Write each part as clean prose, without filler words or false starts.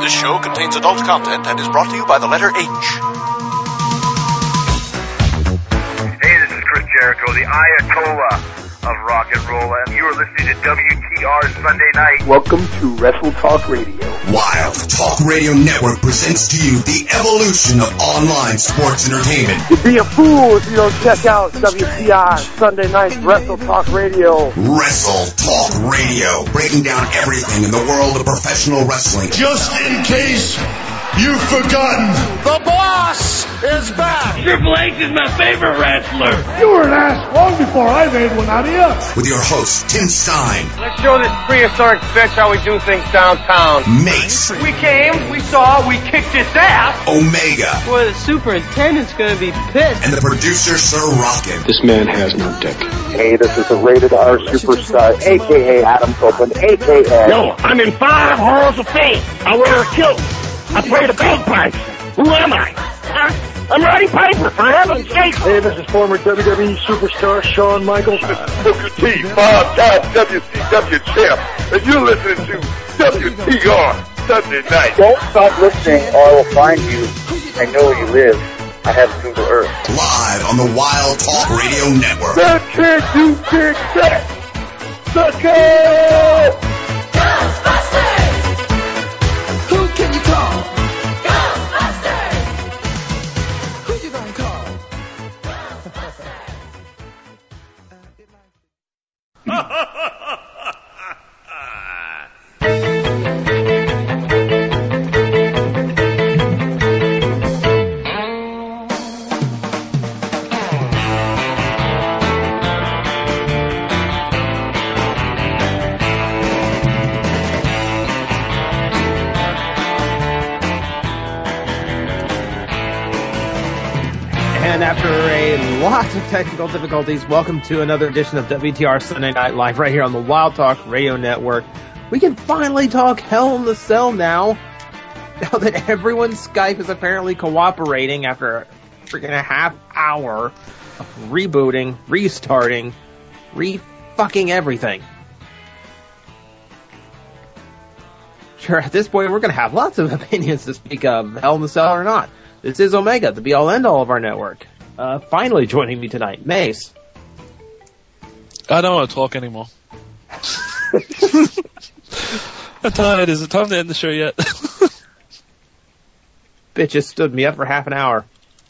This show contains adult content and is brought to you by the letter H. Hey, this is Chris Jericho, the Ayatollah of rock and roll, and you are listening to WTR Sunday Night. Welcome to Wrestle Talk Radio. Wild Talk Radio Network presents to you the evolution of online sports entertainment. You'd be a fool if you don't check out WTR Sunday Night Wrestle Talk Radio. Wrestle Talk Radio, breaking down everything in the world of professional wrestling. Just in case you've forgotten, the boss is back. Triple H is my favorite wrestler. You were an ass long before I made one out of you. With your host, Tim Stein. Let's show this prehistoric bitch how we do things downtown. Mace. We came, we saw, we kicked his ass. Omega. Boy, the superintendent's gonna be pissed. And the producer, Sir Rockin'. This man has no dick. Hey, this is the Rated R Superstar, a.k.a. Adam Copeland, a.k.a. Yo, I'm in 5 halls of fame. I wear a kilt. I play the bagpipes. Who am I? Huh? I'm Roddy Piper, for heaven's sake. Hey, this is former WWE Superstar Shawn Michaels. Booker T, 5-time WCW champ, and you're listening to WTR Sunday Night. Don't stop listening or I will find you. I know where you live. I have Google Earth. Live on the Wild Talk Radio Network. That can't do kick that. Suck it! Ghostbusters! Who can you call? Ghostbusters! Who you gonna call? And after a lot of technical difficulties, welcome to another edition of WTR Sunday Night Live right here on the Wild Talk Radio Network. We can finally talk Hell in the Cell now that everyone's Skype is apparently cooperating after a half hour of rebooting, restarting, re-fucking everything. Sure, at this point we're going to have lots of opinions to speak of, Hell in the Cell or not. This is Omega, the be-all end-all of our network. Finally joining me tonight, Mace. I don't want to talk anymore. I'm tired. Is it time to end the show yet? Bitch just stood me up for half an hour.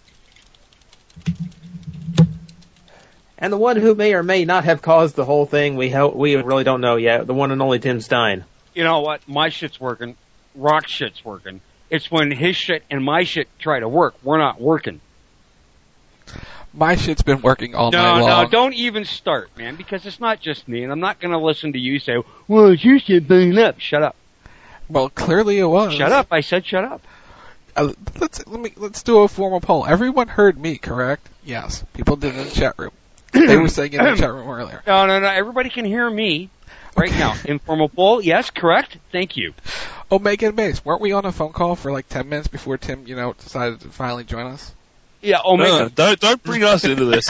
And the one who may or may not have caused the whole thing, we really don't know yet. The one and only Tim Stein. You know what? My shit's working. Rock shit's working. It's when his shit and my shit try to work, we're not working. My shit's been working all night long. No, don't even start, man, because it's not just me, and I'm not going to listen to you say, well, it's your shit burning up. Shut up. Well, clearly it was. Shut up. I said shut up. Let's do a formal poll. Everyone heard me, correct? Yes. People did in the chat room. They were saying in the chat room earlier. No. Everybody can hear me right now. Informal poll. Yes, correct. Thank you. Omega and Mace, weren't we on a phone call for like 10 minutes before Tim, decided to finally join us? Yeah, Omega. Don't bring us into this.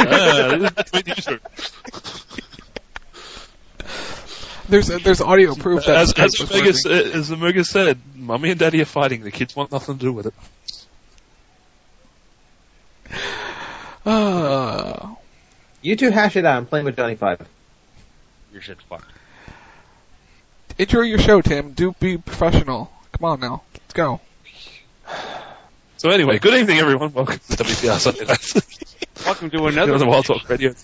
There's audio proof that as Omega said, Mommy and Daddy are fighting. The kids want nothing to do with it. You two hash it out. I'm playing with Johnny 5. Your shit's fucked. Enjoy your show, Tim. Do be professional. Come on now. Let's go. So anyway, good evening, everyone. Welcome to WTR Sunday Night. Welcome to another the Wild Talk Radio.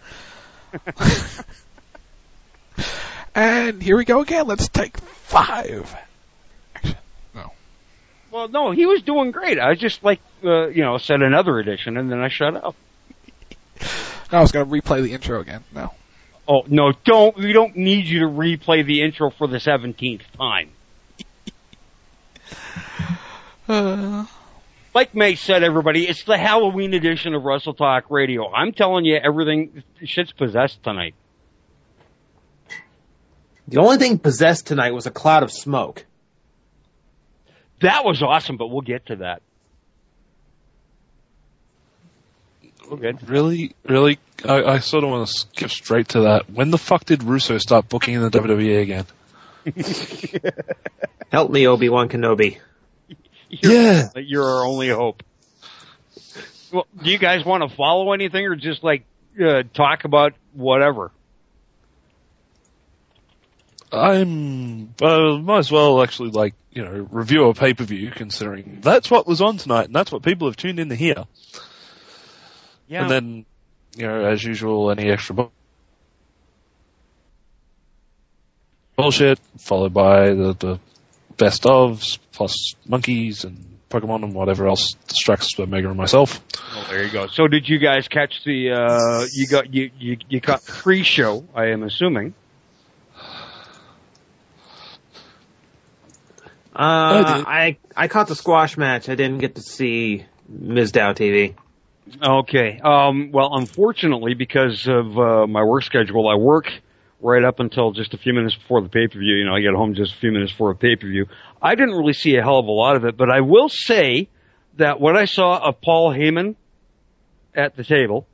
And here we go again. Let's take 5. Actually, no. Well, no, he was doing great. I just said another edition, and then I shut up. No, I was going to replay the intro again. No. Oh, no, don't. We don't need you to replay the intro for the 17th time. Like May said, everybody, it's the Halloween edition of Wrestle Talk Radio. I'm telling you, shit's possessed tonight. The only thing possessed tonight was a cloud of smoke. That was awesome, but we'll get to that. We're good. Really? I sort of want to skip straight to that. When the fuck did Russo start booking in the WWE again? Help me, Obi-Wan Kenobi. You're our only hope. Well, do you guys want to follow anything or just like talk about whatever? Might as well actually review a pay-per-view, considering that's what was on tonight and that's what people have tuned in to hear. Yeah. And then, as usual, any extra bullshit, followed by the best ofs, plus monkeys and Pokemon and whatever else distracts Omega and myself. Oh, there you go. So did you guys catch the, you caught the pre-show, I am assuming? I caught the squash match. I didn't get to see Mizdow TV. Okay. Well, unfortunately, because of my work schedule, I work right up until just a few minutes before the pay-per-view. I get home just a few minutes before a pay-per-view. I didn't really see a hell of a lot of it, but I will say that what I saw of Paul Heyman at the table,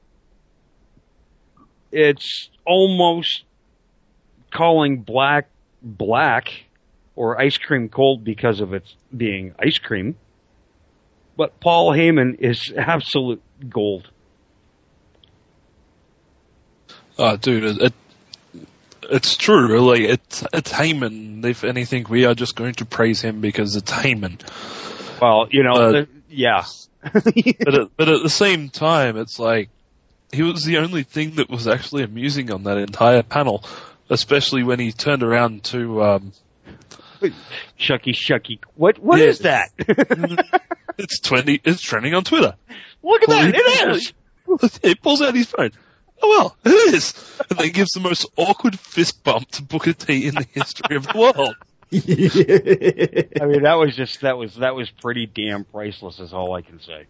it's almost calling black or ice cream cold because of its being ice cream. But Paul Heyman is absolute gold. Dude, it's true. Like, it's Heyman. If anything, we are just going to praise him because it's Heyman. Well, yeah. but at the same time, it's like he was the only thing that was actually amusing on that entire panel, especially when he turned around to Shucky. What is that? It's trending on Twitter. Look at that! It is! He pulls out his phone. Oh well, it is! And then gives the most awkward fist bump to Booker T in the history of the world. I mean, that was pretty damn priceless is all I can say.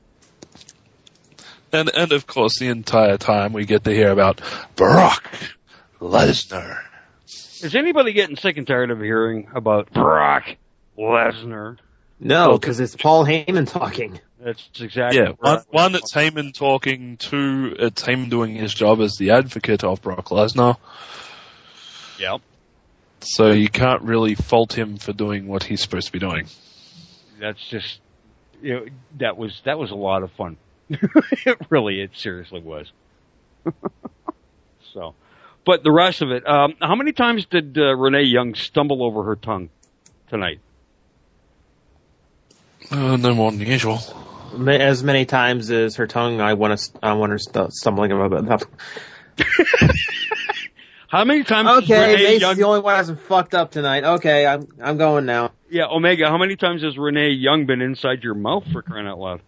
And of course, the entire time we get to hear about Brock Lesnar. Is anybody getting sick and tired of hearing about Brock Lesnar? No, because it's Paul Heyman talking. That's exactly one it's Heyman talking, two it's Heyman doing his job as the advocate of Brock Lesnar. Yep. So you can't really fault him for doing what he's supposed to be doing. That's just, that was a lot of fun. It seriously was. So, but the rest of it, how many times did Renee Young stumble over her tongue tonight? No more than usual. As many times as her tongue, I want her stumbling about. How many times? Okay, Mace's the only one who hasn't fucked up tonight. Okay, I'm going now. Yeah, Omega. How many times has Renee Young been inside your mouth, for crying out loud?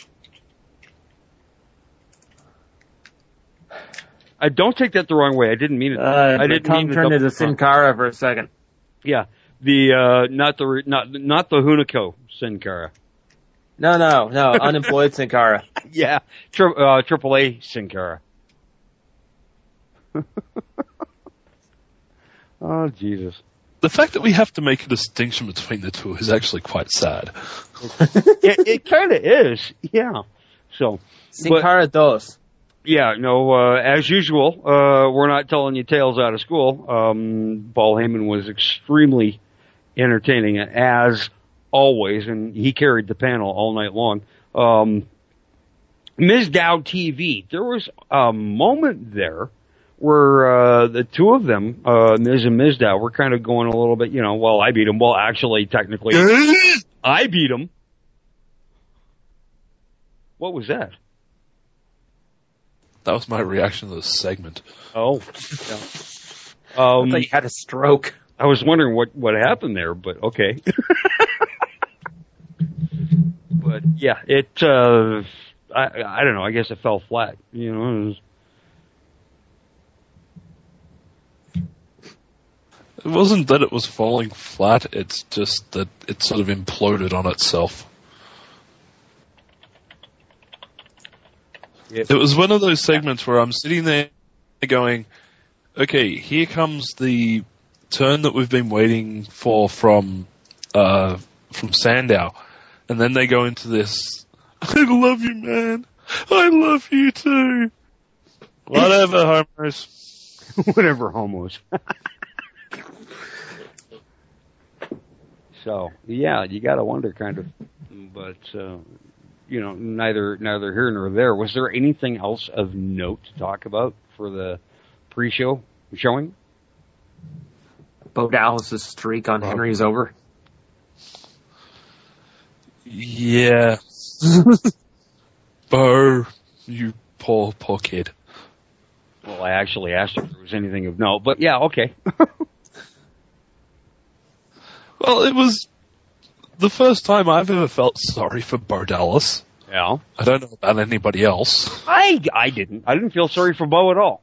I don't take that the wrong way. I didn't mean it. I didn't mean turned into Sin Cara for a second. Yeah, the not the Hunico Sin Cara. No, unemployed Sin Cara. Yeah, AAA Sin Cara. Oh, Jesus. The fact that we have to make a distinction between the two is actually quite sad. It kind of is, yeah. So, Sin Cara dos. Yeah, no, as usual, we're not telling you tales out of school. Paul Heyman was extremely entertaining, as always, and he carried the panel all night long. Mizdow TV, there was a moment there where the two of them, Miz and Mizdow, were kind of going a little bit, well, I beat him. Well, actually, technically, I beat him. What was that? That was my reaction to this segment. Oh. Yeah. I thought you had a stroke. I was wondering what happened there, but okay. But yeah, it, I don't know, I guess it fell flat, It wasn't that it was falling flat, it's just that it sort of imploded on itself. It was one of those segments where I'm sitting there going, okay, here comes the turn that we've been waiting for from Sandow. And then they go into this, I love you, man. I love you too. Whatever, homos. Whatever, homos. So, yeah, you got to wonder, kind of. But, neither here nor there. Was there anything else of note to talk about for the pre-show showing? Bo Dallas' streak on Henry's over. Yeah. Bo, you poor kid. Well, I actually asked if there was anything of note, but yeah, okay. Well, it was the first time I've ever felt sorry for Bo Dallas. Yeah. I don't know about anybody else. I didn't. I didn't feel sorry for Bo at all.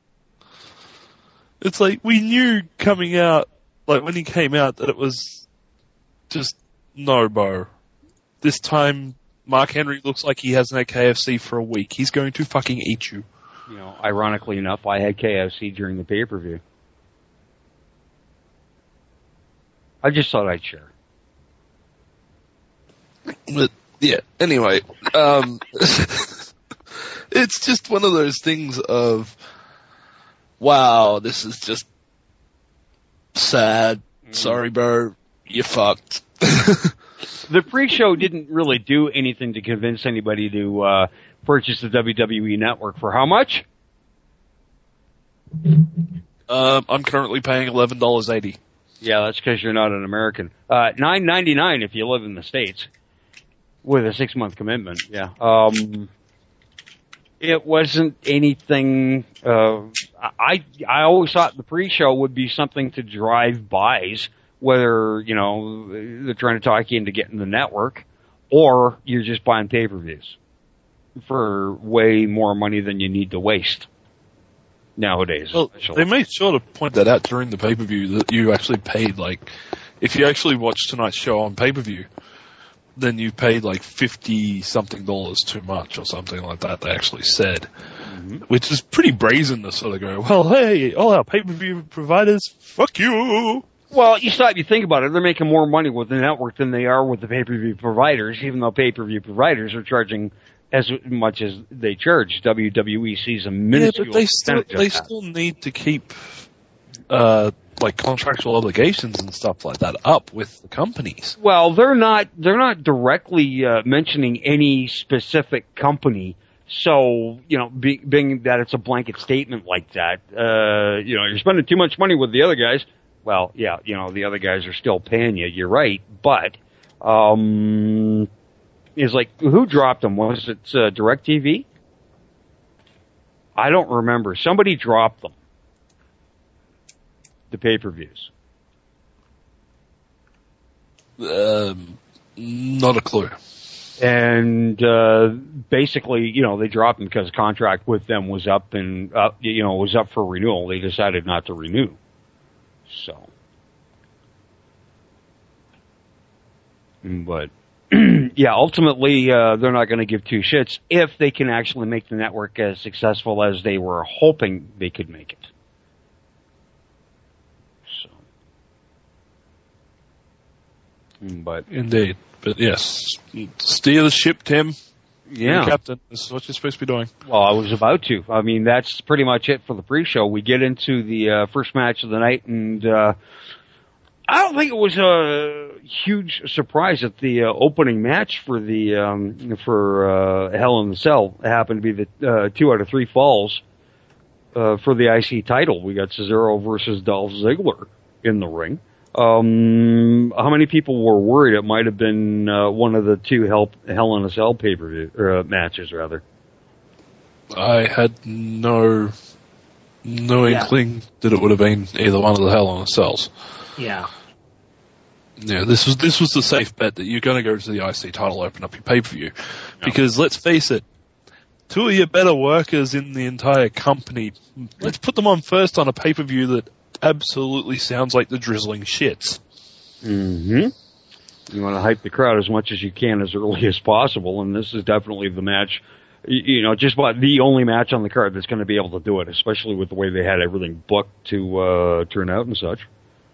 It's like, we knew coming out, like when he came out, that it was just, no, Bo. This time, Mark Henry looks like he hasn't had KFC for a week. He's going to fucking eat you. Ironically enough, I had KFC during the pay-per-view. I just thought I'd share. But, yeah, anyway, it's just one of those things of, wow, this is just sad. Sorry, bro, you fucked. The pre-show didn't really do anything to convince anybody to purchase the WWE Network. For how much? I'm currently paying $11.80. Yeah, that's because you're not an American. $9.99 if you live in the States, with a 6-month commitment. Yeah. It wasn't anything. I always thought the pre-show would be something to drive buys, whether they're trying to talk you into getting the network, or you're just buying pay-per-views for way more money than you need to waste nowadays. Well, they made sure to point that out during the pay-per-view, that you actually paid, if you actually watched tonight's show on pay-per-view, then you paid $50-something too much or something like that, they actually said. Mm-hmm. Which is pretty brazen to sort of go, well, hey, all our pay-per-view providers, fuck you! Well, you stop, you think about it, they're making more money with the network than they are with the pay-per-view providers, even though pay-per-view providers are charging as much as they charge. WWE sees a minuscule percentage of that. They still need to keep, contractual obligations and stuff like that up with the companies. Well, they're not directly mentioning any specific company. So, being that it's a blanket statement like that, you're spending too much money with the other guys. Well, yeah, the other guys are still paying you. You're right, but it's like, who dropped them? Was it DirecTV? I don't remember. Somebody dropped them. The pay-per-views. Not a clue. And basically, they dropped them because the contract with them was up and was up for renewal. They decided not to renew. So, but yeah, ultimately, they're not going to give two shits if they can actually make the network as successful as they were hoping they could make it. So, but indeed, but yes, steer the ship, Tim. Yeah, Captain, this is what you're supposed to be doing. Well, I was about to. I mean, that's pretty much it for the pre-show. We get into the first match of the night, and I don't think it was a huge surprise that the opening match for the Hell in the Cell happened to be the 2 out of 3 falls for the IC title. We got Cesaro versus Dolph Ziggler in the ring. How many people were worried it might have been one of the 2 Hell in a Cell pay-per-view matches, rather? I had no inkling that it would have been either one of the Hell in a Cells. Yeah. Yeah, this was the safe bet that you're going to go to the IC title, open up your pay-per-view, because let's face it, 2 of your better workers in the entire company, let's put them on first on a pay-per-view that absolutely sounds like the drizzling shits. Mm-hmm. You want to hype the crowd as much as you can as early as possible, and this is definitely the match, just about the only match on the card that's going to be able to do it, especially with the way they had everything booked to turn out and such.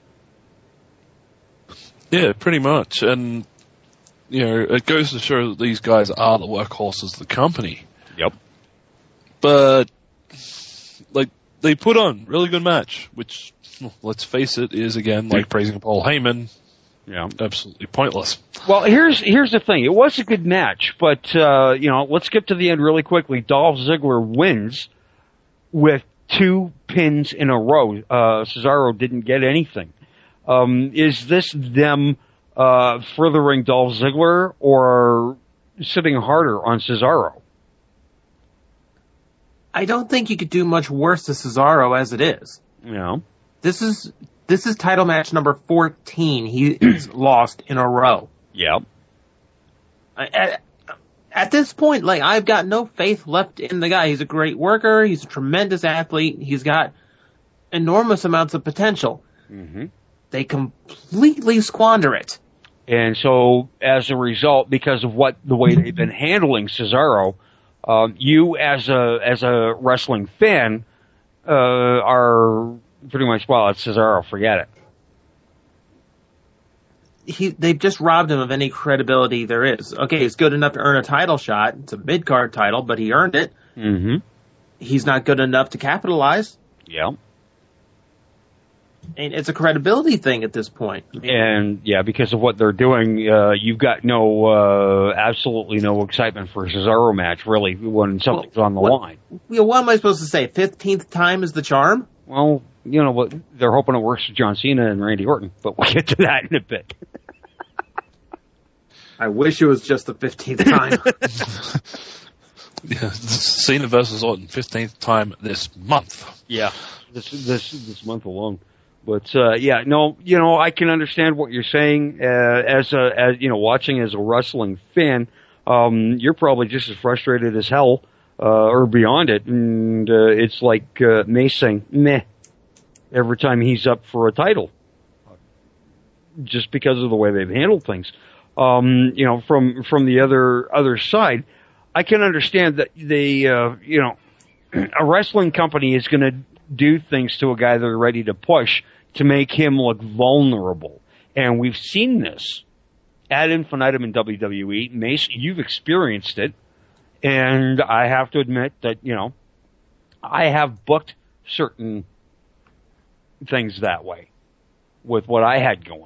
Yeah, pretty much. And, it goes to show that these guys are the workhorses of the company. Yep. But, they put on a really good match, which, let's face it, is again like praising Paul Heyman. Yeah. Absolutely pointless. Well, here's the thing. It was a good match, but, let's get to the end really quickly. Dolph Ziggler wins with 2 pins in a row. Cesaro didn't get anything. Is this them furthering Dolph Ziggler or sitting harder on Cesaro? I don't think you could do much worse to Cesaro as it is. Yeah. This is title match number 14 he's lost in a row. Yeah. At this point, I've got no faith left in the guy. He's a great worker. He's a tremendous athlete. He's got enormous amounts of potential. Mm-hmm. They completely squander it. And so, as a result, because of the way they've been handling Cesaro, you as a wrestling fan are pretty much, well, it's Cesaro, forget it. They've just robbed him of any credibility there is. Okay, he's good enough to earn a title shot. It's a mid-card title, but he earned it. Mm-hmm. He's not good enough to capitalize. Yeah. And it's a credibility thing at this point. And, because of what they're doing, you've got absolutely no excitement for a Cesaro match, really, when something's on the line. What am I supposed to say? 15th time is the charm? Well, what they're hoping it works for John Cena and Randy Orton, but we'll get to that in a bit. I wish it was just the 15th time. Yeah, Cena versus Orton, 15th time this month. Yeah, this month alone. But I can understand what you're saying. As watching as a wrestling fan, you're probably just as frustrated as hell, or beyond it. And it's like Mace saying meh every time he's up for a title, just because of the way they've handled things. From the other side, I can understand that a wrestling company is going to do things to a guy they're ready to push to make him look vulnerable. And we've seen this ad infinitum in WWE. Mace, you've experienced it. And I have to admit that, I have booked certain things that way with what I had going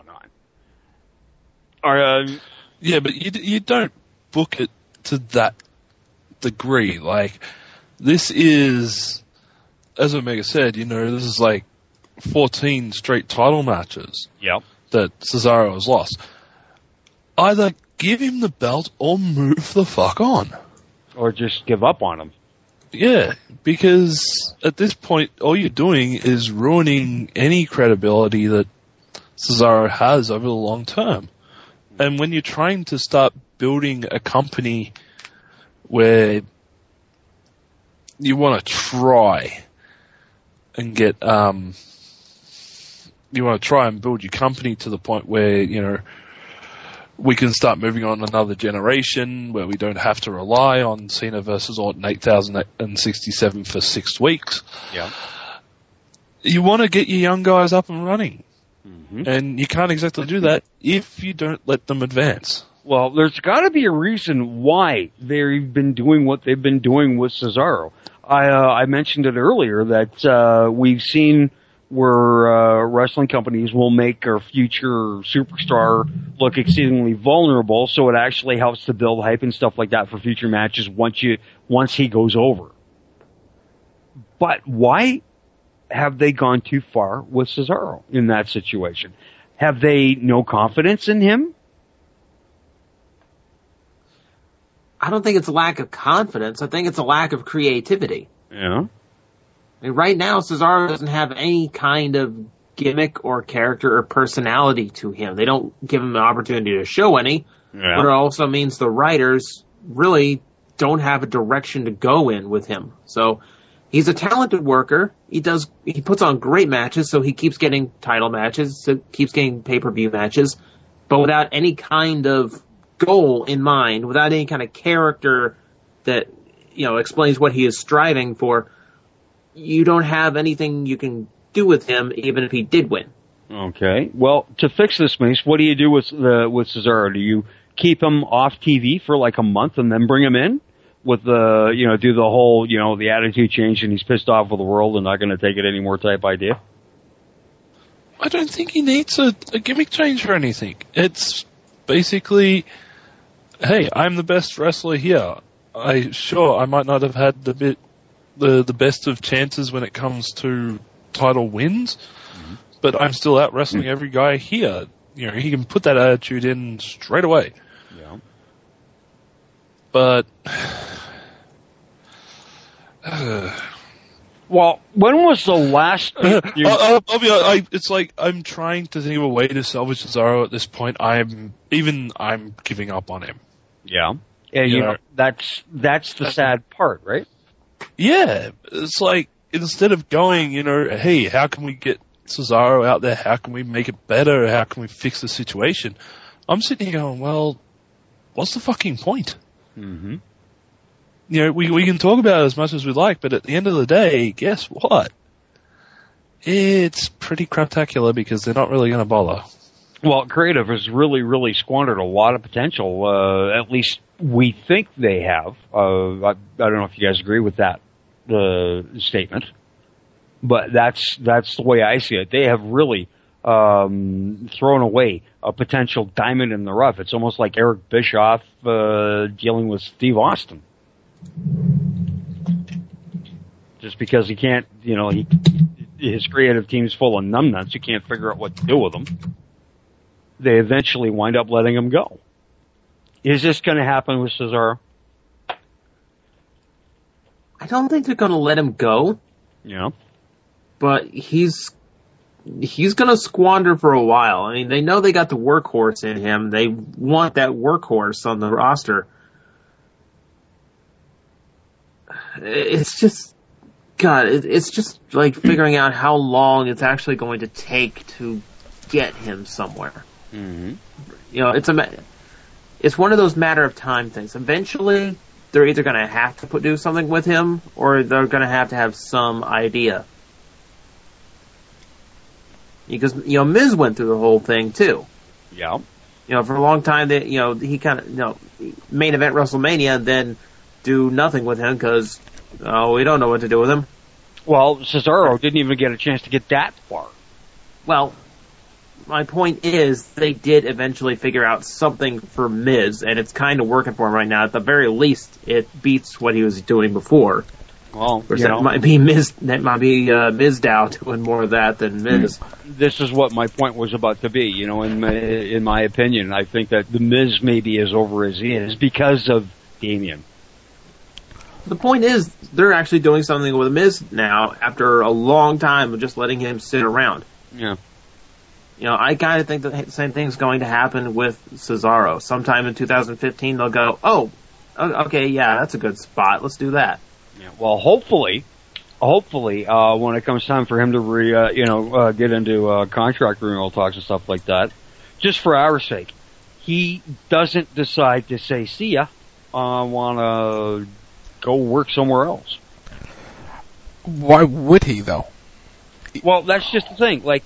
on. Yeah, but you don't book it to that degree. This is, as Omega said, this is 14 straight title matches. Yep. That Cesaro has lost. Either give him the belt or move the fuck on. Or just give up on him. Yeah, because at this point, all you're doing is ruining any credibility that Cesaro has over the long term. And when you're trying to start building a company where you want to try and get, you want to try and build your company to the point where, we can start moving on another generation where we don't have to rely on Cena versus Orton 8,067 for 6 weeks. Yeah. You want to get your young guys up and running. Mm-hmm. And you can't exactly do that if you don't let them advance. Well, there's got to be a reason why they've been doing what they've been doing with Cesaro. I mentioned it earlier that we've seen where wrestling companies will make a future superstar look exceedingly vulnerable, so it actually helps to build hype and stuff like that for future matches once he goes over. But why have they gone too far with Cesaro in that situation? Have they no confidence in him? I don't think it's a lack of confidence. I think it's a lack of creativity. Yeah. I mean, right now, Cesaro doesn't have any kind of gimmick or character or personality to him. They don't give him an opportunity to show any, but it also means the writers really don't have a direction to go in with him. So he's a talented worker. He puts on great matches, so he keeps getting title matches, so keeps getting pay-per-view matches, but without any kind of goal in mind, without any kind of character that, explains what he is striving for. You don't have anything you can do with him, even if he did win. Okay. Well, to fix this, Mace, what do you do with Cesaro? Do you keep him off TV for a month and then bring him in with do the whole, the attitude change and he's pissed off with the world and not going to take it anymore type idea? I don't think he needs a gimmick change or anything. It's basically, hey, I'm the best wrestler here. I might not have had the best of chances when it comes to title wins, but I'm still out wrestling every guy here. You know, he can put that attitude in straight away. Yeah. But well, when was the last? I'll be honest, it's like I'm trying to think of a way to salvage Cesaro at this point. I'm giving up on him. Yeah, and you know that's the sad part, right? Yeah, it's like instead of going, you know, hey, how can we get Cesaro out there? How can we make it better? How can we fix the situation? I'm sitting here going, well, what's the fucking point? Mm-hmm. You know, we can talk about it as much as we like, but at the end of the day, guess what? It's pretty craptacular because they're not really going to bother. Well, Creative has really, really squandered a lot of potential. At least we think they have. I don't know if you guys agree with that statement, but that's the way I see it. They have really thrown away a potential diamond in the rough. It's almost like Eric Bischoff dealing with Steve Austin. Just because he can't, you know, his creative team's full of numbnuts, you can't figure out what to do with them. They eventually wind up letting him go. Is this going to happen with Cesaro? I don't think they're going to let him go. Yeah. But he's going to squander for a while. I mean, they know they got the workhorse in him. They want that workhorse on the roster. It's just, God, it's just like figuring out how long it's actually going to take to get him somewhere. Mm-hmm. You know, it's one of those matter of time things. Eventually, they're either going to have to do something with him, or they're going to have some idea. Because, you know, Miz went through the whole thing too. Yeah. You know, for a long time, he kind of, main event WrestleMania, and then do nothing with him because, we don't know what to do with him. Well, Cesaro didn't even get a chance to get that far. Well, my point is they did eventually figure out something for Miz, and it's kind of working for him right now. At the very least, it beats what he was doing before. Well, that might be Mizdow doing more of that than Miz. This is what my point was about to be. You know, in my opinion, I think that the Miz maybe is over as he is because of Damian. The point is, they're actually doing something with Miz now after a long time of just letting him sit around. Yeah. You know, I kind of think the same thing's going to happen with Cesaro. Sometime in 2015, they'll go, oh, okay, yeah, that's a good spot. Let's do that. Yeah. Well, hopefully, when it comes time for him to get into contract renewal talks and stuff like that, just for our sake, he doesn't decide to say, see ya, I want to go work somewhere else. Why would he, though? Well, that's just the thing. Like,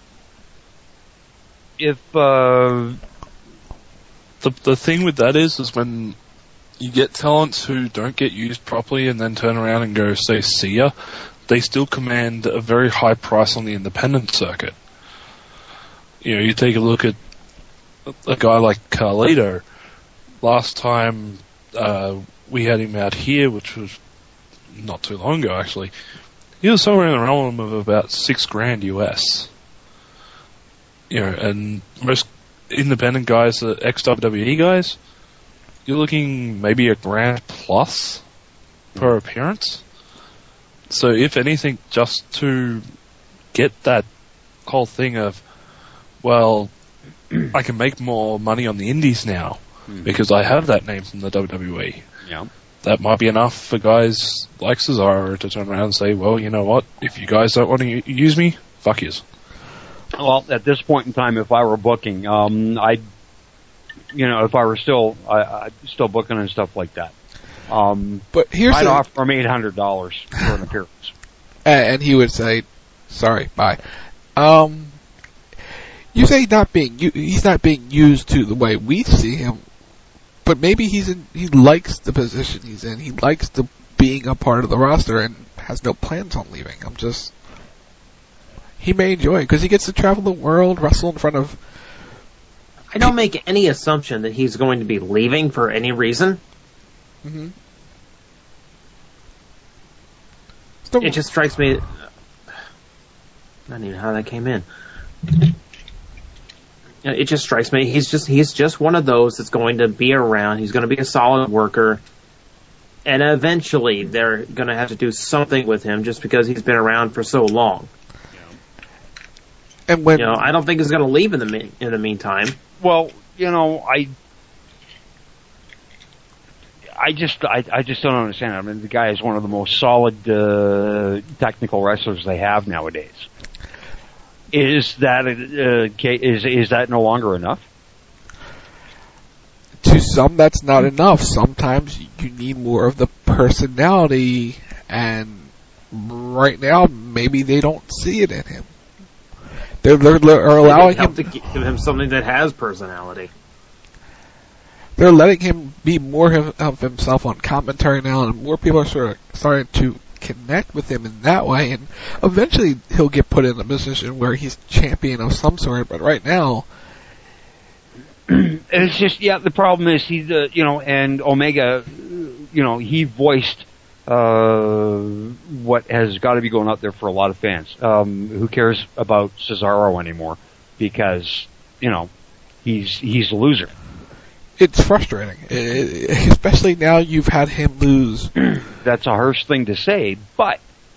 if the thing with that is when you get talents who don't get used properly and then turn around and go say see ya, they still command a very high price on the independent circuit. You know, you take a look at a guy like Carlito. Last time we had him out here, which was not too long ago actually, he was somewhere in the realm of about $6,000 US. You know, and most independent guys, the ex-WWE guys, you're looking maybe $1,000 plus per appearance. So if anything, just to get that whole thing of, well, I can make more money on the indies now because I have that name from the WWE. Yeah. That might be enough for guys like Cesaro to turn around and say, well, you know what, if you guys don't want to use me, fuck yous. Well, at this point in time, if I were booking, if I were still booking and stuff like that, but I'd offer him $800 for an appearance, and he would say, "Sorry, bye." You say he's not being used to the way we see him, but maybe he likes the position he's in. He likes being a part of the roster and has no plans on leaving. he may enjoy it because he gets to travel the world, wrestle in front of. I don't make any assumption that he's going to be leaving for any reason. Mm-hmm. It just strikes me. I don't even know how that came in. It just strikes me. He's just one of those that's going to be around. He's going to be a solid worker, and eventually they're going to have to do something with him just because he's been around for so long. And when I don't think he's going to leave in the meantime. Well, I just don't understand. I mean, the guy is one of the most solid technical wrestlers they have nowadays. Is that is that no longer enough? To some, that's not enough. Sometimes you need more of the personality, and right now, maybe they don't see it in him. They're allowing him to give him something that has personality. They're letting him be more of himself on commentary now, and more people are sort of starting to connect with him in that way, and eventually he'll get put in a position where he's champion of some sort, but right now... It's just, the problem is he's, and Omega, he voiced what has got to be going out there for a lot of fans. Who cares about Cesaro anymore? Because, he's a loser. It's frustrating, especially now you've had him lose. That's a harsh thing to say, but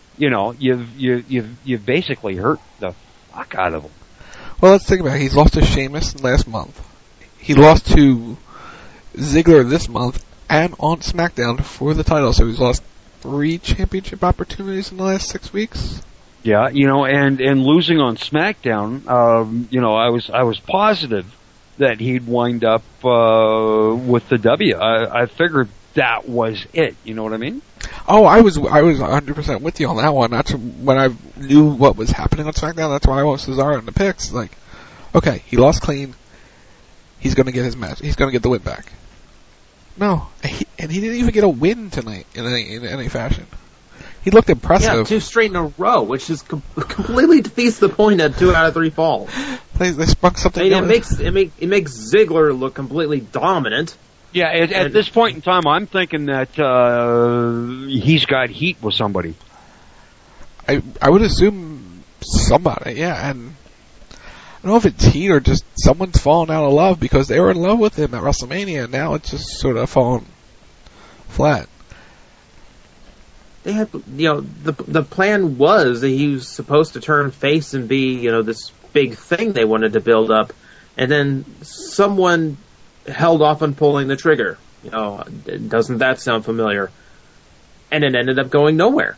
you've basically hurt the fuck out of him. Well, let's think about it. He's lost to Sheamus last month. He lost to Ziggler this month, and on SmackDown for the title. So he's lost 3 championship opportunities in the last 6 weeks. Yeah, and losing on SmackDown, I was positive that he'd wind up with the W. I figured that was it. You know what I mean? Oh, I was 100% with you on that one. That's when I knew what was happening on SmackDown. That's why I was Cesaro in the picks. Like, okay, he lost clean. He's going to get his match. He's going to get the win back. No, and he didn't even get a win tonight in any fashion. He looked impressive. Yeah, 2 straight in a row, which is completely defeats the point of 2 out of 3 falls. They sprung something. It makes Ziggler look completely dominant. Yeah, at this point in time, I'm thinking that he's got heat with somebody. I would assume somebody, yeah, and I don't know if it's heat or just someone's fallen out of love because they were in love with him at WrestleMania, and now it's just sort of fallen flat. They had, the plan was that he was supposed to turn face and be, this big thing they wanted to build up, and then someone held off on pulling the trigger. Doesn't that sound familiar? And it ended up going nowhere.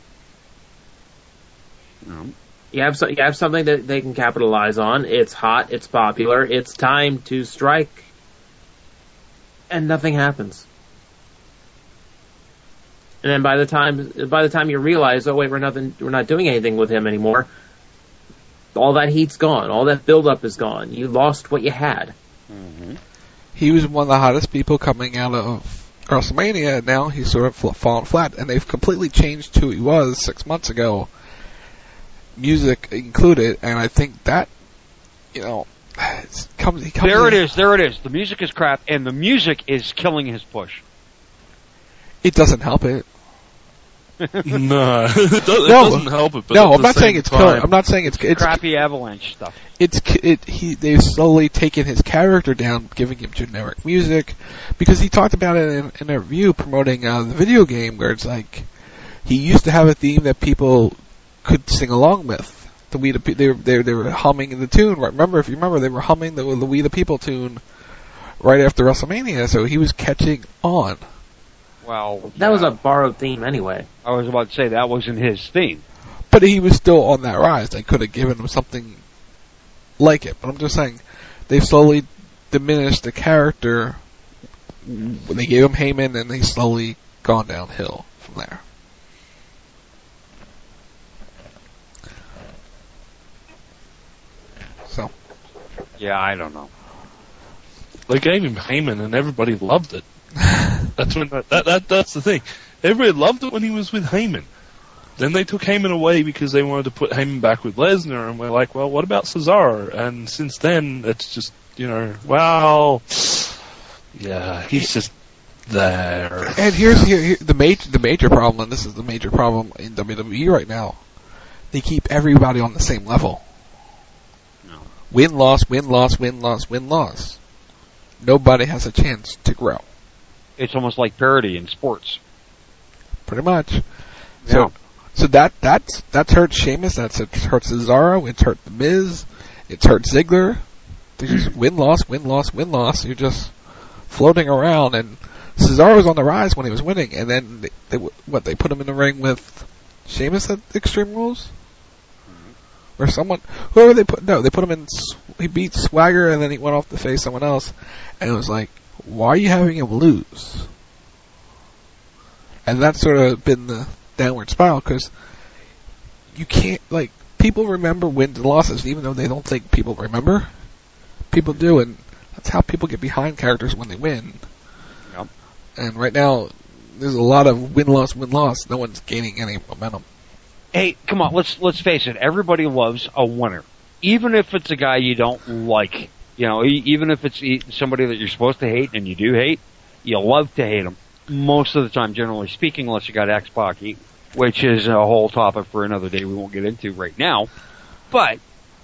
No. You have something that they can capitalize on. It's hot. It's popular. It's time to strike, and nothing happens. And then by the time you realize, oh wait, we're not doing anything with him anymore. All that heat's gone. All that buildup is gone. You lost what you had. Mm-hmm. He was one of the hottest people coming out of WrestleMania, and now he's sort of fallen flat. And they've completely changed who he was 6 months ago, music included. And I think that, There it is. The music is crap, and the music is killing his push. It doesn't help it. No, it doesn't help it. But no, I'm not saying it's killing. I'm not saying it's crappy Avalanche stuff. They've slowly taken his character down, giving him generic music, because he talked about it in a review promoting the video game, where it's like he used to have a theme that people could sing along with. They were humming the tune. Remember, if you remember, they were humming the We the People tune right after WrestleMania, so he was catching on. Well, that was a borrowed theme anyway. I was about to say that wasn't his theme. But he was still on that rise. They could have given him something like it. But I'm just saying, they've slowly diminished the character. When they gave him Heyman, and he's slowly gone downhill from there. So. Yeah, I don't know. They gave him Heyman, and everybody loved it. That's when that's the thing. Everybody loved it when he was with Heyman. Then they took Heyman away because they wanted to put Heyman back with Lesnar, and we're like, well, what about Cesaro? And since then, it's just, well, yeah, he's just there. And here's the major problem, and this is the major problem in WWE right now. They keep everybody on the same level. No. Win, loss, win, loss, win, loss, win, loss. Nobody has a chance to grow. It's almost like parody in sports. Pretty much. Yeah. So that's hurt Sheamus, that's hurt Cesaro, it's hurt The Miz, it's hurt Ziggler. They just win, loss, win, loss, win, loss. You're just floating around, and Cesaro was on the rise when he was winning, and then they put him in the ring with Sheamus at Extreme Rules? Or whoever they put him in, he beat Swagger, and then he went off to face someone else, and it was like, why are you having him lose? And that's sort of been the downward spiral, because you can't, people remember wins and losses, even though they don't think people remember. People do, and that's how people get behind characters when they win. Yep. And right now, there's a lot of win-loss, win-loss. No one's gaining any momentum. Hey, come on, let's face it. Everybody loves a winner. Even if it's a guy you don't like. Even if it's somebody that you're supposed to hate and you do hate, you love to hate them. Most of the time, generally speaking, unless you got X-Pac, which is a whole topic for another day we won't get into right now. But,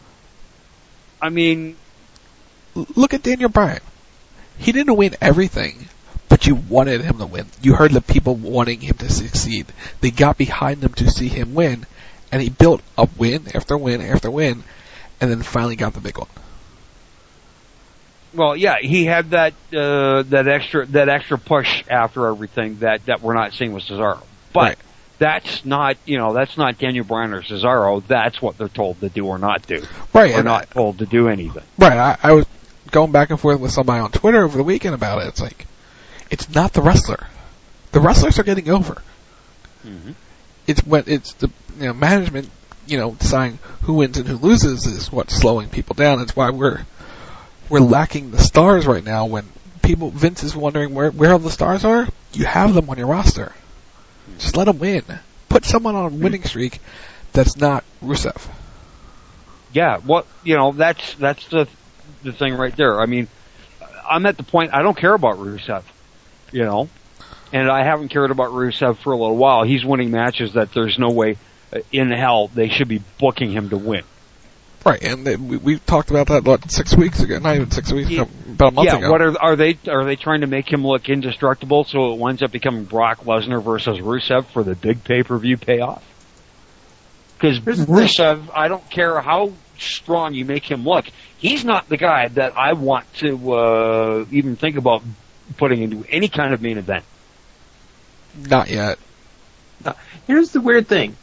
I mean... Look at Daniel Bryan. He didn't win everything, but you wanted him to win. You heard the people wanting him to succeed. They got behind him to see him win, and he built up win after win after win, and then finally got the big one. Well, yeah, he had that extra push after everything that we're not seeing with Cesaro. But right. That's not Daniel Bryan or Cesaro. That's what they're told to do or not do. Right. They're not told to do anything. Right. I was going back and forth with somebody on Twitter over the weekend about it. It's like, it's not the wrestler. The wrestlers are getting over. Mm-hmm. It's the management, deciding who wins and who loses is what's slowing people down. It's why we're lacking the stars right now. When Vince is wondering where all the stars are, you have them on your roster. Just let them win. Put someone on a winning streak that's not Rusev. Yeah, that's the thing right there. I mean, I'm at the point I don't care about Rusev, and I haven't cared about Rusev for a little while. He's winning matches that there's no way in hell they should be booking him to win. Right, and we talked about that 6 weeks ago. Not even 6 weeks ago, about a month ago. Yeah, what are they trying to make him look indestructible so it winds up becoming Brock Lesnar versus Rusev for the big pay-per-view payoff? Because Rusev, I don't care how strong you make him look, he's not the guy that I want to even think about putting into any kind of main event. Not yet. Here's the weird thing.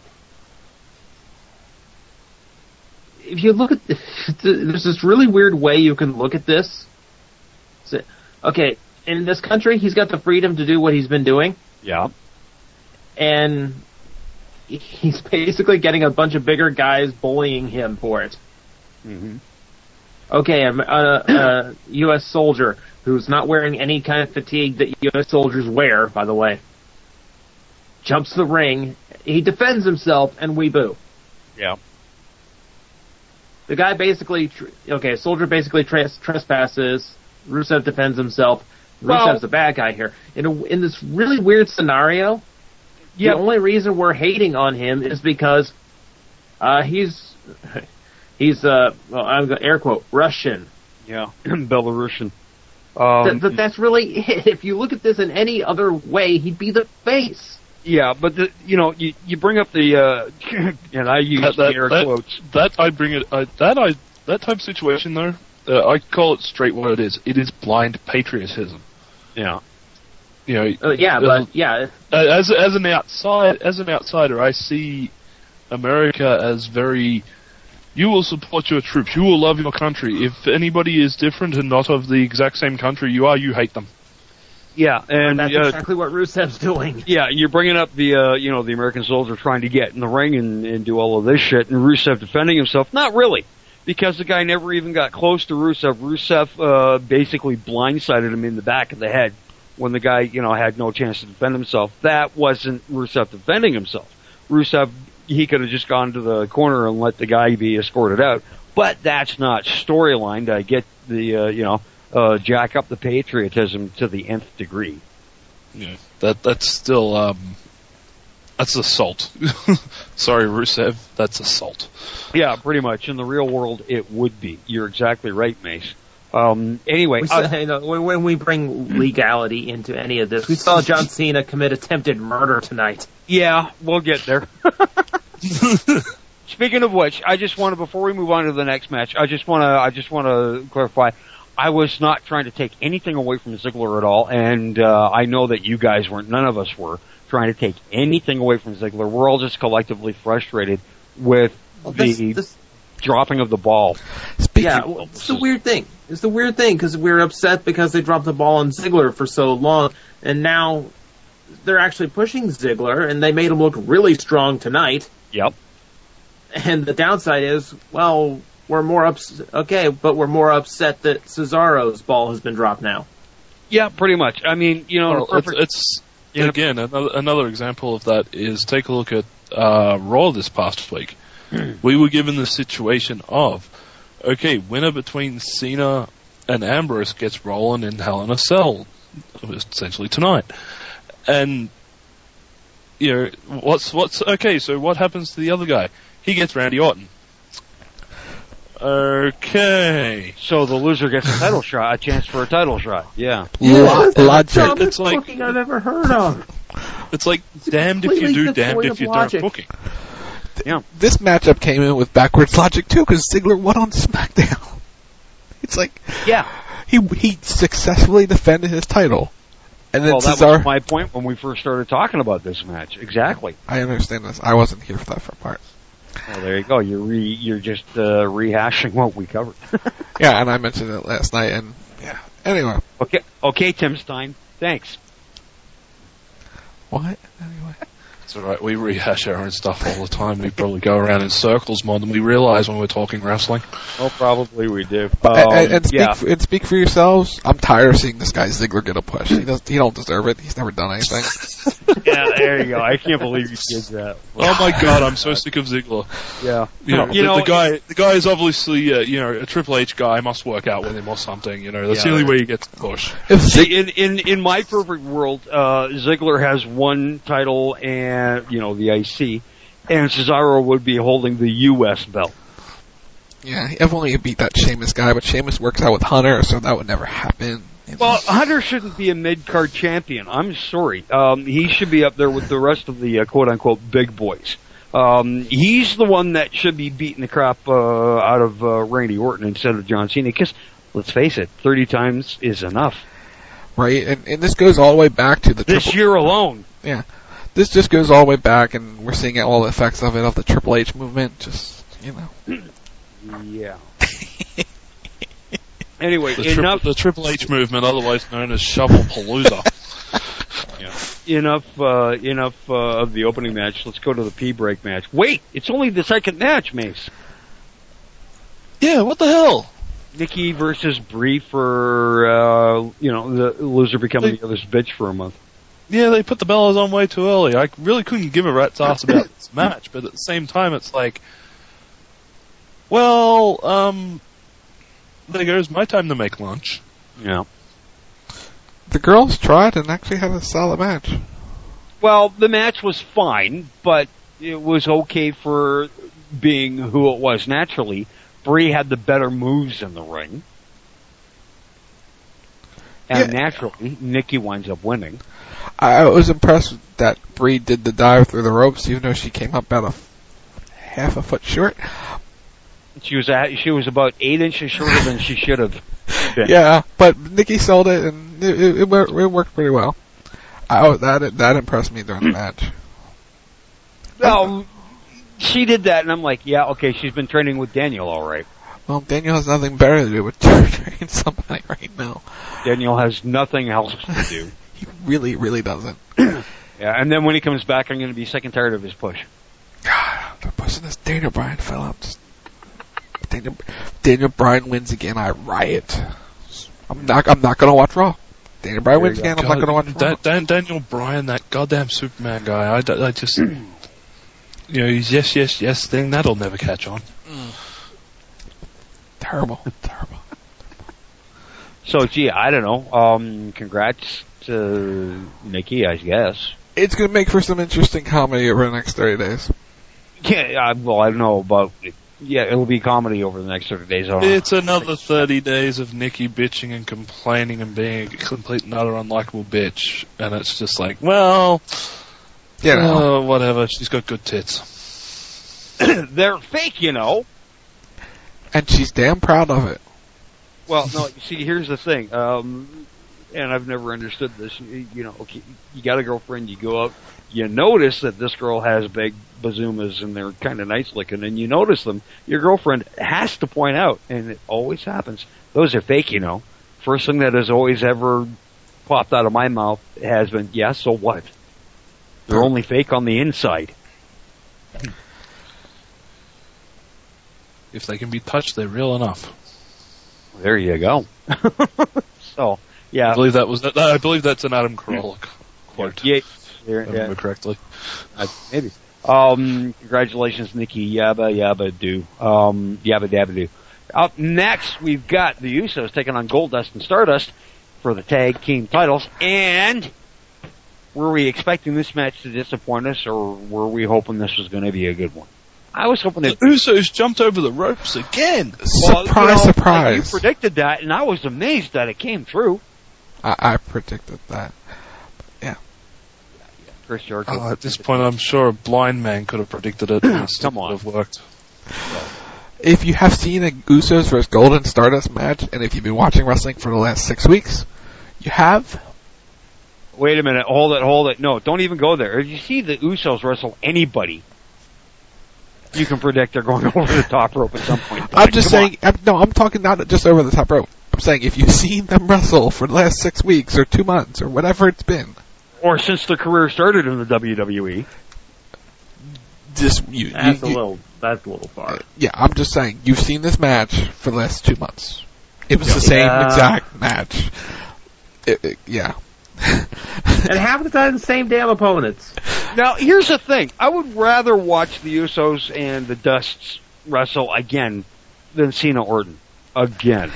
If you look at there's this really weird way you can look at this. So, okay, in this country, he's got the freedom to do what he's been doing. Yeah. And he's basically getting a bunch of bigger guys bullying him for it. Mm-hmm. Okay, a U.S. soldier who's not wearing any kind of fatigue that U.S. soldiers wear, by the way, jumps the ring, he defends himself, and we boo. Yeah. The guy basically, a soldier basically trespasses, Rusev defends himself, Rusev's the bad guy here. In this really weird scenario, the only reason we're hating on him is because he's I'm going to air quote, Russian. Yeah, Belarusian. That's really it. If you look at this in any other way, he'd be the face. Yeah, but you bring up the and I use the air quotes. That type of situation though, I call it straight what it is. It is blind patriotism. Yeah. As an outsider, I see America as very. You will support your troops. You will love your country. If anybody is different and not of the exact same country you are, you hate them. Yeah, and that's exactly what Rusev's doing. Yeah, you're bringing up the the American soldier trying to get in the ring and do all of this shit, and Rusev defending himself. Not really, because the guy never even got close to Rusev. Rusev basically blindsided him in the back of the head when the guy had no chance to defend himself. That wasn't Rusev defending himself. Rusev, he could have just gone to the corner and let the guy be escorted out. But that's not storyline to get the, jack up the patriotism to the nth degree. Yeah, that's still, that's assault. Sorry, Rusev, that's assault. Yeah, pretty much. In the real world, it would be. You're exactly right, Mace. Anyway, when we bring legality into any of this, we saw John Cena commit attempted murder tonight. Yeah, we'll get there. Speaking of which, I just want to, before we move on to the next match, I just want to clarify, I was not trying to take anything away from Ziggler at all, and I know that you guys weren't, none of us were trying to take anything away from Ziggler. We're all just collectively frustrated with the dropping of the ball. It's the weird thing. It's the weird thing, because we're upset because they dropped the ball on Ziggler for so long, and now they're actually pushing Ziggler, and they made him look really strong tonight. Yep. And the downside is, well, we're more upset that Cesaro's ball has been dropped now. Yeah, pretty much. I mean, it's again, another example of that is take a look at Raw this past week. We were given the situation of, okay, winner between Cena and Ambrose gets rolling in Hell in a Cell, essentially tonight. And, okay, so what happens to the other guy? He gets Randy Orton. Okay. So the loser gets a chance for a title shot. Yeah. Logic. It's like booking I've ever heard of. It's like damned if you do, damned if you don't booking. Yeah. This matchup came in with backwards logic too, because Ziggler won on SmackDown. It's like, yeah, he successfully defended his title, and then that was my point when we first started talking about this match. Exactly. I understand this. I wasn't here for that part. Well, there you go. You're just rehashing what we covered. Yeah, and I mentioned it last night, and yeah. Anyway. Okay, Tim Stein. Thanks. What? Anyway. It's alright, we rehash our own stuff all the time. We probably go around in circles more than we realize when we're talking wrestling. Oh, probably we do. And speak for yourselves. I'm tired of seeing this guy Ziggler get a push. He don't deserve it. He's never done anything. Yeah, there you go. I can't believe you did that. Oh my god, I'm so sick of Ziggler. Yeah. The guy is obviously, a Triple H guy, must work out with him or something, that's the only way he gets the push. In my perfect world, Ziggler has one title and, the IC, and Cesaro would be holding the US belt. Yeah, if only he beat that Sheamus guy, but Sheamus works out with Hunter, so that would never happen. Well, Hunter shouldn't be a mid-card champion. I'm sorry. He should be up there with the rest of the quote-unquote big boys. He's the one that should be beating the crap out of Randy Orton instead of John Cena, because, let's face it, 30 times is enough. Right, and this goes all the way back to this year alone. Yeah. This just goes all the way back, and we're seeing all the effects of it, of the Triple H movement, Yeah. Anyway, the Triple H movement, otherwise known as Shovel-Palooza. Enough of the opening match. Let's go to the P-break match. Wait, it's only the second match, Mace. Yeah, what the hell? Nikki versus Brie for, the loser becoming the other's bitch for a month. Yeah, they put the bellas on way too early. I really couldn't give a rat's ass about this match, but at the same time, it's like, well, there goes my time to make lunch. Yeah. The girls tried and actually had a solid match. Well, the match was fine, but it was okay for being who it was naturally. Brie had the better moves in the ring. And naturally, Nikki winds up winning. I was impressed that Brie did the dive through the ropes, even though she came up about half a foot short. She was about 8 inches shorter than she should have been. Yeah, but Nikki sold it, and it worked pretty well. That impressed me during the match. Well, she did that, and I'm like, yeah, okay, she's been training with Daniel, all right. Well, Daniel has nothing better to do but train somebody right now. Daniel has nothing else to do. He really, really doesn't. Yeah, and then when he comes back, I'm going to be sick and tired of his push. God, they're pushing this Daniel Bryan fella. Daniel Bryan wins again, I riot. I'm not going to watch Raw. Daniel Bryan wins again, I'm not going to watch Raw. Daniel Bryan, that goddamn Superman guy, I just... his yes thing, that'll never catch on. Terrible. So, gee, I don't know. Congrats to Nikki, I guess. It's going to make for some interesting comedy over the next 30 days. Yeah, well, I don't know about... Yeah, it'll be comedy over the next 30 days. It's another 30 days of Nikki bitching and complaining and being a complete and utter unlikable bitch. And it's just like, well... whatever. She's got good tits. They're fake, And she's damn proud of it. Well, no, see, here's the thing. And I've never understood this. Okay, you got a girlfriend, you go out, you notice that this girl has big bazoomas and they're kind of nice looking, and you notice them. Your girlfriend has to point out, and it always happens. Those are fake, First thing that has always ever popped out of my mouth has been, yeah, so what? They're only fake on the inside. If they can be touched, they're real enough. There you go. So, yeah. I believe that's an Adam Carolla quote. Yeah. If I remember correctly. Maybe. Congratulations, Nikki. Yabba yabba do. Yabba dabba do. Up next, we've got the Usos taking on Goldust and Stardust for the tag team titles. And were we expecting this match to disappoint us, or were we hoping this was going to be a good one? I was hoping that the Usos jumped over the ropes again. Surprise. You predicted that, and I was amazed that it came true. I predicted that. Yeah. Chris Jericho. At this point, I'm sure a blind man could have predicted it. And Come on. Would have worked. If you have seen a Usos vs. Golden Stardust match, and if you've been watching wrestling for the last 6 weeks, you have. Wait a minute. Hold it. No, don't even go there. If you see the Usos wrestle anybody, you can predict they're going over the top rope at some point. I'm just saying, I'm talking not just over the top rope. I'm saying if you've seen them wrestle for the last 6 weeks or 2 months or whatever it's been. Or since their career started in the WWE. That's a little far. Yeah, I'm just saying, you've seen this match for the last 2 months. It was the same exact match. Yeah. And half the time, the same damn opponents. Now, here's the thing. I would rather watch the Usos and the Dusts wrestle again than Cena Orton. Again.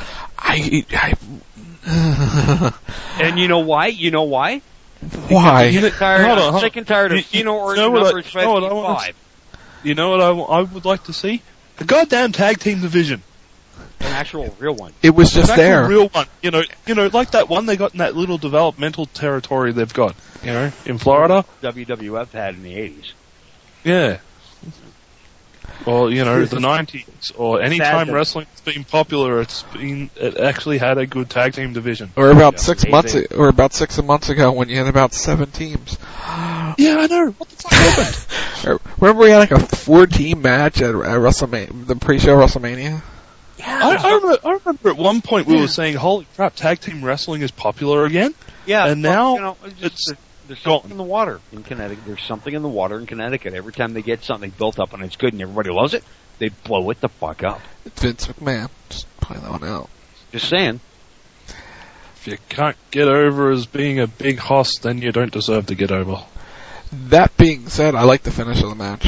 And you know why? Why? I'm sick and tired of Cena Orton numbers 55. You know what I would like to see? The goddamn tag team division. An actual real one. It was just there. An actual real one. You know, like that one they got in that little developmental territory they've got, in Florida. WWF had in the 80s. Yeah. Or, the 90s. Or any time wrestling's been popular, it actually had a good tag team division. Or about 6 months ago when you had about 7 teams. Yeah, I know. What the fuck happened? Remember we had like a 4-team match at WrestleMania, the pre-show WrestleMania? Yeah. I remember at one point we were saying, holy crap, tag team wrestling is popular again? Yeah. And now there's something in the water in Connecticut. There's something in the water in Connecticut. Every time they get something built up and it's good and everybody loves it, they blow it the fuck up. It's Vince McMahon. Just point that one out. Just saying. If you can't get over as being a big hoss, then you don't deserve to get over. That being said, I like the finish of the match.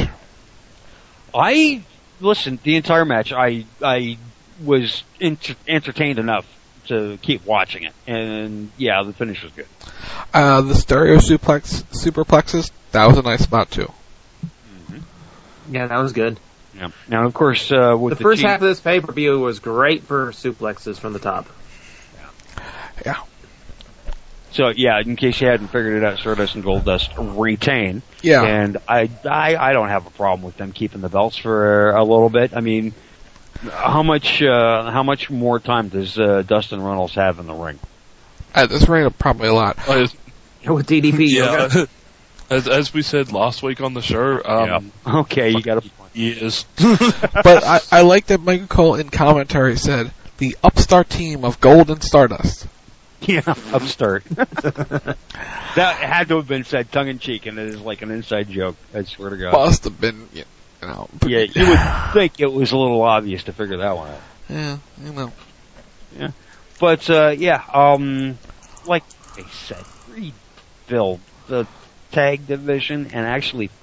Listen, the entire match, I was entertained enough to keep watching it. And, yeah, the finish was good. The stereo superplexes, that was a nice spot, too. Mm-hmm. Yeah, that was good. Yeah. Now, of course, with the first half of this pay-per-view was great for suplexes from the top. Yeah. So, yeah, in case you hadn't figured it out, Stardust and Goldust retain. Yeah. And I don't have a problem with them keeping the belts for a little bit. I mean, how much more time does Dustin Runnels have in the ring? At this rate, probably a lot. With DDP, yeah. As we said last week on the show, okay, you got to years. But I like that Michael Cole in commentary said the upstart team of Gold and Stardust. Yeah, upstart. That had to have been said tongue in cheek, and it is like an inside joke. I swear to God. Must have been, Yeah, you would think it was a little obvious to figure that one out. Yeah, Yeah, but like I said, rebuild the tag division and actually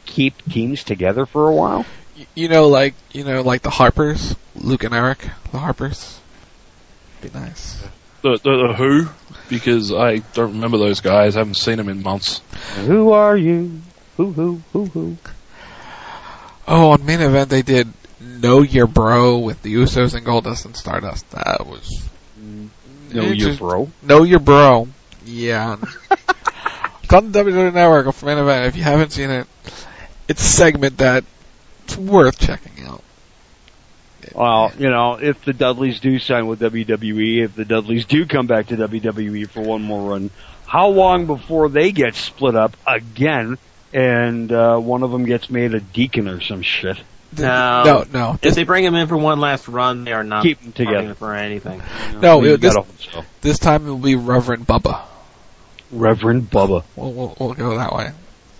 keep teams together for a while? Like the Harpers, Luke and Eric, the Harpers. Be nice. The Who? Because I don't remember those guys. I haven't seen them in months. Who are you? Who? Oh, on Main Event they did Know Your Bro with the Usos and Goldust and Stardust. That was... Know Your Bro? Know Your Bro. Yeah. It's on the WWE Network for Main Event. If you haven't seen it, it's a segment that's worth checking out. Well, if the Dudleys do sign with WWE, if the Dudleys do come back to WWE for one more run, how long before they get split up again and one of them gets made a deacon or some shit? No. If they bring him in for one last run, they are not keep them together for anything. This time it will be Reverend Bubba. Reverend Bubba. We'll go that way.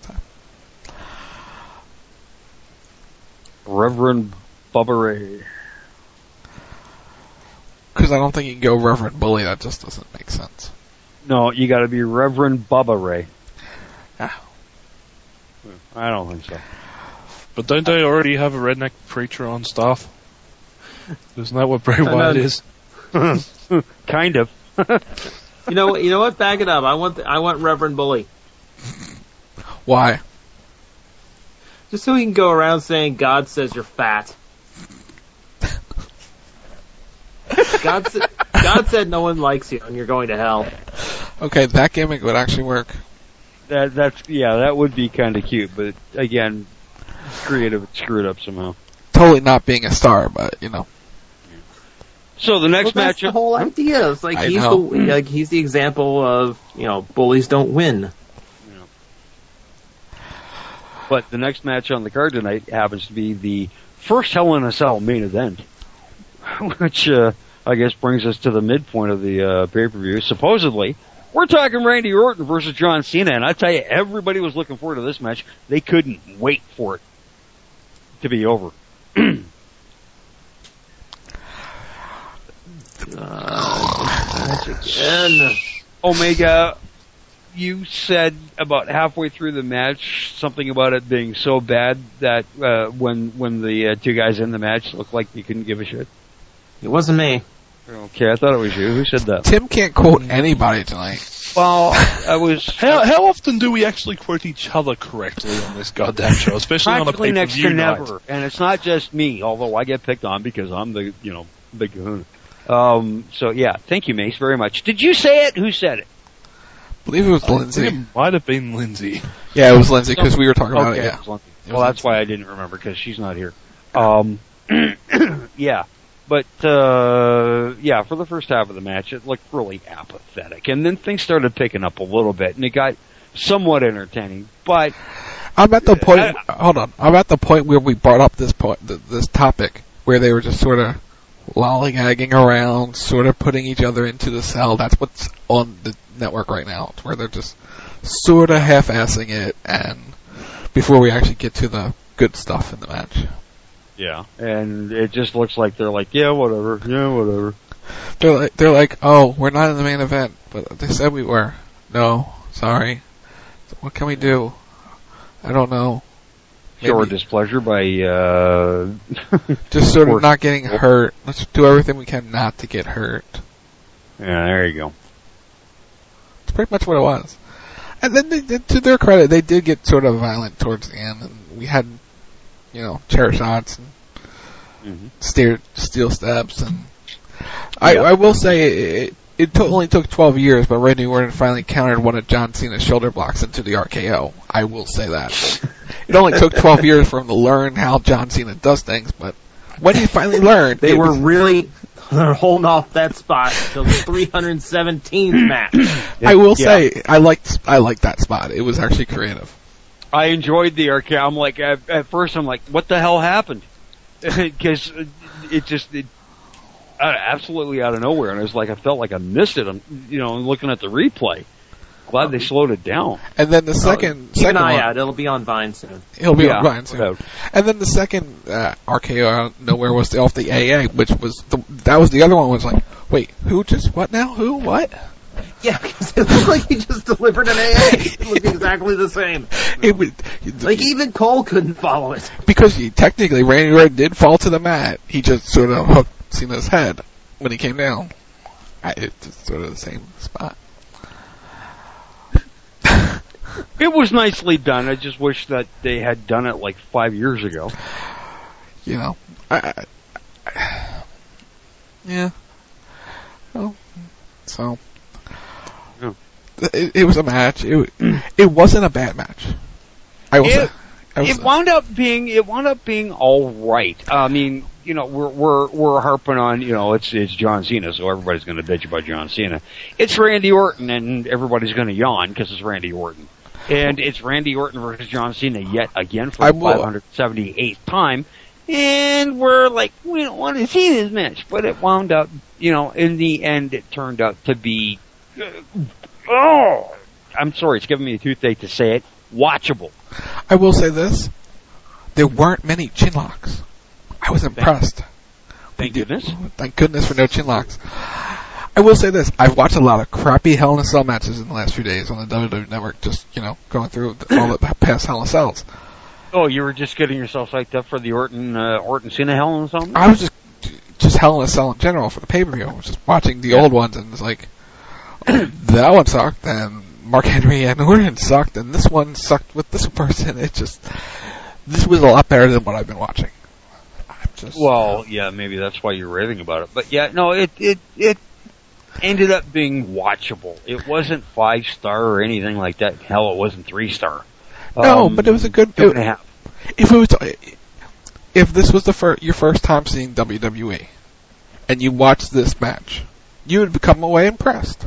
Reverend Bubba Ray. Because I don't think you can go Reverend Bully. That just doesn't make sense. No, you got to be Reverend Bubba Ray. Yeah. I don't think so. But don't they already have a redneck preacher on staff? Isn't that what Bray Wyatt is? Kind of. You know what? Back it up. I want Reverend Bully. Why? Just so he can go around saying God says you're fat. God said no one likes you and you're going to hell. Okay, that gimmick would actually work. That would be kind of cute, but again, creative screwed up somehow. Totally not being a star, but So the next match, that's the whole idea. It's like he's the example of bullies don't win. But the next match on the card tonight happens to be the first Hell in a Cell main event, which I guess brings us to the midpoint of the pay-per-view. Supposedly, we're talking Randy Orton versus John Cena, and I tell you, everybody was looking forward to this match. They couldn't wait for it to be over. Omega, you said about halfway through the match something about it being so bad that when the two guys in the match looked like you couldn't give a shit. It wasn't me. Okay, I thought it was you. Who said that? Tim can't quote anybody tonight. Well, I was... How often do we actually quote each other correctly on this goddamn show, especially on a pay-per-view next to night? never. And it's not just me, although I get picked on because I'm the, big kahuna. So yeah, thank you, Mace, very much. Did you say it? Who said it? I believe it was Lindsay. It might have been Lindsay. Yeah, it was Lindsay because we were talking about it. Yeah. Well, that's why I didn't remember because she's not here. Yeah. But, for the first half of the match, it looked really apathetic. And then things started picking up a little bit, and it got somewhat entertaining. But I'm at the point. Hold on. I'm at the point where we brought up this topic where they were just sort of lollygagging around, sort of putting each other into the cell. That's what's on the network right now. It's where they're just sort of half-assing it, and before we actually get to the good stuff in the match. Yeah, and it just looks like they're like, yeah, whatever. They're like, oh, we're not in the main event, but they said we were. No, sorry. So what can we do? I don't know. Show our displeasure by just sort of not getting hurt. Let's do everything we can not to get hurt. Yeah, there you go. It's pretty much what it was. And then, to their credit, they did get sort of violent towards the end, and we had, chair shots and steel steps, and I will say it only took 12 years, but Randy Orton finally countered one of John Cena's shoulder blocks into the RKO. I will say that. It only took 12 years for him to learn how John Cena does things, but when he finally learned, they were really holding off that spot until the 317th match. I will say I liked that spot. It was actually creative. I enjoyed the RKO. I'm like, at first I'm like, what the hell happened? Because it absolutely out of nowhere, and it was like I felt like I missed it. I'm, looking at the replay. Glad they slowed it down. And then the second keep an eye out. It'll be on Vine soon. It'll be on Vine soon. And then the second RKO out of nowhere was off the AA, which was that was the other one. Was like, wait, who just what now? Who what? Yeah, because it looked like he just delivered an AA. It looked exactly the same. Like, even Cole couldn't follow it. Because technically, Randy Orton did fall to the mat. He just sort of hooked Cena's head when he came down. It's sort of the same spot. It was nicely done. I just wish that they had done it like 5 years ago. You know, yeah. Well, so it was a match. It wasn't a bad match. It wound up being all right. I mean, you know, we're harping on, you know, it's John Cena, so everybody's going to bitch about John Cena. It's Randy Orton, and everybody's going to yawn because it's Randy Orton. And it's Randy Orton versus John Cena yet again for the 578th time. And we're like, we don't want to see this match. But it wound up, you know, in the end, it turned out to be, I'm sorry, it's giving me a toothache to say it, watchable. I will say this. There weren't many chin locks. I was impressed. Thank goodness. Thank goodness for no chin locks. I will say this. I've watched a lot of crappy Hell in a Cell matches in the last few days on the WWE Network, just, you know, going through all the past Hell in a Cells. Oh, you were just getting yourself psyched up for the Orton Cena Hell in a Cell? I was just Hell in a Cell in general for the pay-per-view. I was just watching the old ones and it's like, that one sucked, and Mark Henry and Orton sucked, and this one sucked with this person. This was a lot better than what I've been watching. Well, yeah, maybe that's why you're raving about it. But yeah, no, it ended up being watchable. It wasn't 5-star or anything like that. Hell, it wasn't 3-star. No, but it was a good 2.5. If this was your first time seeing WWE, and you watched this match, you would come away impressed.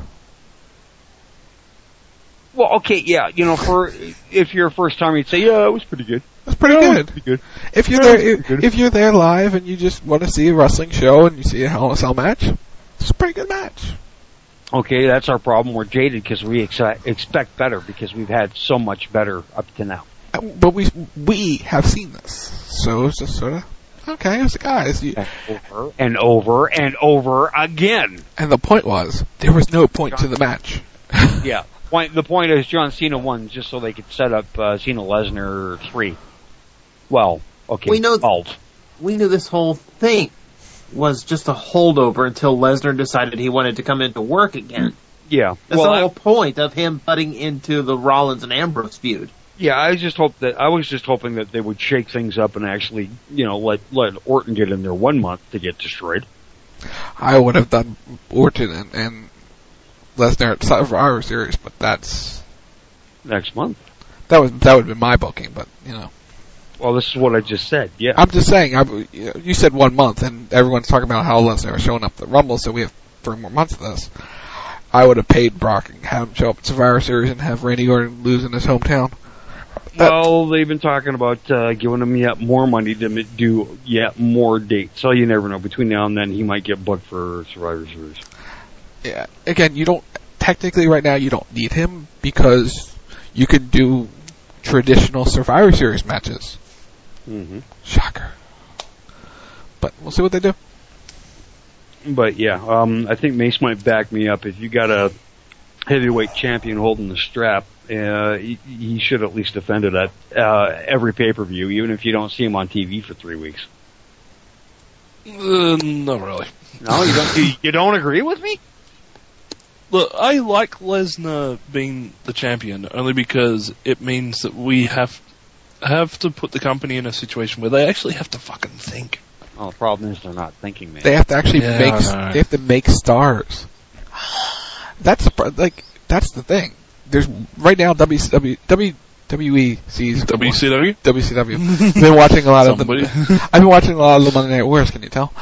Well, okay, yeah, you know, if you're first time, you'd say, yeah, it was pretty good. It's pretty good. If you're there live and you just want to see a wrestling show and you see a Hell in a Cell match, it's a pretty good match. Okay, that's our problem. We're jaded because we expect better because we've had so much better up to now. But we have seen this, so it's just sort of okay. It was the guys. Over and over and over again. And the point was there was no point to the match. Yeah. The point is John Cena won just so they could set up Cena Lesnar 3. Well, okay, we knew this whole thing was just a holdover until Lesnar decided he wanted to come into work again. Yeah. That's the whole point of him butting into the Rollins and Ambrose feud. Yeah, I was just hoping that they would shake things up and actually, you know, let Orton get in there 1 month to get destroyed. I would have done Orton and Lesnar at Survivor Series, but that's next month. That would have been my booking, but you know. Well, this is what I just said. Yeah, I'm just saying. You said 1 month, and everyone's talking about how Lesnar was showing up at the Rumble, so we have 3 more months of this. I would have paid Brock and have him show up at Survivor Series and have Randy Orton lose in his hometown. Well, they've been talking about giving him yet more money to do yet more dates. So you never know. Between now and then, he might get booked for Survivor Series. Yeah. Again, technically right now you don't need him because you can do traditional Survivor Series matches. Mm-hmm. Shocker. But we'll see what they do. But yeah, I think Mace might back me up. If you got a heavyweight champion holding the strap, he should at least defend it at every pay-per-view, even if you don't see him on TV for 3 weeks. Not really. No, you don't agree with me? Look, I like Lesnar being the champion only because it means that we have to put the company in a situation where they actually have to fucking think. Oh, the problem is they're not thinking, man. They have to actually make stars. That's the thing. There's right now WWE sees WCW. I've been watching a lot of them. I've been watching a lot of the Monday Night Wars. Can you tell?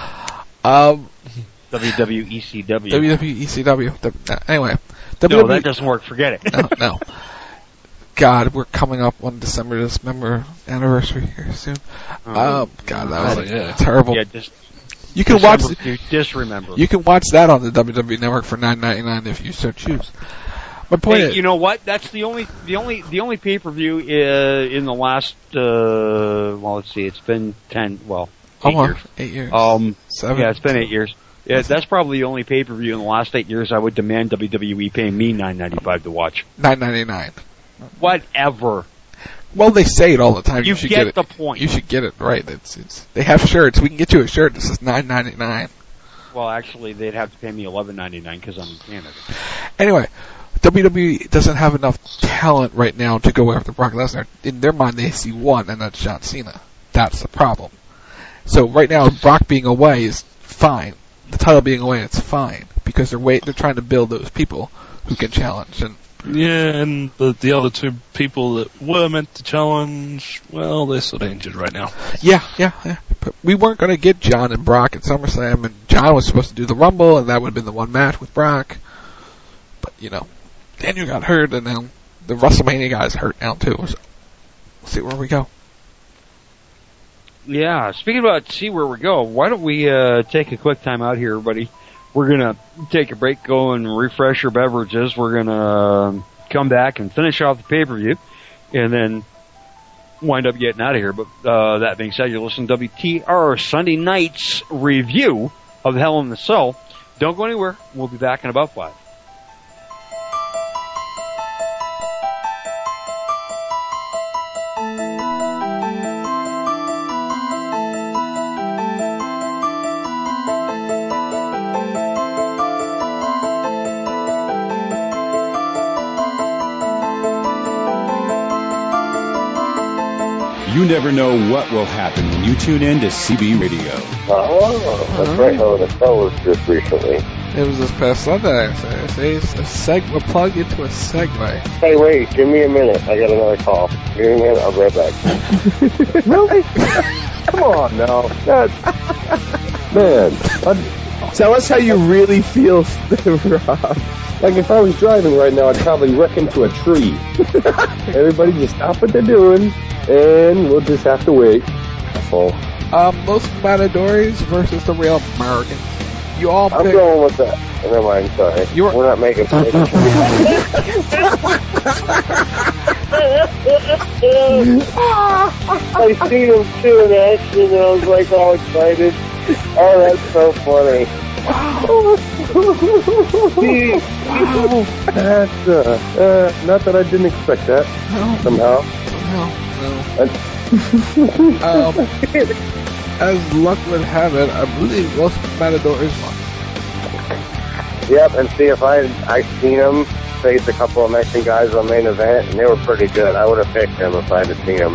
WWECW. WWECW. Anyway. No, that doesn't work. Forget it. No. God, we're coming up on December anniversary here soon. Oh, God, that was terrible. Yeah, you can watch. Disremember. You can watch that on the WWE Network for $9.99 if you so choose. My point is, you know what? That's the only pay-per-view in the last. Well, let's see. It's been 8 years. 8 years. 7. Yeah, it's been 8 years. Yeah, that's probably the only pay-per-view in the last 8 years I would demand WWE pay me $9.95 to watch. $9.99. Whatever. Well, they say it all the time. You should get it. the point. You should get it right. It's. They have shirts. We can get you a shirt. This is $9.99. Well, actually, they'd have to pay me $11.99 because I'm in Canada. Anyway, WWE doesn't have enough talent right now to go after Brock Lesnar. In their mind, they see one, and that's John Cena. That's the problem. So right now, Brock being away is fine. The title being away, it's fine because they're trying to build those people who can challenge. And and the other two people that were meant to challenge, well, they're sort of injured right now. Yeah. But we weren't going to get John and Brock at SummerSlam, and John was supposed to do the Rumble, and that would have been the one match with Brock. But, Daniel got hurt, and now the WrestleMania guy is hurt now, too. So we'll see where we go. Yeah, speaking about see where we go, why don't we take a quick time out here, everybody? We're going to take a break, go and refresh our beverages. We're going to come back and finish off the pay-per-view, and then wind up getting out of here. But that being said, you're listening to WTR Sunday Night's review of Hell in the Cell. Don't go anywhere. We'll be back in about 5. You never know what will happen when you tune in to CB Radio. Oh, that's right. Hell in the Cell was just recently. It was this past Sunday. So we'll plug into a segue. Hey, wait, give me a minute. I got another call. Give me a minute. I'll be right back. Really? Come on now. Man, tell us how you really feel, Rob. Like if I was driving right now, I'd probably wreck into a tree. Everybody just stop what they're doing, and we'll just have to wait. So, Los Matadores versus the Real Americans. You all I'm going with that. Never mind, sorry. We're not making predictions. I seen him too in action, and I was like all excited. Oh, that's so funny. Wow. That's, not that I didn't expect that. No. Somehow. As luck would have it, I believe Los Matadores won. Yep, and see if I seen him face a couple of Mexican guys on main event, and they were pretty good. I would have picked them if I had seen them.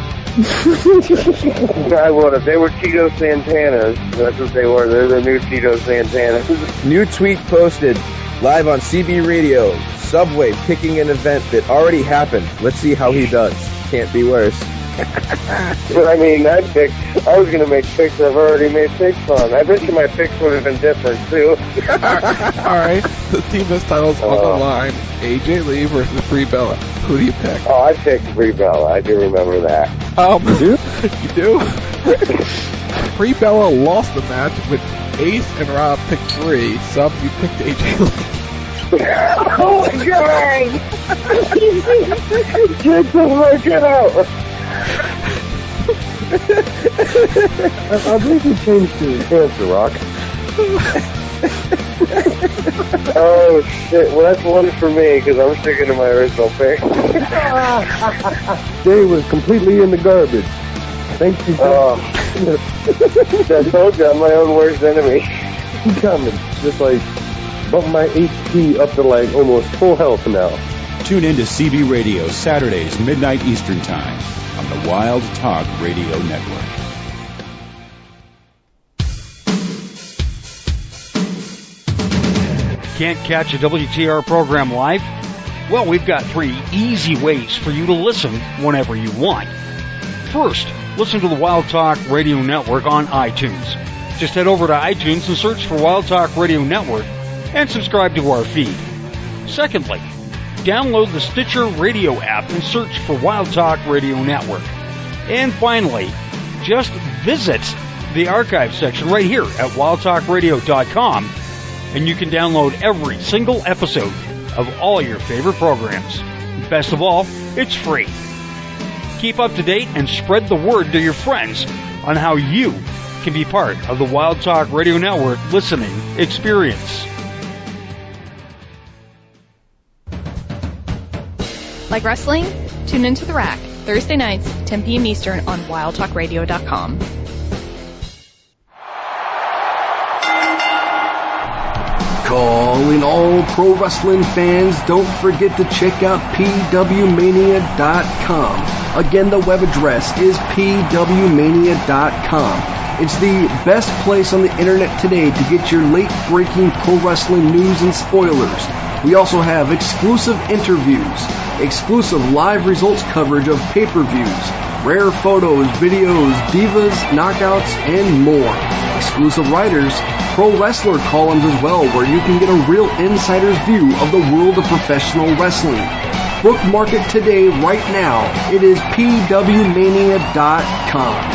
I would have. They were Tito Santanas. That's what they were. They're the new Tito Santanas. New tweet posted live on CB Radio. Subway picking an event that already happened. Let's see how he does. Can't be worse. But I mean, I was going to make picks I've already made picks on. I bet you my picks would have been different, too. Alright, the team that's titles on the line, AJ Lee versus Brie Bella. Who do you pick? Oh, I picked Brie Bella. I do remember that. You do? Brie Bella lost the match with Ace and Rob picked Brie. Sub, you picked AJ Lee. Oh my god! Get out! I believe he changed his answer, Rock. Oh shit! Well, that's one for me because I'm sticking to my original pick. Jay was completely in the garbage. Thank you. I told you I'm my own worst enemy. I'm coming, just like bump my HP up to like almost full health now. Tune in to CB Radio Saturdays, midnight Eastern Time on the Wild Talk Radio Network. Can't catch a WTR program live? Well, we've got 3 easy ways for you to listen whenever you want. First, listen to the Wild Talk Radio Network on iTunes. Just head over to iTunes and search for Wild Talk Radio Network and subscribe to our feed. Secondly, download the Stitcher Radio app and search for Wild Talk Radio Network. And finally, just visit the archive section right here at wildtalkradio.com and you can download every single episode of all your favorite programs. Best of all, it's free. Keep up to date and spread the word to your friends on how you can be part of the Wild Talk Radio Network listening experience. Like wrestling? Tune into The Rack, Thursday nights, 10 p.m. Eastern on wildtalkradio.com. Calling all pro wrestling fans, don't forget to check out pwmania.com. Again, the web address is pwmania.com. It's the best place on the internet today to get your late-breaking pro wrestling news and spoilers. We also have exclusive interviews, exclusive live results coverage of pay-per-views, rare photos, videos, divas, knockouts, and more. Exclusive writers, pro wrestler columns as well, where you can get a real insider's view of the world of professional wrestling. Bookmark it today, right now. It is pwmania.com.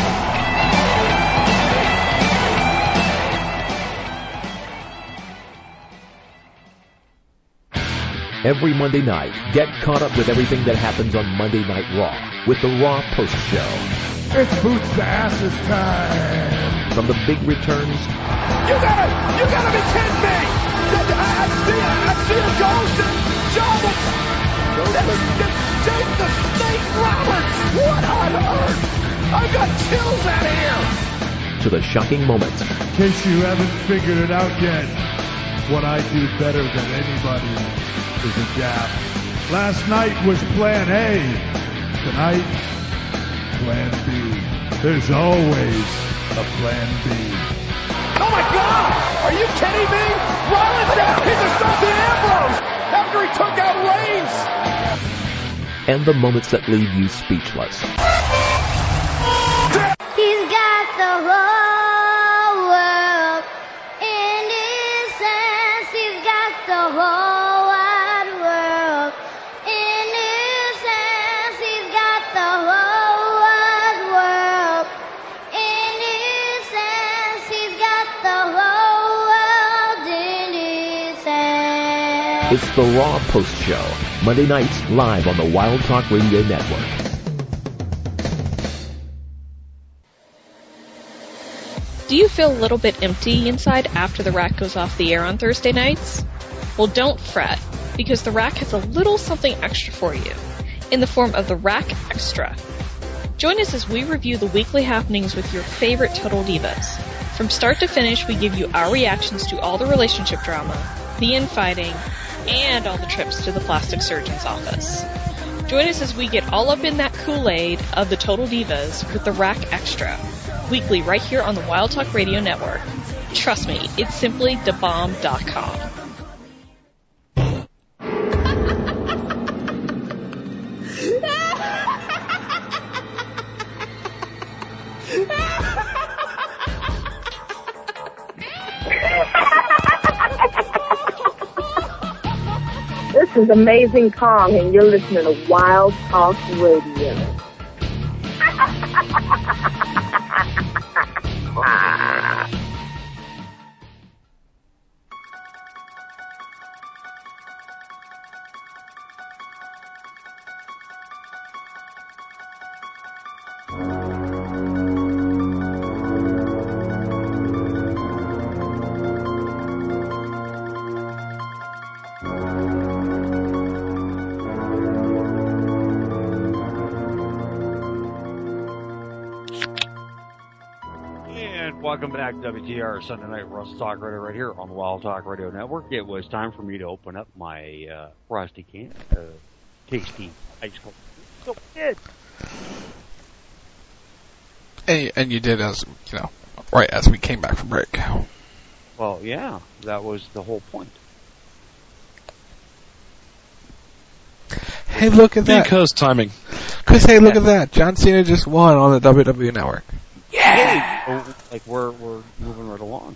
Every Monday night, get caught up with everything that happens on Monday Night Raw with the Raw Post Show. It's boots to asses time. From the big returns. You gotta be kidding me! I see a ghost and Jake the Snake Roberts! What on earth? I've got chills out of here! To the shocking moments. In case you haven't figured it out yet, what I do better than anybody is a jab. Last night was plan A. Tonight, plan B. There's always a plan B. Oh my God! Are you kidding me? Rollins got a piece of Dean Ambrose after he took out Reigns! And the moments that leave you speechless. He's got the whole world in his hands. He's got the whole wide world in his hands. He's got the whole wide world in his hands. He's got the whole world in his hands. It's the Raw Post Show, Monday nights live on the Wild Talk Radio Network. Do you feel a little bit empty inside after The Rack goes off the air on Thursday nights? Well, don't fret, because The Rack has a little something extra for you, in the form of The Rack Extra. Join us as we review the weekly happenings with your favorite Total Divas. From start to finish, we give you our reactions to all the relationship drama, the infighting, and all the trips to the plastic surgeon's office. Join us as we get all up in that Kool-Aid of the Total Divas with The Rack Extra, weekly right here on the Wild Talk Radio Network. Trust me, it's simply thebomb.com. This is Amazing Kong, and you're listening to Wild Talk Radio. Welcome back to WTR Sunday Night Russell Talk Radio right here on the Wild Talk Radio Network. It was time for me to open up my frosty can, tasty ice cold. So good. And you did as right as we came back from break. Well, yeah, that was the whole point. Hey, look at that! Because timing. Because hey, look at that! John Cena just won on the WWE Network. Yeah. Like we're moving right along.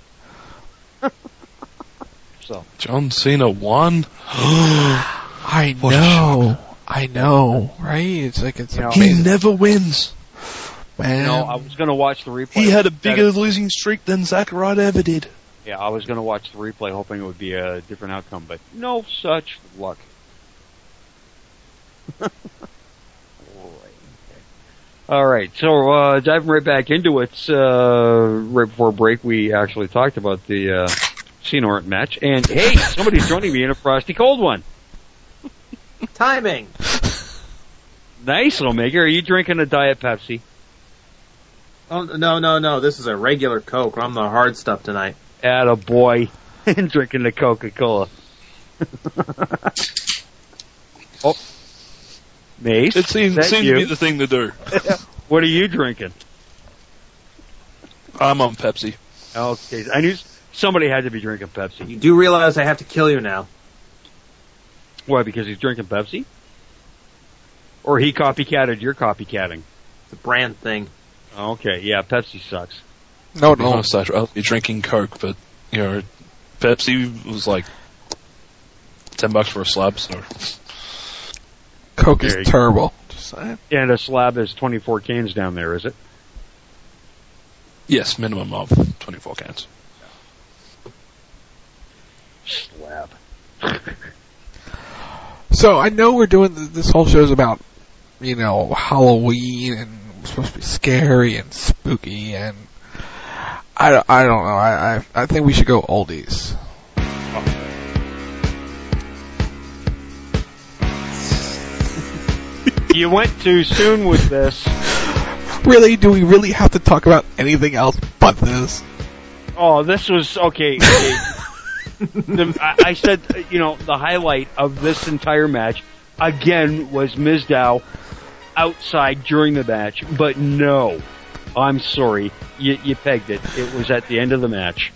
So John Cena won. I know, right? It's like it's he never wins. Man, I was going to watch the replay. He had a bigger losing streak than Zack Ryder ever did. Yeah, I was going to watch the replay, hoping it would be a different outcome, but no such luck. All right, so diving right back into it, right before break, we actually talked about the Cena Orton match, and hey, somebody's joining me in a frosty cold one. Timing. Nice, Omega. Are you drinking a Diet Pepsi? Oh no! This is a regular Coke. I'm the hard stuff tonight. Attaboy. And drinking the Coca-Cola. Oh. Mace? It seems to be the thing to do. What are you drinking? I'm on Pepsi. Okay. I knew somebody had to be drinking Pepsi. You do realize I have to kill you now. Why, because he's drinking Pepsi? Or he copycatted your copycatting? It's a brand thing. Okay, yeah, Pepsi sucks. No. I'll be drinking Coke, but, you know, Pepsi was like $10 for a slab, so... Coke is terrible. Just saying. And a slab is 24 cans down there, is it? Yes, minimum of 24 cans. Slab. So I know we're doing this whole show's about, you know, Halloween and it's supposed to be scary and spooky, and I don't know. I think we should go oldies. You went too soon with this. Really? Do we really have to talk about anything else but this? Oh, this was okay. I said, you know, the highlight of this entire match again was Mizdow outside during the match, but no, I'm sorry, you pegged it. It was at the end of the match.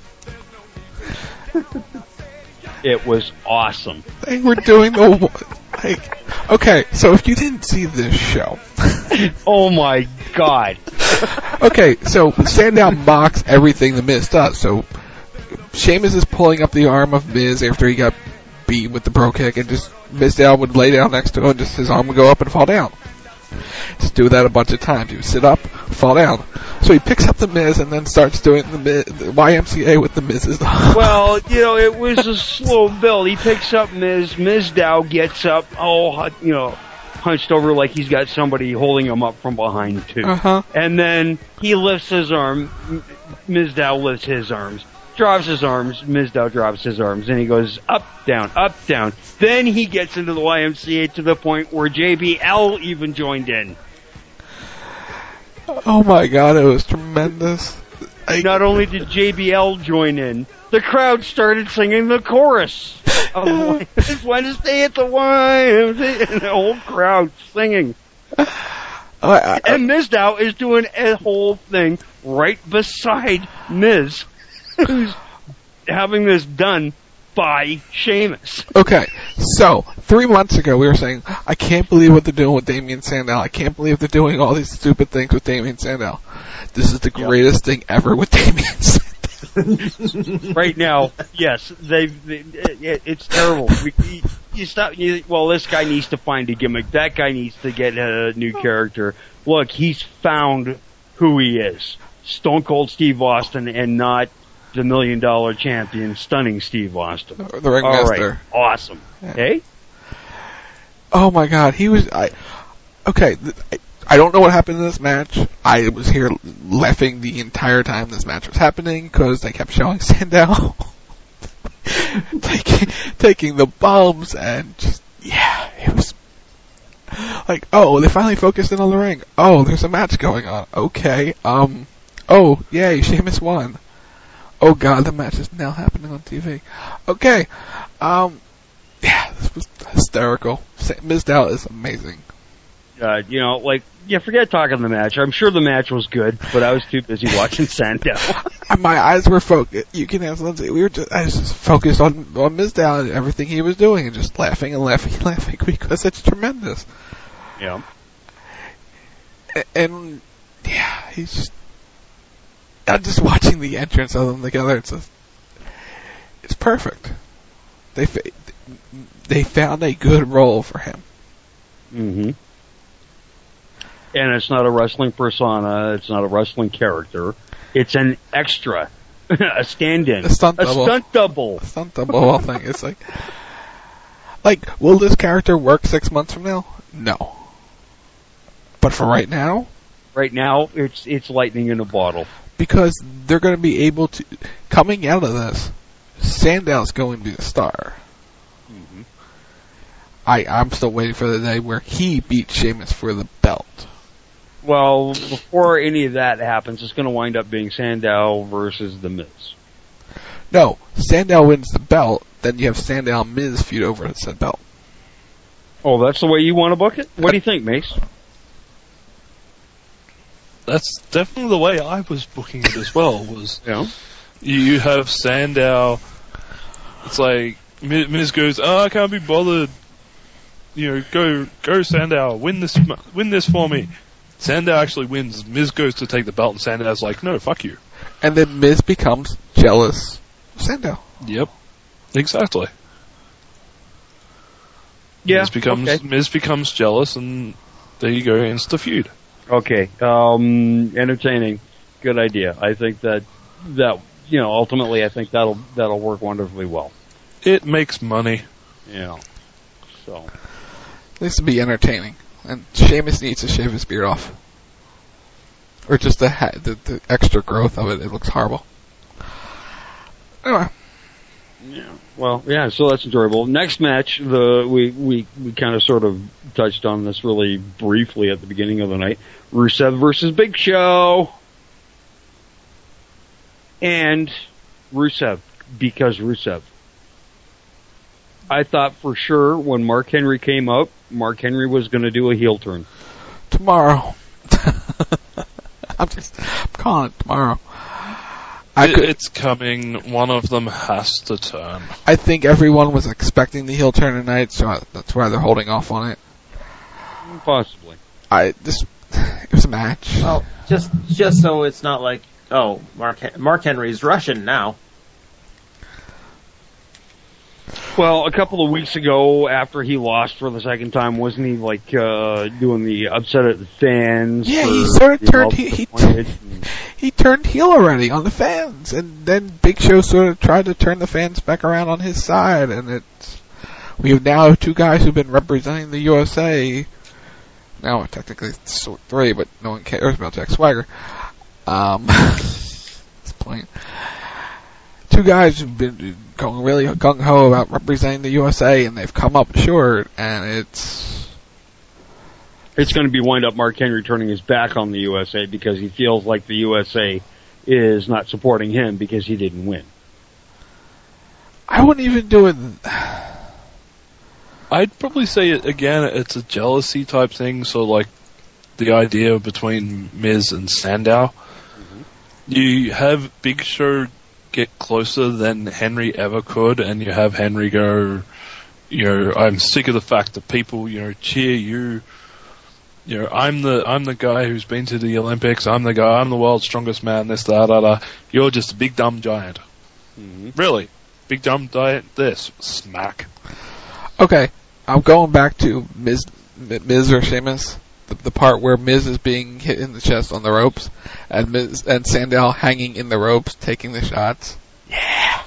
It was awesome. They were doing okay, so if you didn't see this show. Oh my god. Okay, so Sandow mocks everything the Miz does. So Sheamus is pulling up the arm of Miz after he got beat with the bro kick, and just Mizdow would lay down next to him, and just his arm would go up and fall down. Just do that a bunch of times. He would sit up, fall down. So he picks up the Miz and then starts doing the YMCA with the Miz's. Well, you know, it was a slow build. He picks up Miz. Mizdow gets up, hunched over like he's got somebody holding him up from behind, too. Uh-huh. And then he lifts his arm. Mizdow lifts his arms. Drops his arms. Mizdow drops his arms. And he goes up, down, up, down. Then he gets into the YMCA to the point where JBL even joined in. Oh my god, it was tremendous. Not only did JBL join in, the crowd started singing the chorus of Wednesday at the YMCA, and the whole crowd singing. And Mizdow is doing a whole thing right beside Miz, who's having this done by Sheamus. Okay, so 3 months ago we were saying, I can't believe what they're doing with Damien Sandow. I can't believe they're doing all these stupid things with Damien Sandow. This is the greatest thing ever with Damien Sandow. Right now, yes, it's terrible. This guy needs to find a gimmick. That guy needs to get a new character. Look, he's found who he is. Stone Cold Steve Austin, and not the $1 million champion, stunning Steve Austin. The ringmaster. All right, awesome. Yeah. Hey? Oh my god, I don't know what happened in this match. I was here laughing the entire time this match was happening, because they kept showing Sandow taking the bumps, and just, yeah, it was like, oh, they finally focused in on the ring. Oh, there's a match going on. Okay, oh, yay, Sheamus won. Oh god, the match is now happening on TV. Okay, yeah, this was hysterical. Mizdow is amazing. Forget talking the match. I'm sure the match was good, but I was too busy watching Sandow. My eyes were focused. You can ask Lindsay. I was just focused on Mizdow and everything he was doing, and just laughing and laughing and laughing, because it's tremendous. Yeah. And yeah, he's just. I'm just watching the entrance of them together. It's perfect. They found a good role for him. Mm-hmm. And it's not a wrestling persona. It's not a wrestling character. It's an extra, a stand-in, a stunt double whole thing. It's like, will this character work 6 months from now? No. But for right now, Right now, it's lightning in a bottle. Because they're going to be able to, coming out of this, Sandow's going to be the star. Mm-hmm. I'm still waiting for the day where he beats Sheamus for the belt. Well, before any of that happens, it's going to wind up being Sandow versus The Miz. No, Sandow wins the belt, then you have Sandow and Miz feud over the said belt. Oh, that's the way you want to book it? What do you think, Mace? That's definitely the way I was booking it as well. You have Sandow. It's like Miz goes, I can't be bothered. Go Sandow, win this for me. Sandow actually wins. Miz goes to take the belt, and Sandow's like, no, fuck you. And then Miz becomes jealous of Sandow. Yep, exactly. Yeah, Miz becomes jealous, and there you go, insta feud. Okay, entertaining, good idea. I think that ultimately, I think that'll work wonderfully well. It makes money. Yeah. So this would be entertaining, and Sheamus needs to shave his beard off, or just the extra growth of it. It looks horrible. Anyway. Yeah. Well, yeah. So that's enjoyable. Next match, we kind of sort of touched on this really briefly at the beginning of the night. Rusev versus Big Show, and Rusev because Rusev. I thought for sure when Mark Henry came up, Mark Henry was going to do a heel turn. Tomorrow. I'm calling it tomorrow. It's coming. One of them has to turn. I think everyone was expecting the heel turn tonight, so that's why they're holding off on it. Possibly. It was a match. Well, just so it's not like, Mark Henry's Russian now. Well, a couple of weeks ago, after he lost for the second time, wasn't he doing the upset at the fans? Yeah, he sort of turned he turned heel already on the fans, and then Big Show sort of tried to turn the fans back around on his side, and we have now two guys who've been representing the USA. Now technically it's three, but no one cares about Jack Swagger. It's plain. Two guys who've been going really gung-ho about representing the USA, and they've come up short, and it's going to be wind up Mark Henry turning his back on the USA because he feels like the USA is not supporting him because he didn't win. I wouldn't even do it. I'd probably say, again, it's a jealousy type thing, so like the idea between Miz and Sandow. Mm-hmm. You have Big Show get closer than Henry ever could, and you have Henry go, I'm sick of the fact that people, cheer you. I'm the guy who's been to the Olympics. I'm the world's strongest man. This, that. You're just a big dumb giant. Mm-hmm. Really, big dumb giant. This smack. Okay, I'm going back to Miz or Sheamus. The part where Miz is being hit in the chest on the ropes, and Sandow hanging in the ropes, taking the shots. Yeah.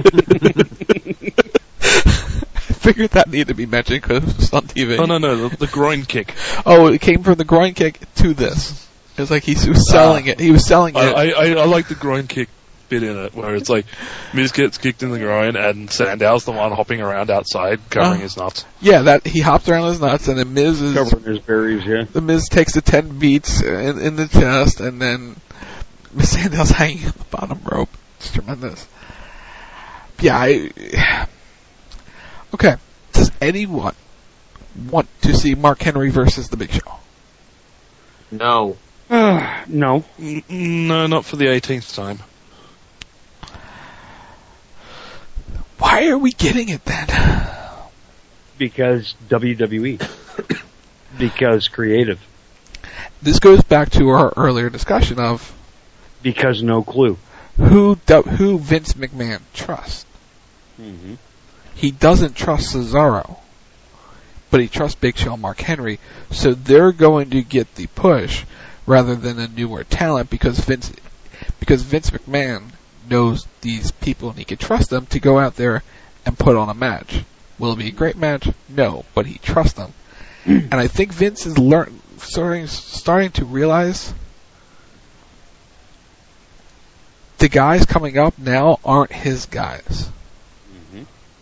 I figured that needed to be mentioned because it was on TV. Oh, no, the groin kick. Oh, it came from the groin kick to this. It was like he was selling it. He was selling it. I like the groin kick bit in it, where it's like Miz gets kicked in the groin and Sandow's the one hopping around outside covering his nuts. Yeah, that he hopped around his nuts, and then Miz is covering his berries. Yeah, the Miz takes the 10 beats in the chest, and then Sandow's hanging on the bottom rope. It's tremendous. Yeah, okay. Does anyone want to see Mark Henry versus the Big Show? No. No. No, not for the 18th time. Why are we getting it then? Because WWE. Because creative. This goes back to our earlier discussion of... Because no clue. Who Vince McMahon trusts. Mm-hmm. He doesn't trust Cesaro, but he trusts Big Show and Mark Henry, so they're going to get the push rather than a newer talent because Vince McMahon knows these people and he can trust them to go out there and put on a match. Will it be a great match? No, but he trusts them. And I think Vince is starting to realize the guys coming up now aren't his guys. Mm-hmm.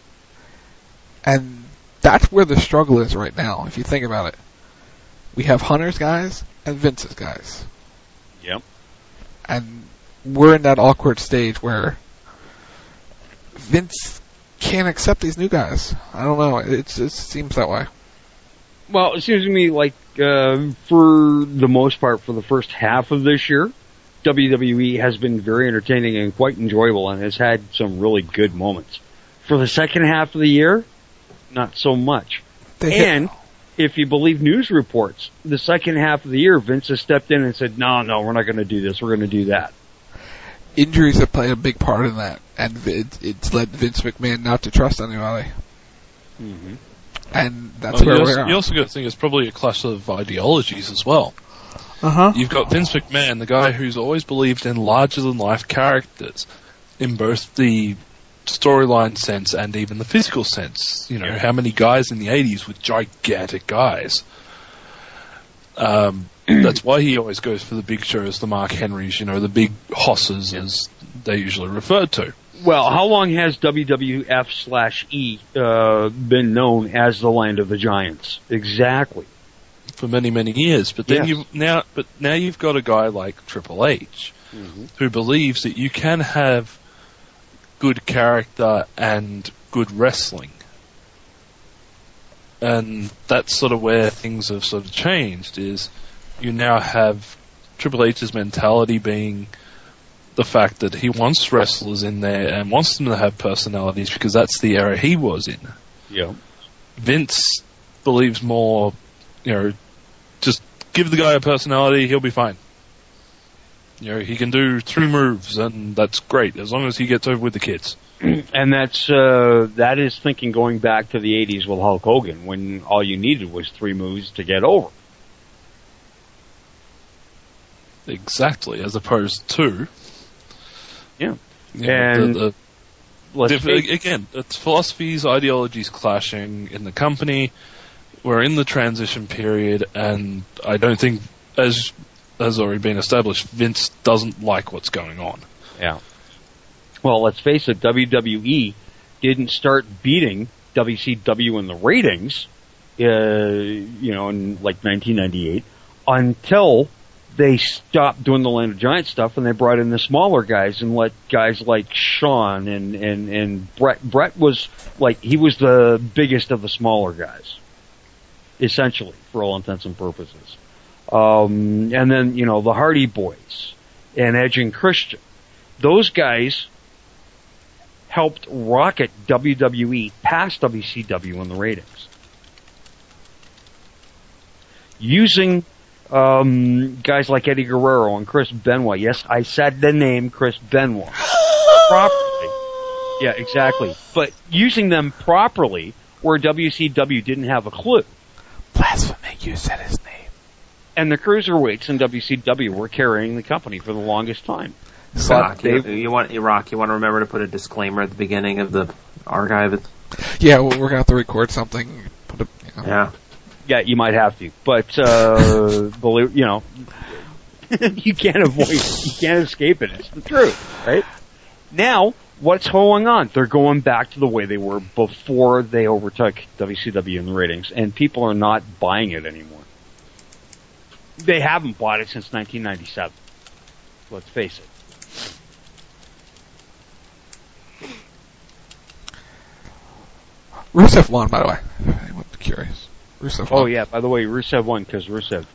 And that's where the struggle is right now, if you think about it. We have Hunter's guys and Vince's guys. Yep. And we're in that awkward stage where Vince can't accept these new guys. I don't know. It seems that way. Well, it seems to me like, for the most part, for the first half of this year, WWE has been very entertaining and quite enjoyable and has had some really good moments. For the second half of the year, not so much. And if you believe news reports, the second half of the year, Vince has stepped in and said, no, we're not going to do this. We're going to do that. Injuries have played a big part in that, and it's led Vince McMahon not to trust anybody. Mm-hmm. And that's where we are. You also got to think it's probably a clash of ideologies as well. Uh-huh. You've got Vince McMahon, the guy who's always believed in larger-than-life characters in both the storyline sense and even the physical sense. You know, how many guys in the 80s were gigantic guys? That's why he always goes for the big shows, the Mark Henrys, you know, the big hosses, as they usually refer to. Well, how long has WWF/E been known as the land of the giants? Exactly. For many, many years. But then now you've got a guy like Triple H, who believes that you can have good character and good wrestling. And that's sort of where things have sort of changed, is you now have Triple H's mentality being the fact that he wants wrestlers in there and wants them to have personalities because that's the era he was in. Yeah. Vince believes more, you know, just give the guy a personality, he'll be fine. You know, he can do 3 moves and that's great as long as he gets over with the kids. And that is thinking going back to the 80s with Hulk Hogan when all you needed was 3 moves to get over. Exactly, as opposed to... Yeah. And again, it's philosophies, ideologies clashing in the company. We're in the transition period, and I don't think, as already been established, Vince doesn't like what's going on. Yeah. Well, let's face it, WWE didn't start beating WCW in the ratings, in like 1998, until they stopped doing the Land of Giants stuff and they brought in the smaller guys and let guys like Shawn and Brett. Brett was like, he was the biggest of the smaller guys, essentially, for all intents and purposes. And then, the Hardy Boys and Edge and Christian. Those guys helped rocket WWE past WCW in the ratings. Using guys like Eddie Guerrero and Chris Benoit. Yes, I said the name Chris Benoit. Properly. Yeah, exactly. But using them properly where WCW didn't have a clue. Blasphemy, you said his name. And the cruiserweights in WCW were carrying the company for the longest time. Rock, you want to remember to put a disclaimer at the beginning of the archive. Yeah, we're going to have to record something. Yeah. Yeah, you might have to, but believe you can't escape it. It's the truth, right? Now, what's going on? They're going back to the way they were before they overtook WCW in the ratings, and people are not buying it anymore. They haven't bought it since 1997. Let's face it. Rusev won, by the way. I'm curious. Rusev won. Oh yeah, by the way, Rusev won because Rusev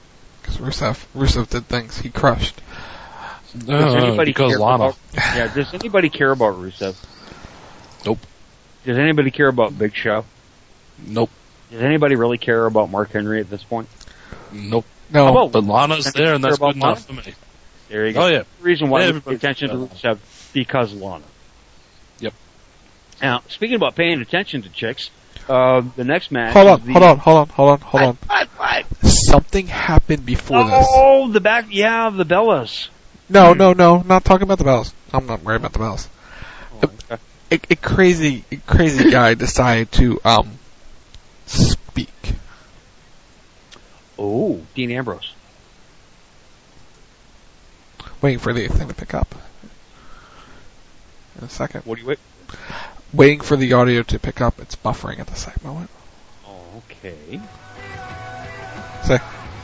did things. He crushed. Does anybody because care Lana. Does anybody care about Rusev? Nope. Does anybody care about Big Show? Nope. Does anybody really care about Mark Henry at this point? Nope. No. But Lana's there, and that's good enough for me. There you go. Oh yeah. The reason why we pay everybody's attention to Rusev because Lana. Yep. Now, speaking about paying attention to chicks, the next match. Hold on. What? Something happened before this. Oh, the Bellas. No, not talking about the Bellas. I'm not worried about the Bellas. Oh, okay. A crazy guy decided to speak. Oh, Dean Ambrose. Waiting for the thing to pick up. In a second. What do you wait? Waiting for the audio to pick up. It's buffering at the same moment. Okay. Say.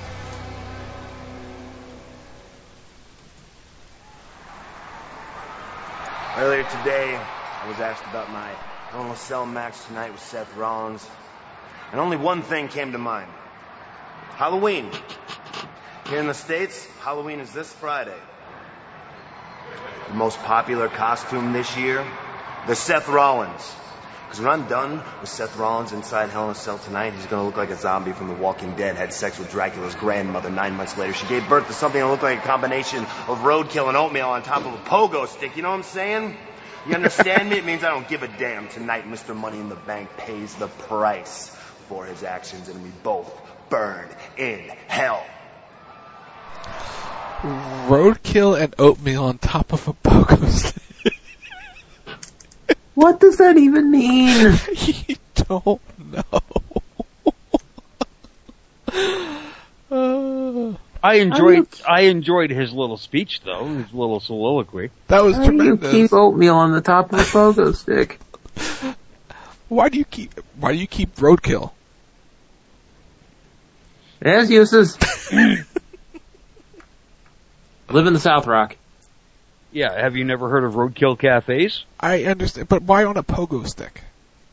Earlier today, I was asked about my Hell in a Cell match tonight with Seth Rollins, and only one thing came to mind. Halloween. Here in the States, Halloween is this Friday. The most popular costume this year, the Seth Rollins. Because when I'm done with Seth Rollins inside Hell in a Cell tonight, he's going to look like a zombie from The Walking Dead, had sex with Dracula's grandmother 9 months later. She gave birth to something that looked like a combination of roadkill and oatmeal on top of a pogo stick. You know what I'm saying? You understand me? It means I don't give a damn. Tonight, Mr. Money in the Bank pays the price for his actions, and we both burn in hell. Roadkill and oatmeal on top of a pogo stick. What does that even mean? You don't know. I enjoyed his little speech though, his little soliloquy. That was tremendous. How do you keep oatmeal on the top of a pogo stick? Why do you keep roadkill? It has uses. Live in the South Rock. Yeah, have you never heard of roadkill cafes? I understand, but why on a pogo stick?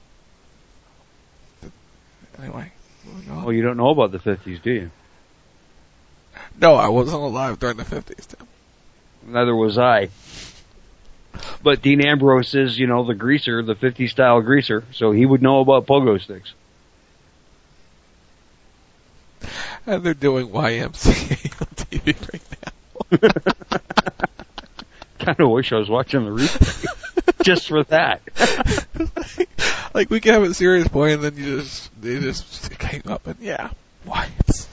Anyway. Oh, you don't know about the 50s, do you? No, I wasn't alive during the 50s, Tim. Neither was I. But Dean Ambrose is, the greaser, the 50s style greaser, so he would know about pogo sticks. And they're doing YMCA on TV right now. Kind of wish I was watching the replay just for that. Like we can have a serious point, and then they just came up, and yeah, why?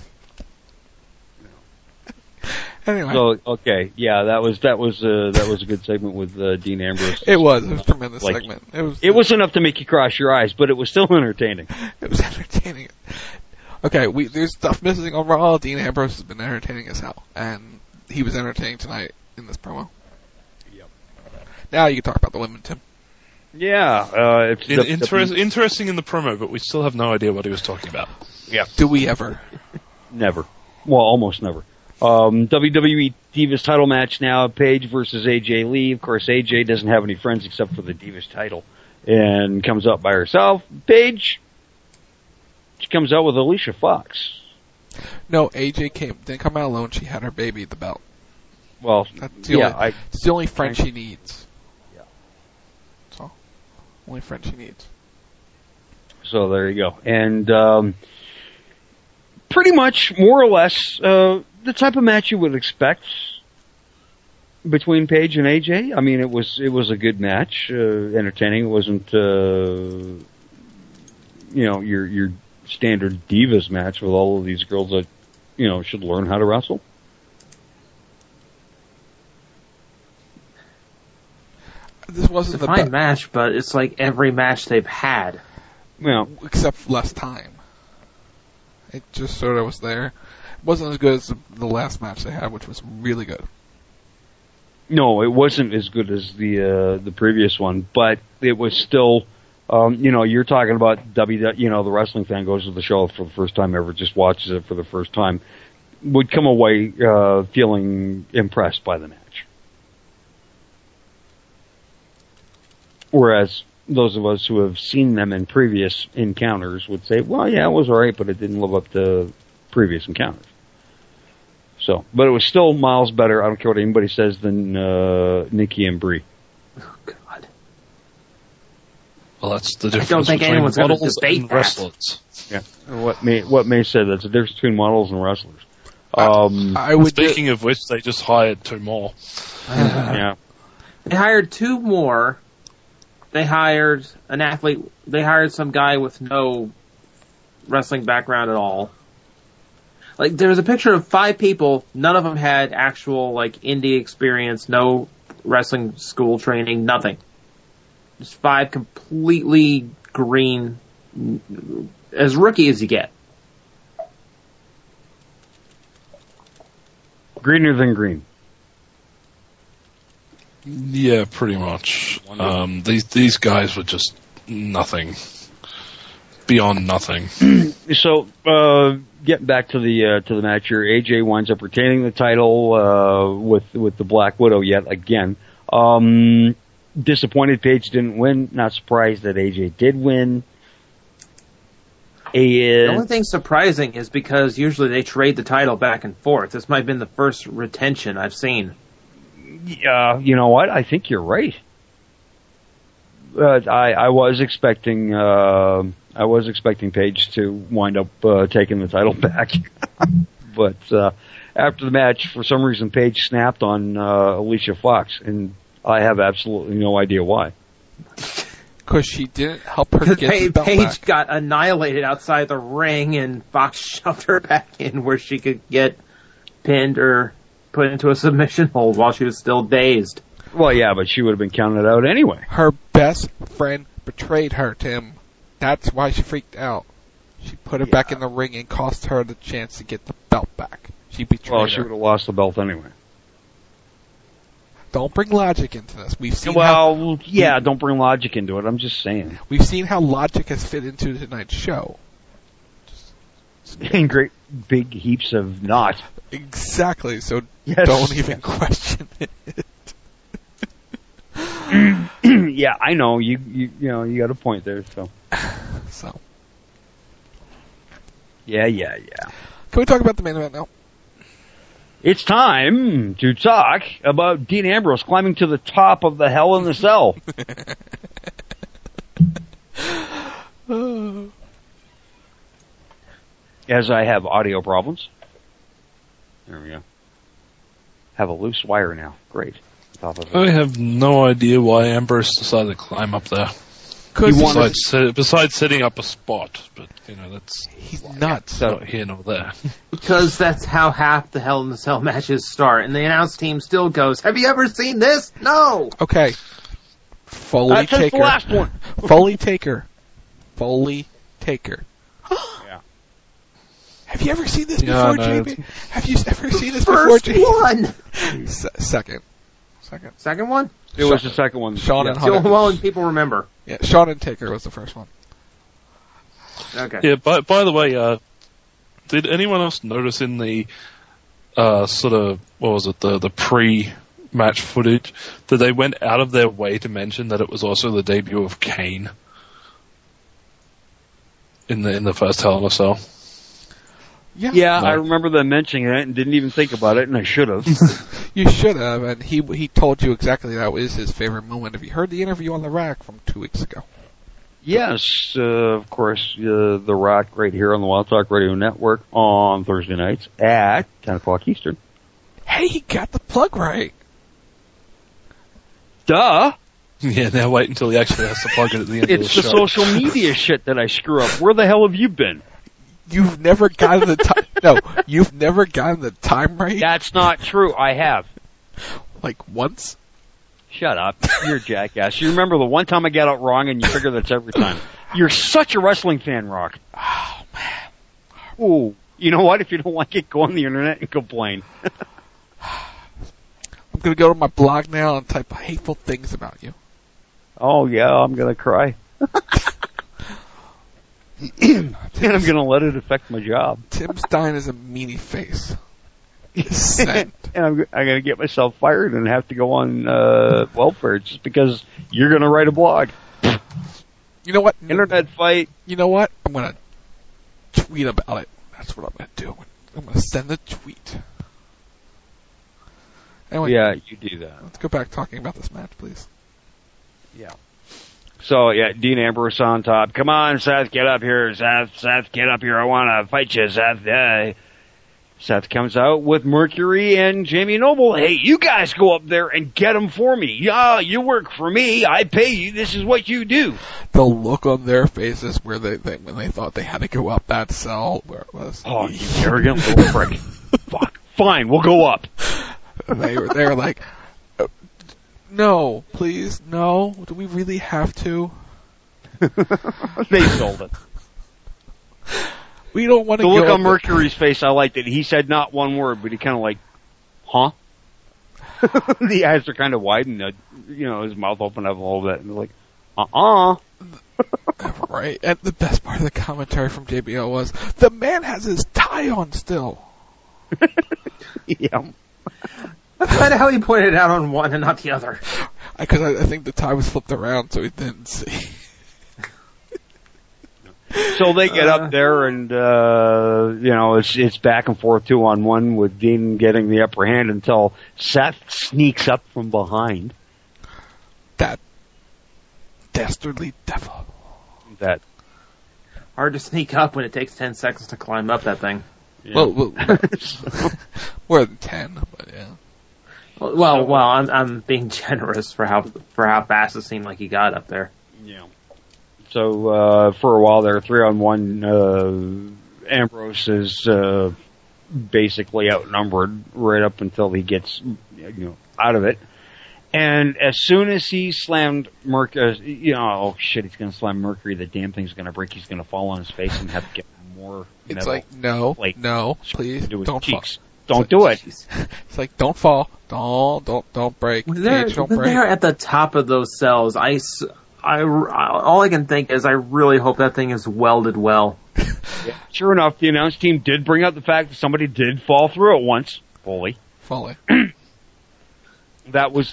Anyway. So okay, yeah, that was a good segment with Dean Ambrose. It was a tremendous segment. It was enough to make you cross your eyes, but it was still entertaining. It was entertaining. Okay, there's stuff missing on Raw. Dean Ambrose has been entertaining as hell, and he was entertaining tonight in this promo. Yep. Now you can talk about the women, Tim. Yeah, it's interesting in the promo, but we still have no idea what he was talking about. Yeah. Do we ever? Never. Well, almost never. WWE Divas title match now, Paige versus AJ Lee. Of course, AJ doesn't have any friends except for the Divas title, and comes up by herself. Paige, she comes out with Alicia Fox. No, AJ didn't come out alone. She had her baby at the belt. Well, it's the only friend she needs. Yeah. That's all. Only friend she needs. So there you go. And pretty much, more or less, the type of match you would expect between Paige and AJ. I mean, it was a good match, entertaining. It wasn't, your standard Divas match with all of these girls that, should learn how to wrestle. This wasn't a fine match, but it's like every match they've had. Well, except less time. It just sort of was there. It wasn't as good as the last match they had, which was really good. No, it wasn't as good as the previous one, but it was still, you're talking about the wrestling fan goes to the show for the first time ever, just watches it for the first time, would come away feeling impressed by the match. Whereas those of us who have seen them in previous encounters would say, well, yeah, it was alright, but it didn't live up to previous encounters. So, but it was still miles better, I don't care what anybody says, than Nikki and Brie. Oh, God. Well, that's the difference I don't think between anyone's going to models debate and that. wrestlers. Yeah. What May said, that's the difference between models and wrestlers. Speaking of which, they just hired 2 more. Yeah. They hired 2 more. They hired an athlete. They hired some guy with no wrestling background at all. Like, there was a picture of 5 people. None of them had actual, indie experience, no wrestling school training, nothing. Just 5 completely green, as rookie as you get. Greener than green. Yeah, pretty much. These guys were just nothing. Beyond nothing. So, getting back to the match here, AJ winds up retaining the title with the Black Widow yet again. Disappointed Paige didn't win. Not surprised that AJ did win. The only thing surprising is because usually they trade the title back and forth. This might have been the first retention I've seen. You know what? I think you're right. I was expecting Paige to wind up taking the title back, but after the match, for some reason, Paige snapped on Alicia Fox, and I have absolutely no idea why. Because she didn't help her get the belt Paige back. got annihilated outside the ring, and Fox shoved her back in where she could get pinned or put into a submission hold while she was still dazed. Well, yeah, but she would have been counted out anyway. Her best friend betrayed her, Tim. That's why she freaked out. She put her back in the ring and cost her the chance to get the belt back. She betrayed her. She would have lost the belt anyway. Don't bring logic into this. We've seen don't bring logic into it. I'm just saying. We've seen how logic has fit into tonight's show. In great big heaps of not. Exactly. So Yes. don't even question it. Yeah, I know. You got a point there. So. Yeah. Can we talk about the main event now? It's time to talk about Dean Ambrose climbing to the top of the Hell in the Cell. As I have audio problems. There we go. Have a loose wire now. Great. Top of it. I have no idea why Ambrose decided to climb up there. Besides setting up a spot, but he's nuts. Not here nor there. Because that's how half the Hell in the Cell matches start, and the announce team still goes, "Have you ever seen this? No." Okay. Foley That's Taker. the last one. Foley Taker. Yeah. Have you ever seen this Yeah, before, no. JB? Have you ever seen this before, First JB? one. Second one? It was the second one. Sean and The Hunter. only one people remember. Yeah, Sean and Taker was the first one. Okay. Yeah, by the way, did anyone else notice in the the pre-match footage that they went out of their way to mention that it was also the debut of Kane in the first Hell in a Cell? Yeah, I remember them mentioning it and didn't even think about it, and I should have. You should have, and he told you exactly that was his favorite moment. Have you heard the interview on The Rack from 2 weeks ago? Yes, of course, The Rock right here on the Wild Talk Radio Network on Thursday nights at 10 o'clock Eastern. Hey, he got the plug right. Duh! Yeah, now wait until he actually has to plug it at the end of the It's show. the social media shit that I screw up. Where the hell have you been? You've never gotten the time. No, you've never gotten the time right. That's not true. I have. Like once. Shut up. You're a jackass. You remember the one time I got it wrong, and you figure that's every time. You're such a wrestling fan, Rock. Oh man. Ooh. You know what? If you don't like it, go on the internet and complain. I'm gonna go to my blog now and type hateful things about you. Oh yeah, I'm gonna cry. And I'm gonna let it affect my job. Tim Stein is a meanie face. Sent. And I'm gonna get myself fired and have to go on welfare just because you're gonna write a blog. You know what? Internet fight. You know what? I'm gonna tweet about it. That's what I'm gonna do. I'm gonna send a tweet. Anyway, Yeah, you do that. let's go back talking about this match, please. Yeah. So yeah, Dean Ambrose on top. Come on, Seth, get up here. Seth, get up here. I want to fight you, Seth. Seth comes out with Mercury and Jamie Noble. Hey, you guys go up there and get him for me. Yeah, you work for me. I pay you. This is what you do. The look on their faces where when they thought they had to go up that cell, where it was. Oh, you arrogant little prick. Fuck. Fine, we'll go up. They were like, no, please, no. Do we really have to? They sold it. We don't want to The go look up on Mercury's face, I liked it. He said not one word, but he kind of like huh? The eyes are kind of wide and, his mouth opened up a little bit and they're like, Right. And the best part of the commentary from JBL was, the man has his tie on still. Yeah. That's kind of how he pointed it out on one and not the other. Because I think the tie was flipped around so he didn't see. So they get up there and, it's back and forth 2-on-1 with Dean getting the upper hand until Seth sneaks up from behind. That dastardly devil. That. Hard to sneak up when it takes 10 seconds to climb up that thing. Yeah. Well, more than 10, but yeah. Well, I'm being generous for how fast it seemed like he got up there. Yeah. So for a while there, 3-on-1, Ambrose is basically outnumbered right up until he gets out of it. And as soon as he slammed Mercury, he's going to slam Mercury. The damn thing's going to break. He's going to fall on his face and have to get more. It's like no, please don't fall. Don't do it. It's like don't fall, don't break. When they're at the top of those cells, all I can think is I really hope that thing is welded well. Yeah. Sure enough, the announce team did bring up the fact that somebody did fall through it once, fully. That was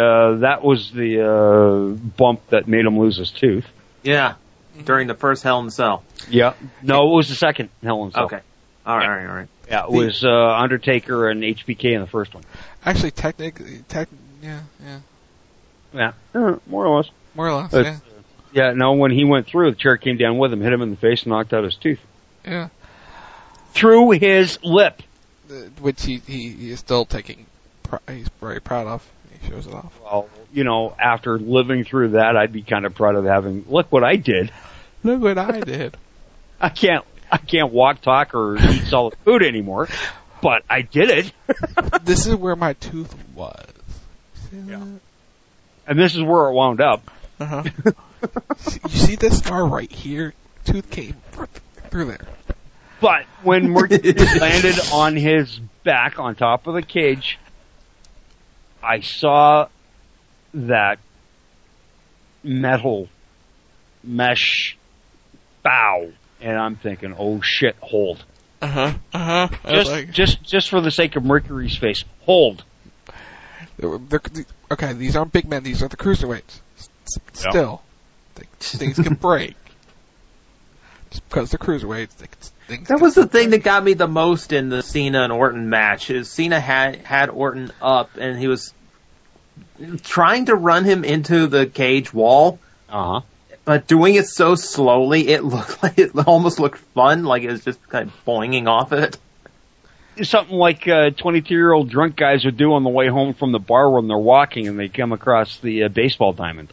the bump that made him lose his tooth. Yeah, during the first Hell in the Cell. Yeah, no, it was the second Hell in the Cell. Okay, all right. Yeah, it was Undertaker and HBK in the first one. Actually, technically, yeah. Yeah, more or less. Yeah. Yeah, no, when he went through, the chair came down with him, hit him in the face, and knocked out his tooth. Yeah. Through his lip. Which he is still taking, he's very proud of. He shows it off. Well, after living through that, I'd be kind of proud of look what I did. Look what I did. I can't walk, talk, or eat solid food anymore, but I did it. This is where my tooth was. Yeah. And this is where it wound up. Uh-huh. You see this scar right here? Tooth came through there. But when Mercury landed on his back on top of the cage, I saw that metal mesh bow, and I'm thinking, oh shit, hold. Just for the sake of Mercury's face, hold. Okay, these aren't big men, these are the cruiserweights. Still, things can break. Just because they're cruiserweights, that was the thing that got me the most in the Cena and Orton match. Is Cena had Orton up, and he was trying to run him into the cage wall. But doing it so slowly, it almost looked fun, like it was just kind of boinging off it. Something like 22-year-old drunk guys would do on the way home from the bar when they're walking and they come across the baseball diamond.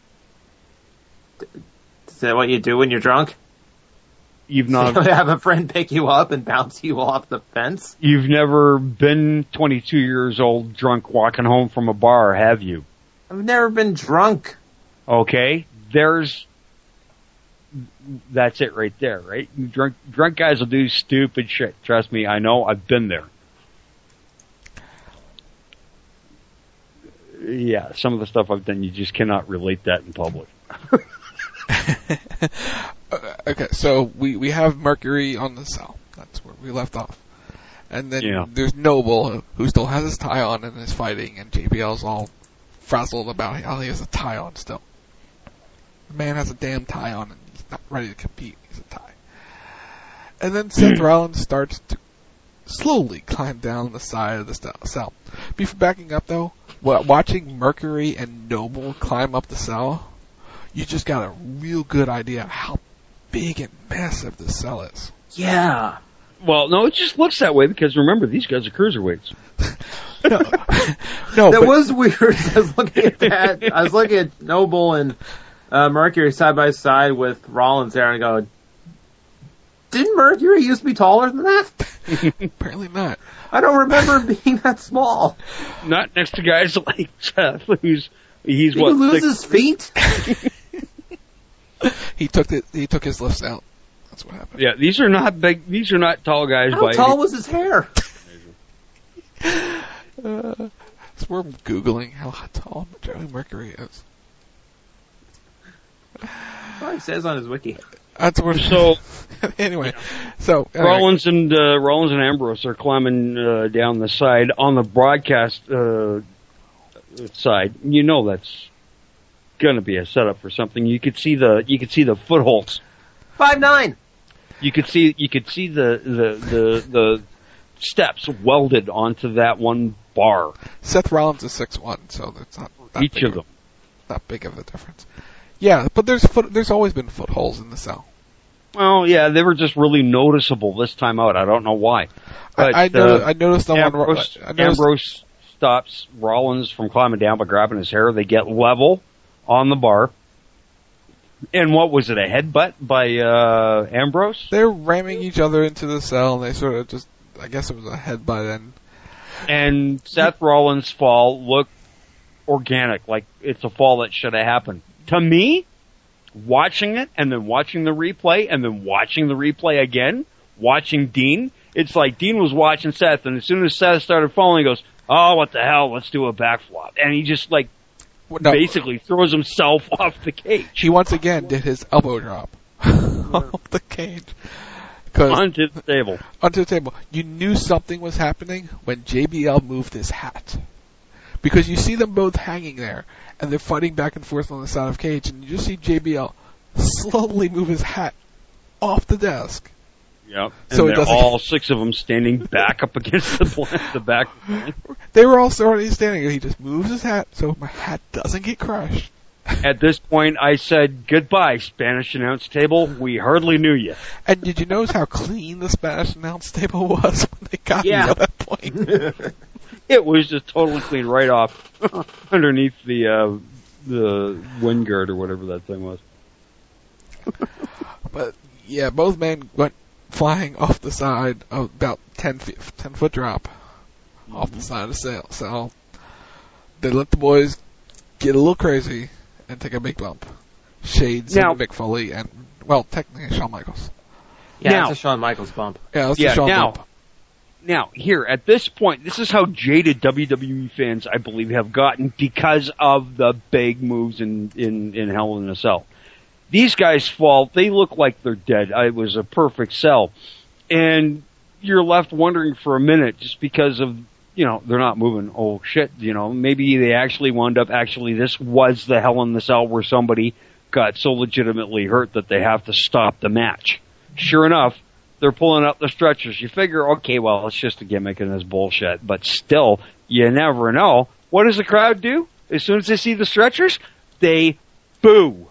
Is that what you do when you're drunk? You've not have a friend pick you up and bounce you off the fence? You've never been 22 years old drunk walking home from a bar, have you? I've never been drunk. Okay, that's it right there, right? Drunk guys will do stupid shit. Trust me, I know. I've been there. Yeah, some of the stuff I've done, you just cannot relate that in public. Okay, so we have Mercury on the cell. That's where we left off. And then there's Noble, who still has his tie on and is fighting, and JBL's all frazzled about how he has a tie on still. The man has a damn tie on and he's not ready to compete. He's a tie. And then Seth Rollins starts to slowly climb down the side of the cell. Before backing up though, watching Mercury and Noble climb up the cell, you just got a real good idea of how big and massive this cell is. Yeah. Well, no, it just looks that way because remember, these guys are cruiserweights. No, that was weird. I was looking at that. I was looking at Noble and Mercury side by side with Rollins there, and I go, didn't Mercury used to be taller than that? Apparently not. I don't remember him being that small. Not next to guys like Seth, he's Did what? He lose his feet? He took his lifts out. That's what happened. Yeah, these are not big. These are not tall guys. How tall was his hair? So we're Googling how tall Joey Mercury is. Well, it says on his wiki. That's where. So anyway, so Rollins and Ambrose are climbing down the side on the broadcast side. You know that's going to be a setup for something. You could see the footholds. 5'9". You could see the steps welded onto that one bar. Seth Rollins is 6'1", so it's not that each of them. Not big of a difference. Yeah, but there's always been footholds in the cell. Well, yeah, they were just really noticeable this time out. I don't know why. But, I noticed the Ambrose stops Rollins from climbing down by grabbing his hair. They get level on the bar. And what was it, a headbutt by Ambrose? They're ramming each other into the cell, and they sort of just, I guess it was a headbutt. And Seth Rollins' fall looked organic, like it's a fall that should have happened. To me, watching it, and then watching the replay, and then watching the replay again, watching Dean, it's like Dean was watching Seth, and as soon as Seth started falling, he goes, oh, what the hell, let's do a backflop. And he just, basically throws himself off the cage. He once again did his elbow drop off the cage. Onto the table. Onto the table. You knew something was happening when JBL moved his hat. Because you see them both hanging there, and they're fighting back and forth on the side of the cage, and you just see JBL slowly move his hat off the desk. Yep. So and all six of them standing back up against the back. They were all already standing, and he just moves his hat so my hat doesn't get crushed. At this point, I said, goodbye, Spanish announce table. We hardly knew you. And did you notice how clean the Spanish announce table was when they got me at that point? It was just totally clean right off underneath the wind guard or whatever that thing was. But, yeah, both men went flying off the side of about 10-foot drop off the side of the sail. So they let the boys get a little crazy and take a big bump. Shades of Mick Foley and, well, technically Shawn Michaels. Yeah, it's a Shawn Michaels bump. Yeah, it's a Shawn bump. Now, here, at this point, this is how jaded WWE fans, I believe, have gotten because of the big moves in Hell in a Cell. These guys fall, they look like they're dead. It was a perfect sell. And you're left wondering for a minute just because of, they're not moving. Oh, shit, maybe they actually wound up, this was the Hell in the Cell where somebody got so legitimately hurt that they have to stop the match. Sure enough, they're pulling up the stretchers. You figure, okay, well, it's just a gimmick and it's bullshit. But still, you never know. What does the crowd do? As soon as they see the stretchers, they boo.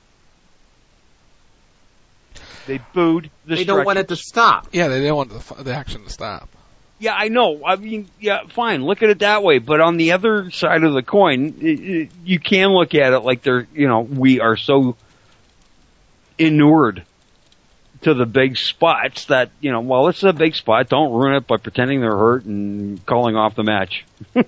They booed the stretchers. They don't want it to stop. Yeah, they don't want the action to stop. Yeah, I know. I mean, yeah, fine. Look at it that way. But on the other side of the coin, you can look at it like we are so inured to the big spots that, well, it's a big spot. Don't ruin it by pretending they're hurt and calling off the match.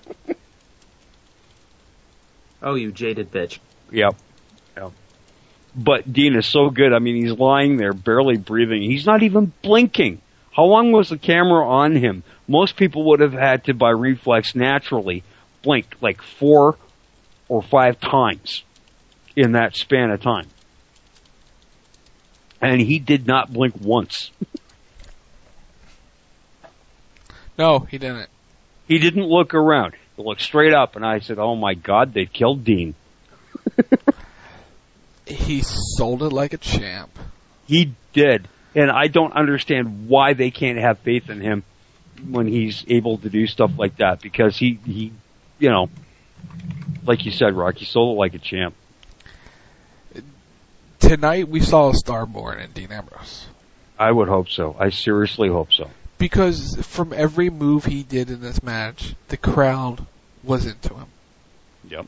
Oh, you jaded bitch. Yep. But Dean is so good. I mean, he's lying there, barely breathing. He's not even blinking. How long was the camera on him? Most people would have had to, by reflex, naturally blink like 4 or 5 times in that span of time. And he did not blink once. No, he didn't. He didn't look around. He looked straight up, and I said, oh my God, they killed Dean. He sold it like a champ. He did. And I don't understand why they can't have faith in him when he's able to do stuff like that. Because he like you said, Rock, he sold it like a champ. Tonight we saw a star born in Dean Ambrose. I would hope so. I seriously hope so. Because from every move he did in this match, the crowd was into him. Yep.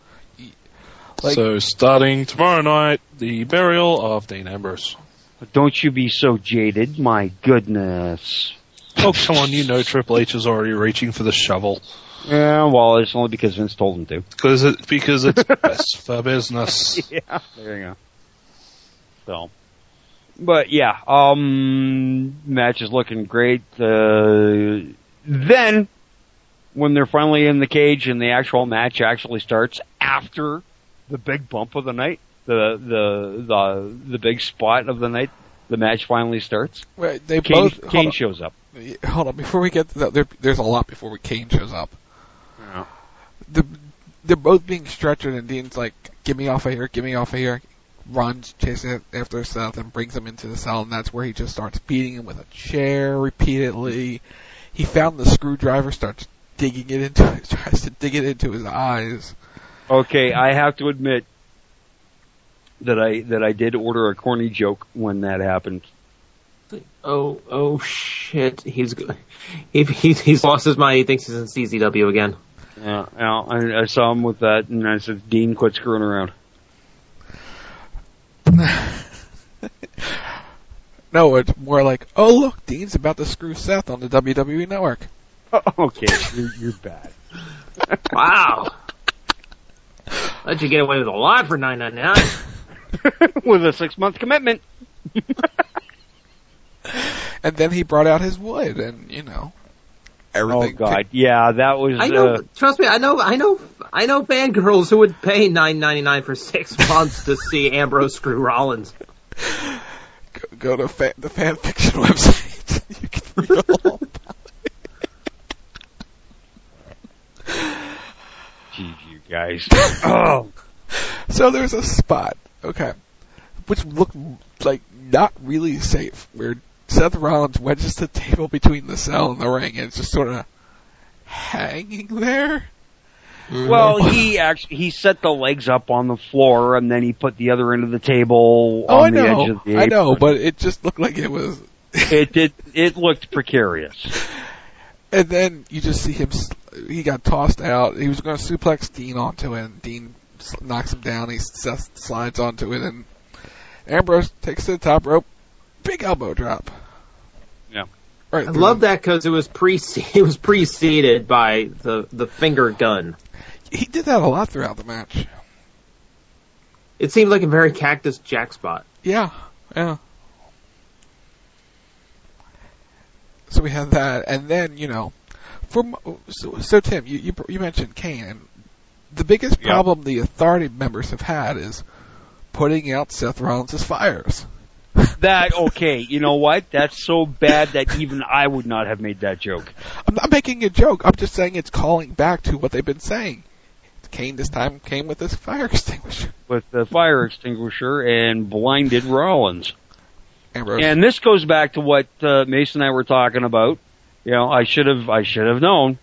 So starting tomorrow night, the burial of Dean Ambrose. Don't you be so jaded, my goodness. Oh, come on, Triple H is already reaching for the shovel. Yeah, well, it's only because Vince told him to. Because it's best for business. Yeah, there you go. So, but yeah, match is looking great. Then when they're finally in the cage and the actual match actually starts after the big bump of the night, the big spot of the night, the match finally starts. Right, Kane shows up. Hold on, before we get to that, there's a lot before Kane shows up. Yeah. They're both being stretchered, and Dean's like, "Get me off of here! Get me off of here!" Runs, chases after Seth, and brings him into the cell, and that's where he just starts beating him with a chair repeatedly. He found the screwdriver, tries to dig it into his eyes. Okay, I have to admit that I did order a corny joke when that happened. Oh shit! He's lost his mind. He thinks he's in CZW again. Yeah, I saw him with that, and I said, "Dean, quit screwing around." No, it's more like, oh look, Dean's about to screw Seth on the WWE Network. Okay, you're bad. Wow. Let you get away with a lot for $9.99. With a 6-month commitment. And then he brought out his wood, and everything. Oh God, yeah, that was. I know. Trust me, I know fangirls who would pay $9.99 for 6 months to see Ambrose screw Rollins. Go to the fan fiction website. You can read all about it. Jeez, you guys. Oh. So there's a spot, okay, which looked like not really safe, where Seth Rollins wedges the table between the cell and the ring, and it's just sort of hanging there. Well, he set the legs up on the floor, and then he put the other end of the table on the edge of the apron. I know, but it just looked like it was. It looked precarious. And then you just see him. He got tossed out. He was going to suplex Dean onto it, and Dean knocks him down. Seth slides onto it, and Ambrose takes to the top rope. Big elbow drop. Yeah. Right, I love that because it was preceded by the finger gun. He did that a lot throughout the match. It seemed like a very Cactus Jack spot. Yeah. So we had that, and then so Tim, you mentioned Kane, and the biggest problem the Authority members have had is putting out Seth Rollins' fires. Okay, you know what? That's so bad that even I would not have made that joke. I'm not making a joke. I'm just saying it's calling back to what they've been saying. Kane this time came with his fire extinguisher. With the fire extinguisher and blinded Rollins. Ambrose. And this goes back to what Mason and I were talking about. I should have known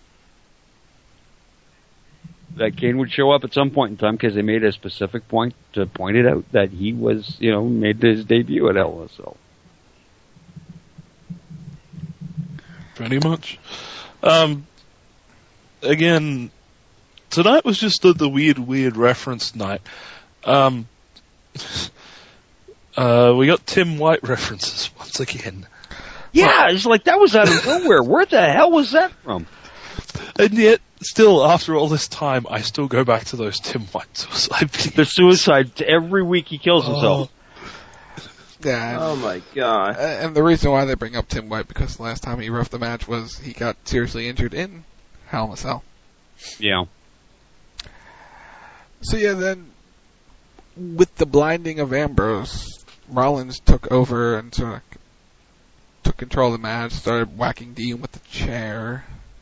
that Kane would show up at some point in time because they made a specific point to point it out that he was, made his debut at Hell in a Cell. Pretty much. Again, tonight was just the weird reference night. We got Tim White references once again. Yeah, it's like that was out of nowhere. Where the hell was that from? And yet, still, after all this time, I still go back to those Tim White suicide videos. The suicide, every week he kills himself. Yeah. Oh my God. And the reason why they bring up Tim White, because the last time he reffed the match was he got seriously injured in Hell in a Cell. Yeah. So yeah, then, with the blinding of Ambrose, Rollins took over and sort of took control of the match, started whacking Dean with the chair.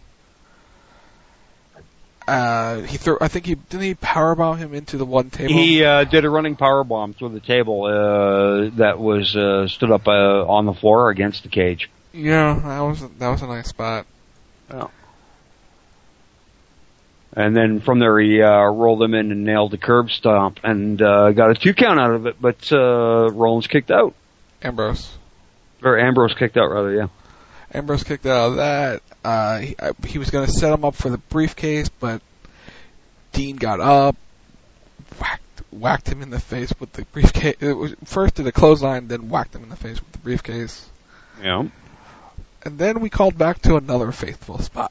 Didn't he powerbomb him into the one table? He did a running powerbomb through the table that was stood up on the floor against the cage. Yeah, that was a nice spot. Yeah. And then from there he rolled him in and nailed the curb stomp and got a 2 count out of it, but Rollins kicked out. Ambrose kicked out, rather, yeah. Ambrose kicked out of that. He was going to set him up for the briefcase, but Dean got up, whacked him in the face with the briefcase. First did a clothesline, then whacked him in the face with the briefcase. Yeah. And then we called back to another faithful spot.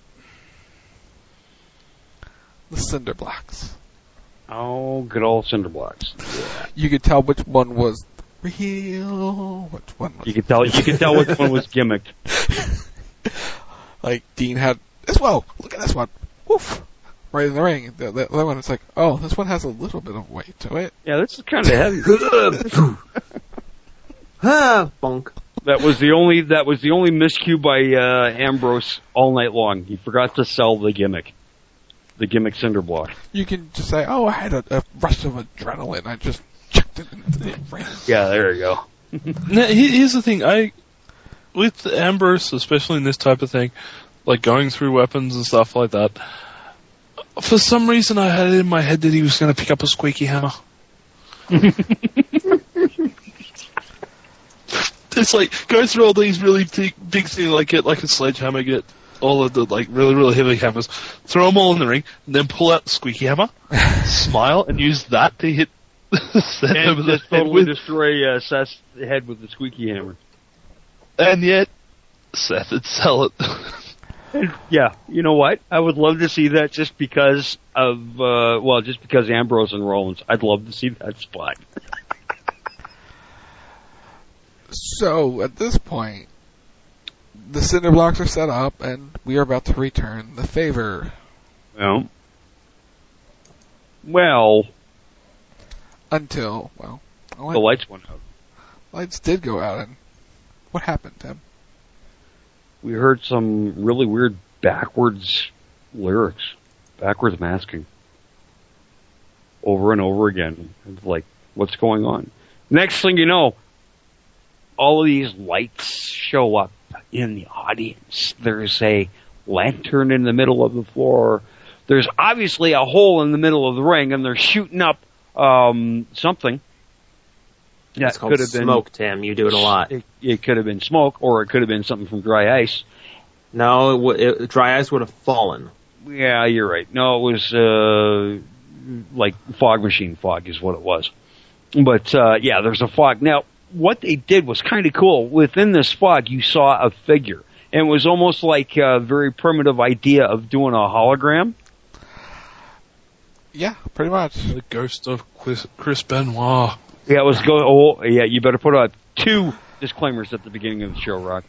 The Cinder Blocks. Oh, good old Cinder Blocks. Yeah. You could tell which one was real, which one was... You could tell which one was gimmicked. Like, Dean had... Whoa, look at this one. woof, right in the ring. The other one is like, oh, this one has a little bit of weight to it. Yeah, this is kind of heavy. Bonk. That was the only miscue by Ambrose all night long. He forgot to sell the gimmick cinder block. You can just say, oh, I had a rush of adrenaline. I just chucked it into the ring. Yeah, there you go. Now, here's the thing. With Ambrose, especially in this type of thing, like going through weapons and stuff like that, for some reason I had it in my head that he was going to pick up a squeaky hammer. It's like, go through all these really big things, like get like a sledgehammer, get all of the like really, really heavy hammers, throw them all in the ring, and then pull out the squeaky hammer, smile, and use that to hit Seth over the head totally destroy Seth's head with the squeaky hammer. And yet, Seth would sell it. Yeah, you know what? I would love to see that just because of, just because Ambrose and Rollins. I'd love to see that spot. So, at this point, the cinder blocks are set up, and we are about to return the favor. Well. Until, the lights went out. Lights did go out, and what happened, Tim? We heard some really weird backwards lyrics, backwards masking, over and over again. It's like, what's going on? Next thing you know, all of these lights show up in the audience. There's a lantern in the middle of the floor. There's obviously a hole in the middle of the ring, and they're shooting up something. It's called smoke, Tim. You do it a lot. It could have been smoke, or it could have been something from dry ice. No, dry ice would have fallen. Yeah, you're right. No, it was like fog machine fog is what it was. But there's a fog. Now, what they did was kind of cool. Within this fog, you saw a figure. And it was almost like a very primitive idea of doing a hologram. Yeah, pretty much. The ghost of Chris Benoit. Yeah, it was you better put out 2 disclaimers at the beginning of the show, Rock.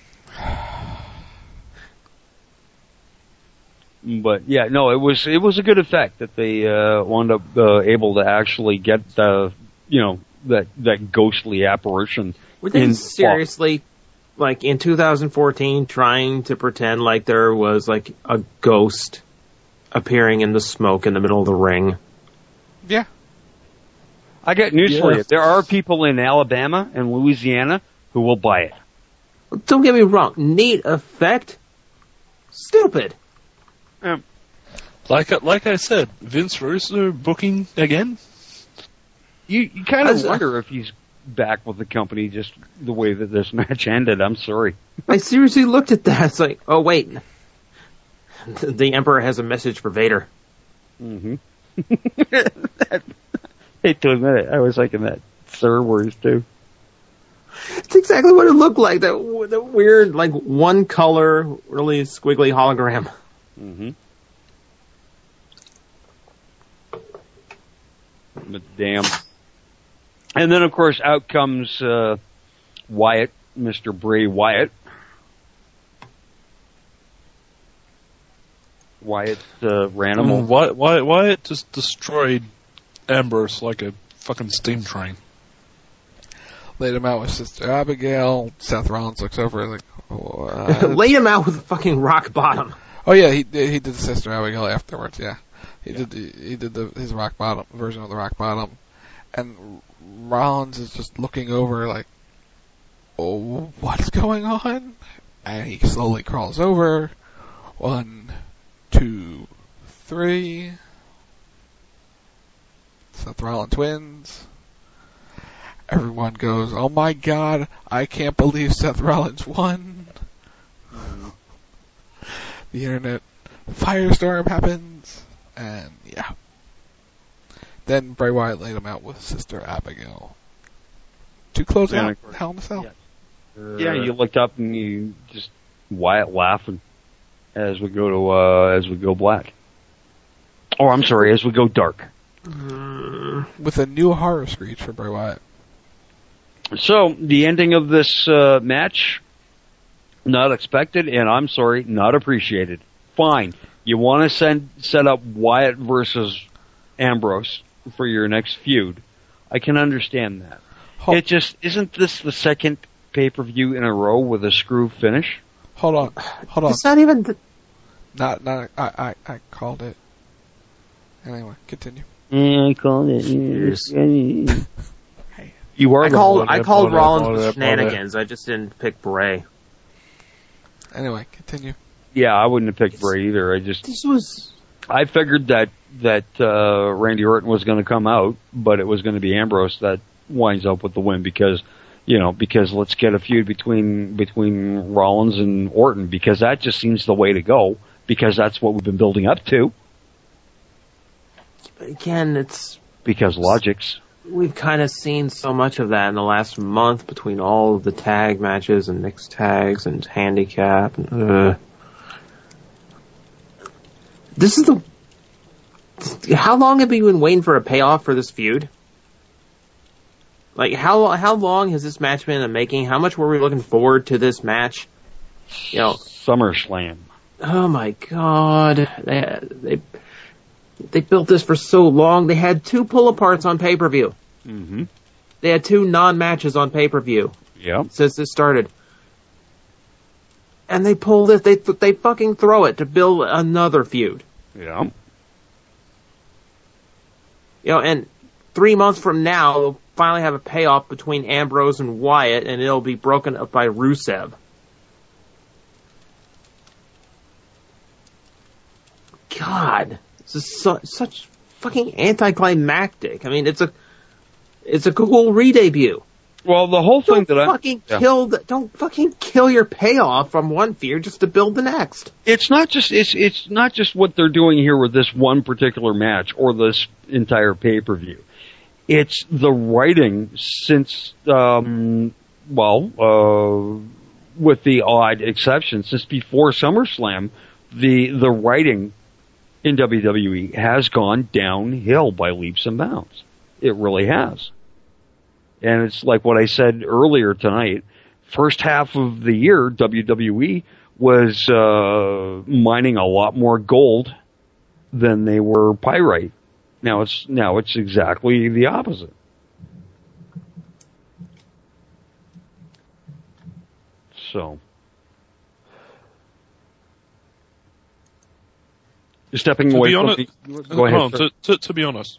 But yeah, no, it was a good effect that they wound up able to actually get that ghostly apparition. Were they seriously, like in 2014, trying to pretend like there was like a ghost appearing in the smoke in the middle of the ring? Yeah. I got news for you. There are people in Alabama and Louisiana who will buy it. Don't get me wrong. Neat effect. Stupid. Like I said, Vince Russo booking again. You kind of wonder if he's back with the company just the way that this match ended. I'm sorry. I seriously looked at that. It's like, oh wait, the Emperor has a message for Vader. Mm-hmm. Hate to admit it, I was thinking that Star Wars too. It's exactly what it looked like. That weird, like one color, really squiggly hologram. Mm-hmm. But damn. And then, of course, out comes Wyatt, Mr. Bray Wyatt. Wyatt Ranimal. Wyatt just destroyed Ambrose like a fucking steam train. Laid him out with Sister Abigail. Seth Rollins looks over like, laid him out with a fucking rock bottom. Oh yeah, he did the Sister Abigail afterwards. Yeah, he did his rock bottom version of the rock bottom, and Rollins is just looking over like, oh, what's going on? And he slowly crawls over. 1, 2, 3. Seth Rollins wins. Everyone goes, oh my god, I can't believe Seth Rollins won. The internet firestorm happens, and yeah. Then Bray Wyatt laid him out with Sister Abigail to close out Hell in a Cell. Yeah, you looked up and you just Wyatt laughing as we go black. Oh, I'm sorry, as we go dark. With a new horror screech for Bray Wyatt. So, the ending of this match, not expected, and I'm sorry, not appreciated. Fine. You want to set up Wyatt versus Ambrose for your next feud. I can understand that. It just isn't this the second pay-per-view in a row with a screw finish? Hold on. It's not even. I called it. Anyway, continue. Yeah, I called it. You are. I called Rollins with shenanigans. I just didn't pick Bray. Anyway, continue. Yeah, I wouldn't have picked Bray either. I figured that Randy Orton was going to come out, but it was going to be Ambrose that winds up with the win because let's get a feud between Rollins and Orton because that just seems the way to go because that's what we've been building up to. Again, it's because logics. We've kind of seen so much of that in the last month between all of the tag matches and mixed tags and handicap. This is how long have you been waiting for a payoff for this feud? Like, how long has this match been in the making? How much were we looking forward to this match? SummerSlam. Oh my God. They built this for so long. They had 2 pull-aparts on pay-per-view. Mm-hmm. They had 2 non-matches on pay-per-view. Yep. Since this started. And they pulled it. They fucking throw it to build another feud. Yeah. And 3 months from now, we'll finally have a payoff between Ambrose and Wyatt, and it'll be broken up by Rusev. God, this is such fucking anticlimactic. I mean, it's a cool re-debut. Well, the whole thing don't fucking kill your payoff from one feud just to build the next. It's not just what they're doing here with this one particular match or this entire pay-per-view. It's the writing since, with the odd exception, since before SummerSlam, the writing in WWE has gone downhill by leaps and bounds. It really has. And it's like what I said earlier tonight. First half of the year, WWE was mining a lot more gold than they were pyrite. Now it's exactly the opposite. So, stepping away from go ahead. To be honest,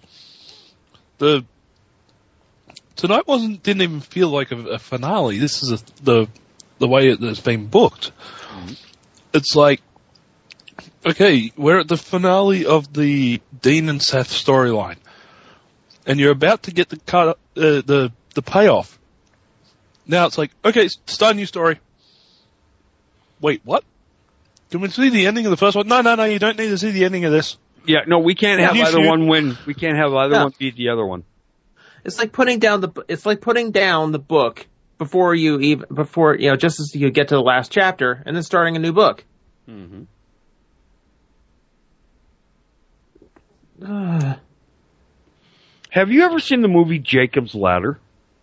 tonight didn't even feel like a finale. This is the way it's been booked. Mm-hmm. It's like, okay, we're at the finale of the Dean and Seth storyline, and you're about to get the payoff. Now it's like, okay, start a new story. Wait, what? Can we see the ending of the first one? No, you don't need to see the ending of this. Yeah, no, we can't have either one win. We can't have either one beat the other one. It's like putting down the book before just as you get to the last chapter and then starting a new book. Mm-hmm. Have you ever seen the movie Jacob's Ladder?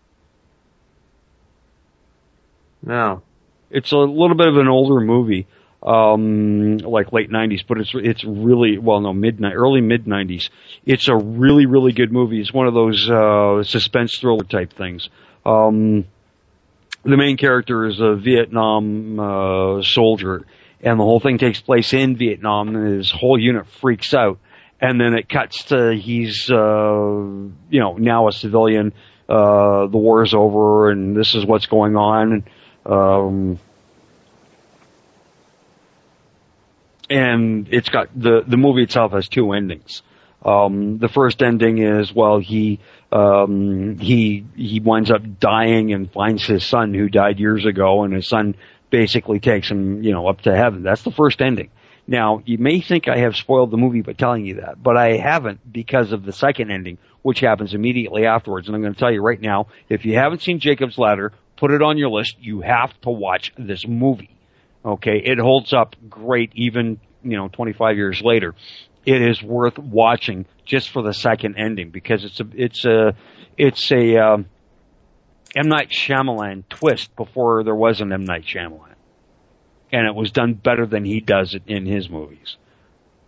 No. It's a little bit of an older movie, like late 90s, but it's really, early mid 90s. It's a really, really good movie. It's one of those suspense thriller type things. The main character is a Vietnam soldier, and the whole thing takes place in Vietnam, and his whole unit freaks out. And then it cuts to he's now a civilian. The war is over, and this is what's going on. And it's got the movie itself has 2 endings. The first ending is he winds up dying and finds his son who died years ago, and his son basically takes him up to heaven. That's the first ending. Now, you may think I have spoiled the movie by telling you that, but I haven't because of the second ending, which happens immediately afterwards. And I'm going to tell you right now, if you haven't seen Jacob's Ladder, put it on your list. You have to watch this movie. Okay, it holds up great even, 25 years later. It is worth watching just for the second ending because it's a M. Night Shyamalan twist before there was an M. Night Shyamalan. And it was done better than he does it in his movies.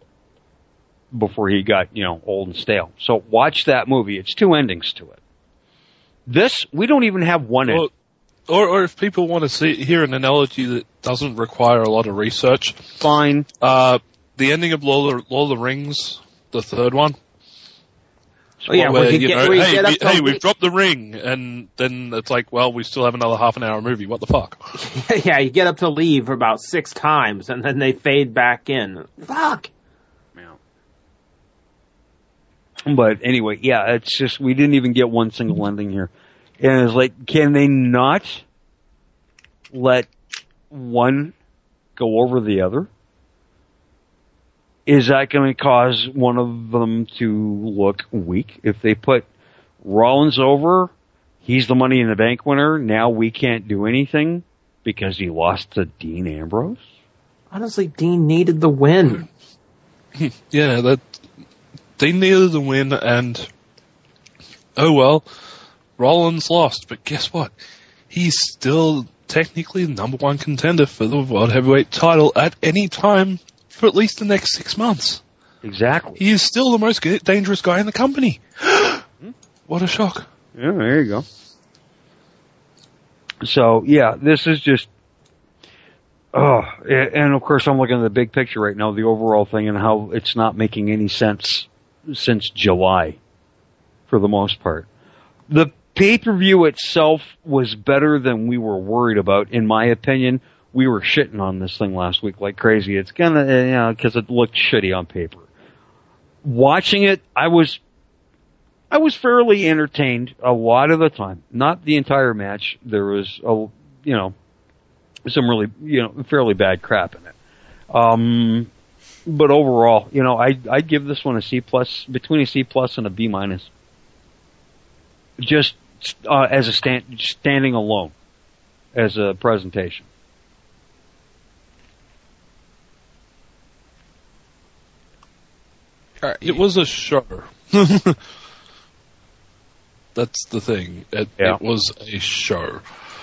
before he got, old and stale. So watch that movie. It's 2 endings to it. This, we don't even have one ending. Or if people want to hear an analogy that doesn't require a lot of research. Fine. The ending of Lord of the Rings, the third one. Where, we've dropped the ring, and then it's like, well, we still have another half an hour movie. What the fuck? Yeah, you get up to leave about 6 times, and then they fade back in. Fuck! But anyway, yeah, it's just, we didn't even get one single ending here. And it's like, can they not let one go over the other? Is that going to cause one of them to look weak? If they put Rollins over, he's the Money in the Bank winner, now we can't do anything because he lost to Dean Ambrose? Honestly, Dean needed the win. Yeah, Dean needed the win, and oh well, Rollins lost, but guess what? He's still technically the number 1 contender for the World Heavyweight title at any time for at least the next 6 months. Exactly. He is still the most dangerous guy in the company. What a shock. Yeah, there you go. So, yeah, this is just... and of course I'm looking at the big picture right now, the overall thing, and how it's not making any sense since July, for the most part. The pay-per-view itself was better than we were worried about, in my opinion. We were shitting on this thing last week like crazy. It's gonna, because it looked shitty on paper. Watching it, I was fairly entertained a lot of the time. Not the entire match. There was, some really, fairly bad crap in it. But overall, I'd give this one a C+, between a C+ and a B-. Just as a standing alone, as a presentation. It was a show. That's the thing. It was a show.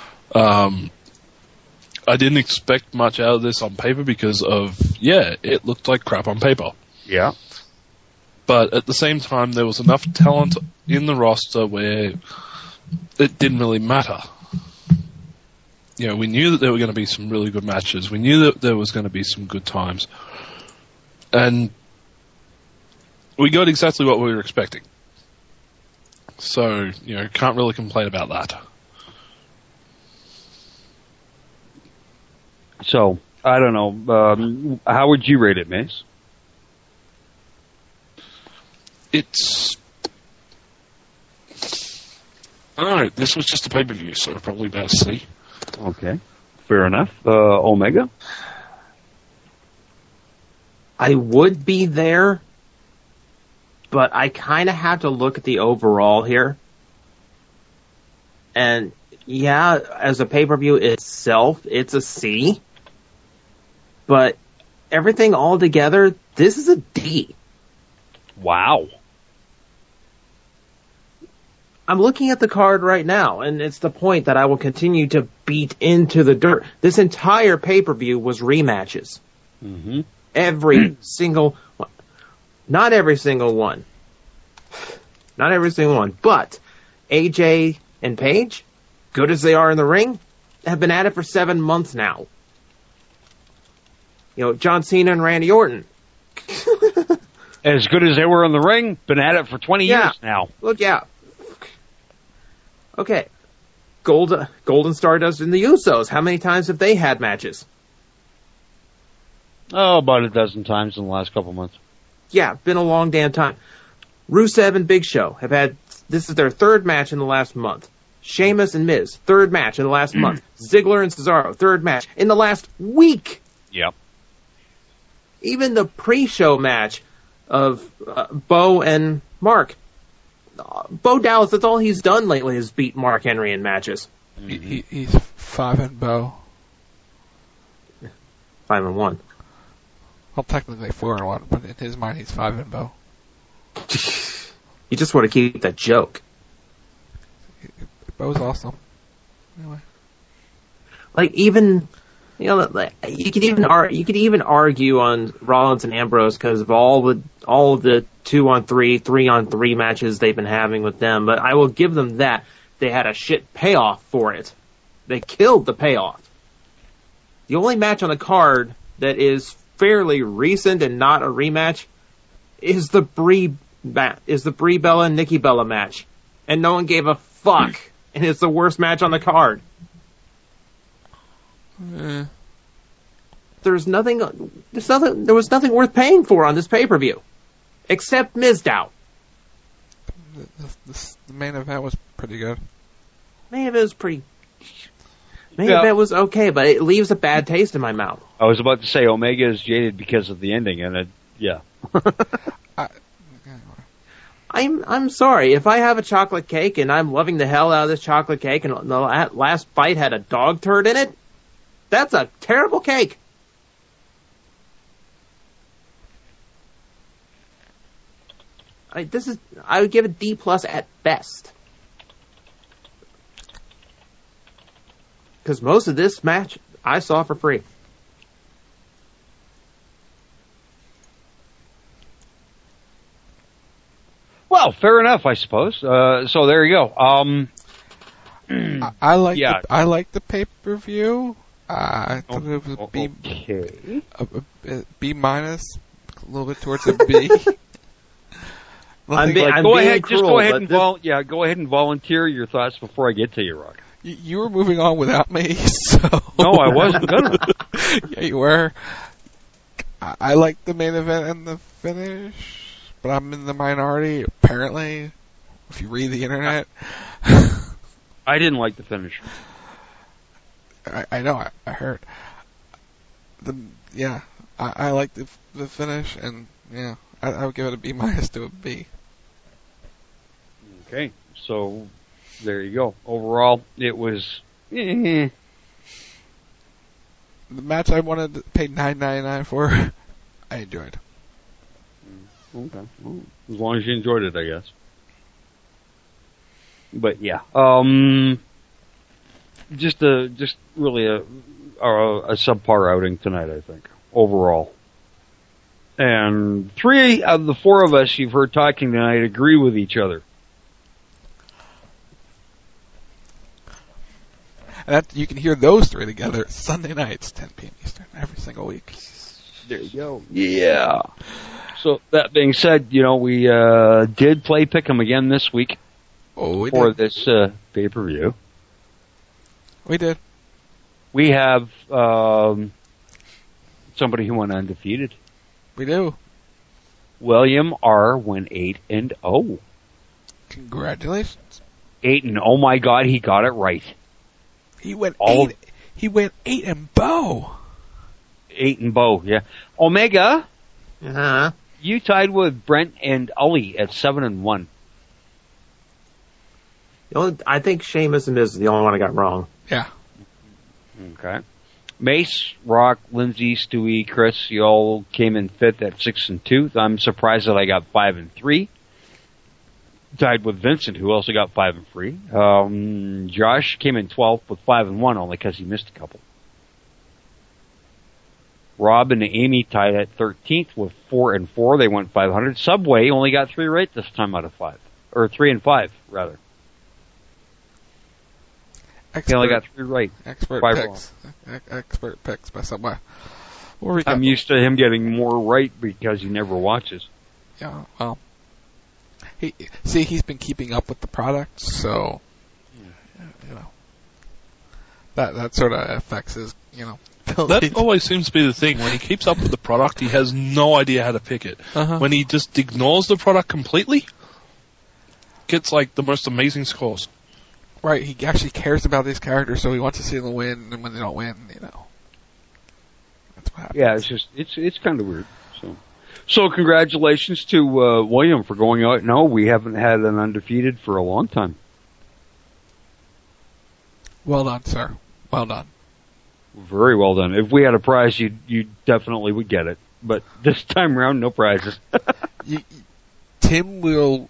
I didn't expect much out of this on paper because it looked like crap on paper. Yeah. But at the same time, there was enough talent in the roster where it didn't really matter. We knew that there were going to be some really good matches. We knew that there was going to be some good times. And we got exactly what we were expecting. So, can't really complain about that. So, I don't know. How would you rate it, Mace? It's... I don't know. This was just a pay-per-view, so probably about a C. Okay. Fair enough. Omega? I would be there, but I kind of have to look at the overall here. And, yeah, as a pay-per-view itself, it's a C. But everything all together, this is a D. Wow. I'm looking at the card right now, and it's the point that I will continue to beat into the dirt. This entire pay-per-view was rematches. Mm-hmm. Every single one. Not every single one. Not every single one. But AJ and Paige, good as they are in the ring, have been at it for 7 months now. John Cena and Randy Orton. As good as they were in the ring, been at it for 20 years now. Look, Okay. Golden Stardust and the Usos. How many times have they had matches? Oh, about a dozen times in the last couple months. Yeah, been a long damn time. Rusev and Big Show have had, this is their 3rd match in the last month. Sheamus and Miz, 3rd match in the last month. Ziggler and Cesaro, 3rd match in the last week. Yep. Even the pre-show match of Bo and Mark. Bo Dallas, that's all he's done lately is beat Mark Henry in matches. He's 5-0. 5-1. Well, technically 4-1, but in his mind, he's 5-0. You just want to keep that joke. Bo's awesome. Anyway. Like, even You know, you could even argue on Rollins and Ambrose because of all of the 2-on-3, 3-on-3 matches they've been having with them. But I will give them that. They had a shit payoff for it. They killed the payoff. The only match on the card that is fairly recent and not a rematch is the Brie Bella and Nikki Bella match, and no one gave a fuck. And it's the worst match on the card. There was nothing worth paying for on this pay-per-view, except Mizdow. The main event was pretty good. Main event was okay, but it leaves a bad taste in my mouth. I was about to say Omega is jaded because of the ending, and I'm sorry. If I have a chocolate cake and I'm loving the hell out of this chocolate cake and the last bite had a dog turd in it, that's a terrible cake. I would give it D+ at best. Because most of this match I saw for free. Well, fair enough, I suppose. So there you go. I like the pay-per-view. I thought it was a B, a B-, a little bit towards a B. Go ahead and volunteer your thoughts before I get to you, Rock. You were moving on without me, so... No, I wasn't gonna. Yeah, you were. I like the main event and the finish, but I'm in the minority, apparently, if you read the internet. I didn't like the finish. I know, I heard. I like the finish, and yeah, I would give it a B- to a B. Okay, so there you go. Overall, it was. The match I wanted to pay $9.99 for, I enjoyed. Okay, well, as long as you enjoyed it, I guess. But yeah, just really a subpar outing tonight, I think, overall. And 3 of the 4 of us you've heard talking tonight agree with each other. And you can hear those 3 together Sunday nights, 10 p.m. Eastern, every single week. There you go. Yeah. So that being said, we did play Pick'em again this week. Oh, we for did. This pay-per-view. We did. We have somebody who went undefeated. We do. William R. went 8-0. Congratulations. 8-0. Oh my God, he got it right. He went 8. He went 8-0. 8-0. Yeah. Omega. Uh-huh. You tied with Brent and Ollie at 7-1. I think Sheamus and Miz is the only one I got wrong. Yeah. Okay. Mace, Rock, Lindsay, Stewie, Chris, you all came in 5th at 6-2. I'm surprised that I got 5-3. Tied with Vincent, who also got 5-3. Josh came in 12th with 5-1, only because he missed a couple. Rob and Amy tied at 13th with 4-4. They went 500. Subway only got 3 right this time out of 5. Or 3 and 5, rather. He only got 3 right. Expert picks by Subway. I'm used to him getting more right because he never watches. Yeah, well. He's been keeping up with the product, so, that sort of affects his, That always seems to be the thing. When he keeps up with the product, he has no idea how to pick it. Uh-huh. When he just ignores the product completely, gets like the most amazing scores. Right, he actually cares about these characters, so he wants to see them win, and when they don't win, that's what happens. Yeah, it's kind of weird. So congratulations to William for going out. No, we haven't had an undefeated for a long time. Well done, sir. Well done. Very well done. If we had a prize, you definitely would get it. But this time around, no prizes. Tim will...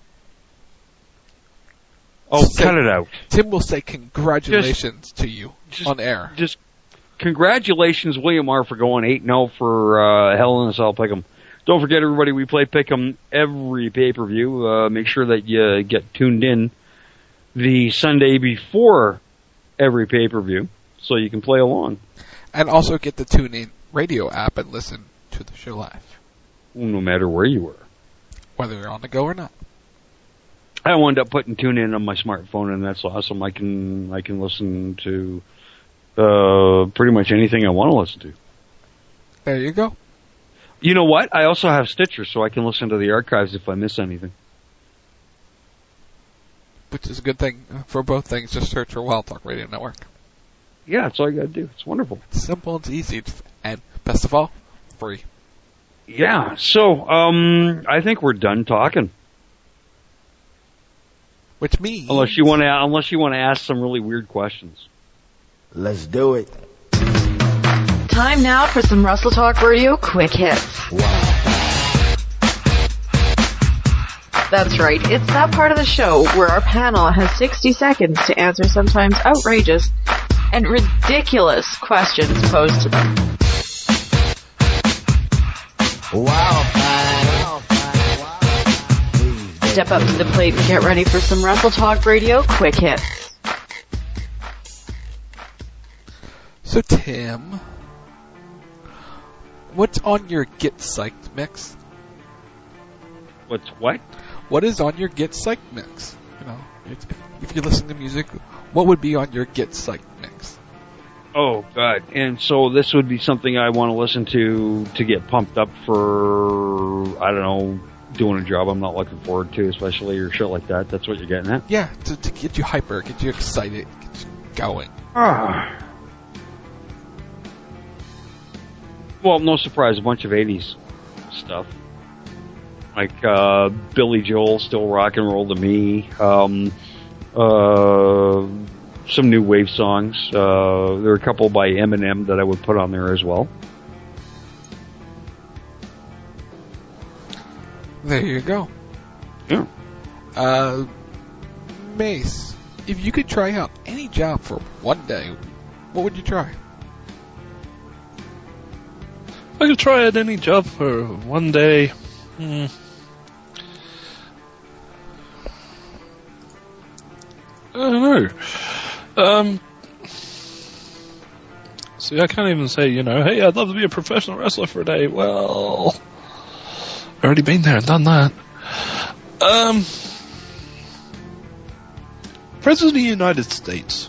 Oh, cut it out. Tim will say congratulations to you on air. Just congratulations, William R., for going 8-0 for Hell in a Cell Pick'em. Don't forget, everybody, we play Pick'em every pay-per-view. Make sure that you get tuned in the Sunday before every pay-per-view so you can play along. And also get the TuneIn radio app and listen to the show live. No matter where you were. Whether you're on the go or not. I wound up putting TuneIn on my smartphone, and that's awesome. I can listen to pretty much anything I want to listen to. There you go. You know what? I also have Stitcher, so I can listen to the archives if I miss anything. Which is a good thing for both things. Just search for Wild Talk Radio Network. Yeah, that's all you gotta do. It's wonderful. It's simple, it's easy, and best of all, free. Yeah, so, I think we're done talking. Which means... Unless you want to ask some really weird questions. Let's do it. Time now for some Wrestle Talk Radio quick hits. Wow. That's right, it's that part of the show where our panel has 60 seconds to answer sometimes outrageous and ridiculous questions posed to them. Wow. Step up to the plate and get ready for some Wrestle Talk Radio quick hits. So, Tim, what's on your Get Psyched mix? What's what? What is on your Get Psyched mix? You know, if you listen to music, what would be on your Get Psyched mix? Oh, God. And so this would be something I want to listen to get pumped up for, I don't know, doing a job I'm not looking forward to, especially, or shit like that. That's what you're getting at? Yeah, to get you hyper, get you excited, get you going. Well, no surprise, a bunch of 80s stuff. Like, Billy Joel, Still Rock and Roll to Me. Some new wave songs. There are a couple by Eminem that I would put on there as well. There you go. Yeah. Mace, if you could try out any job for one day, what would you try? I could try out any job for one day. I don't know. See, I can't even say, hey, I'd love to be a professional wrestler for a day. Well, I've already been there and done that. President of the United States.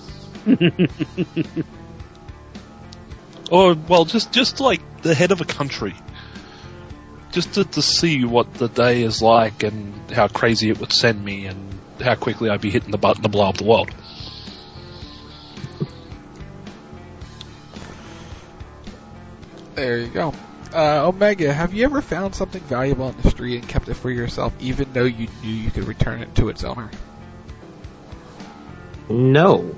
Or, well, just like the head of a country. Just to see what the day is like and how crazy it would send me and how quickly I'd be hitting the button to blow up the world. There you go. Omega, have you ever found something valuable on the street and kept it for yourself, even though you knew you could return it to its owner? No.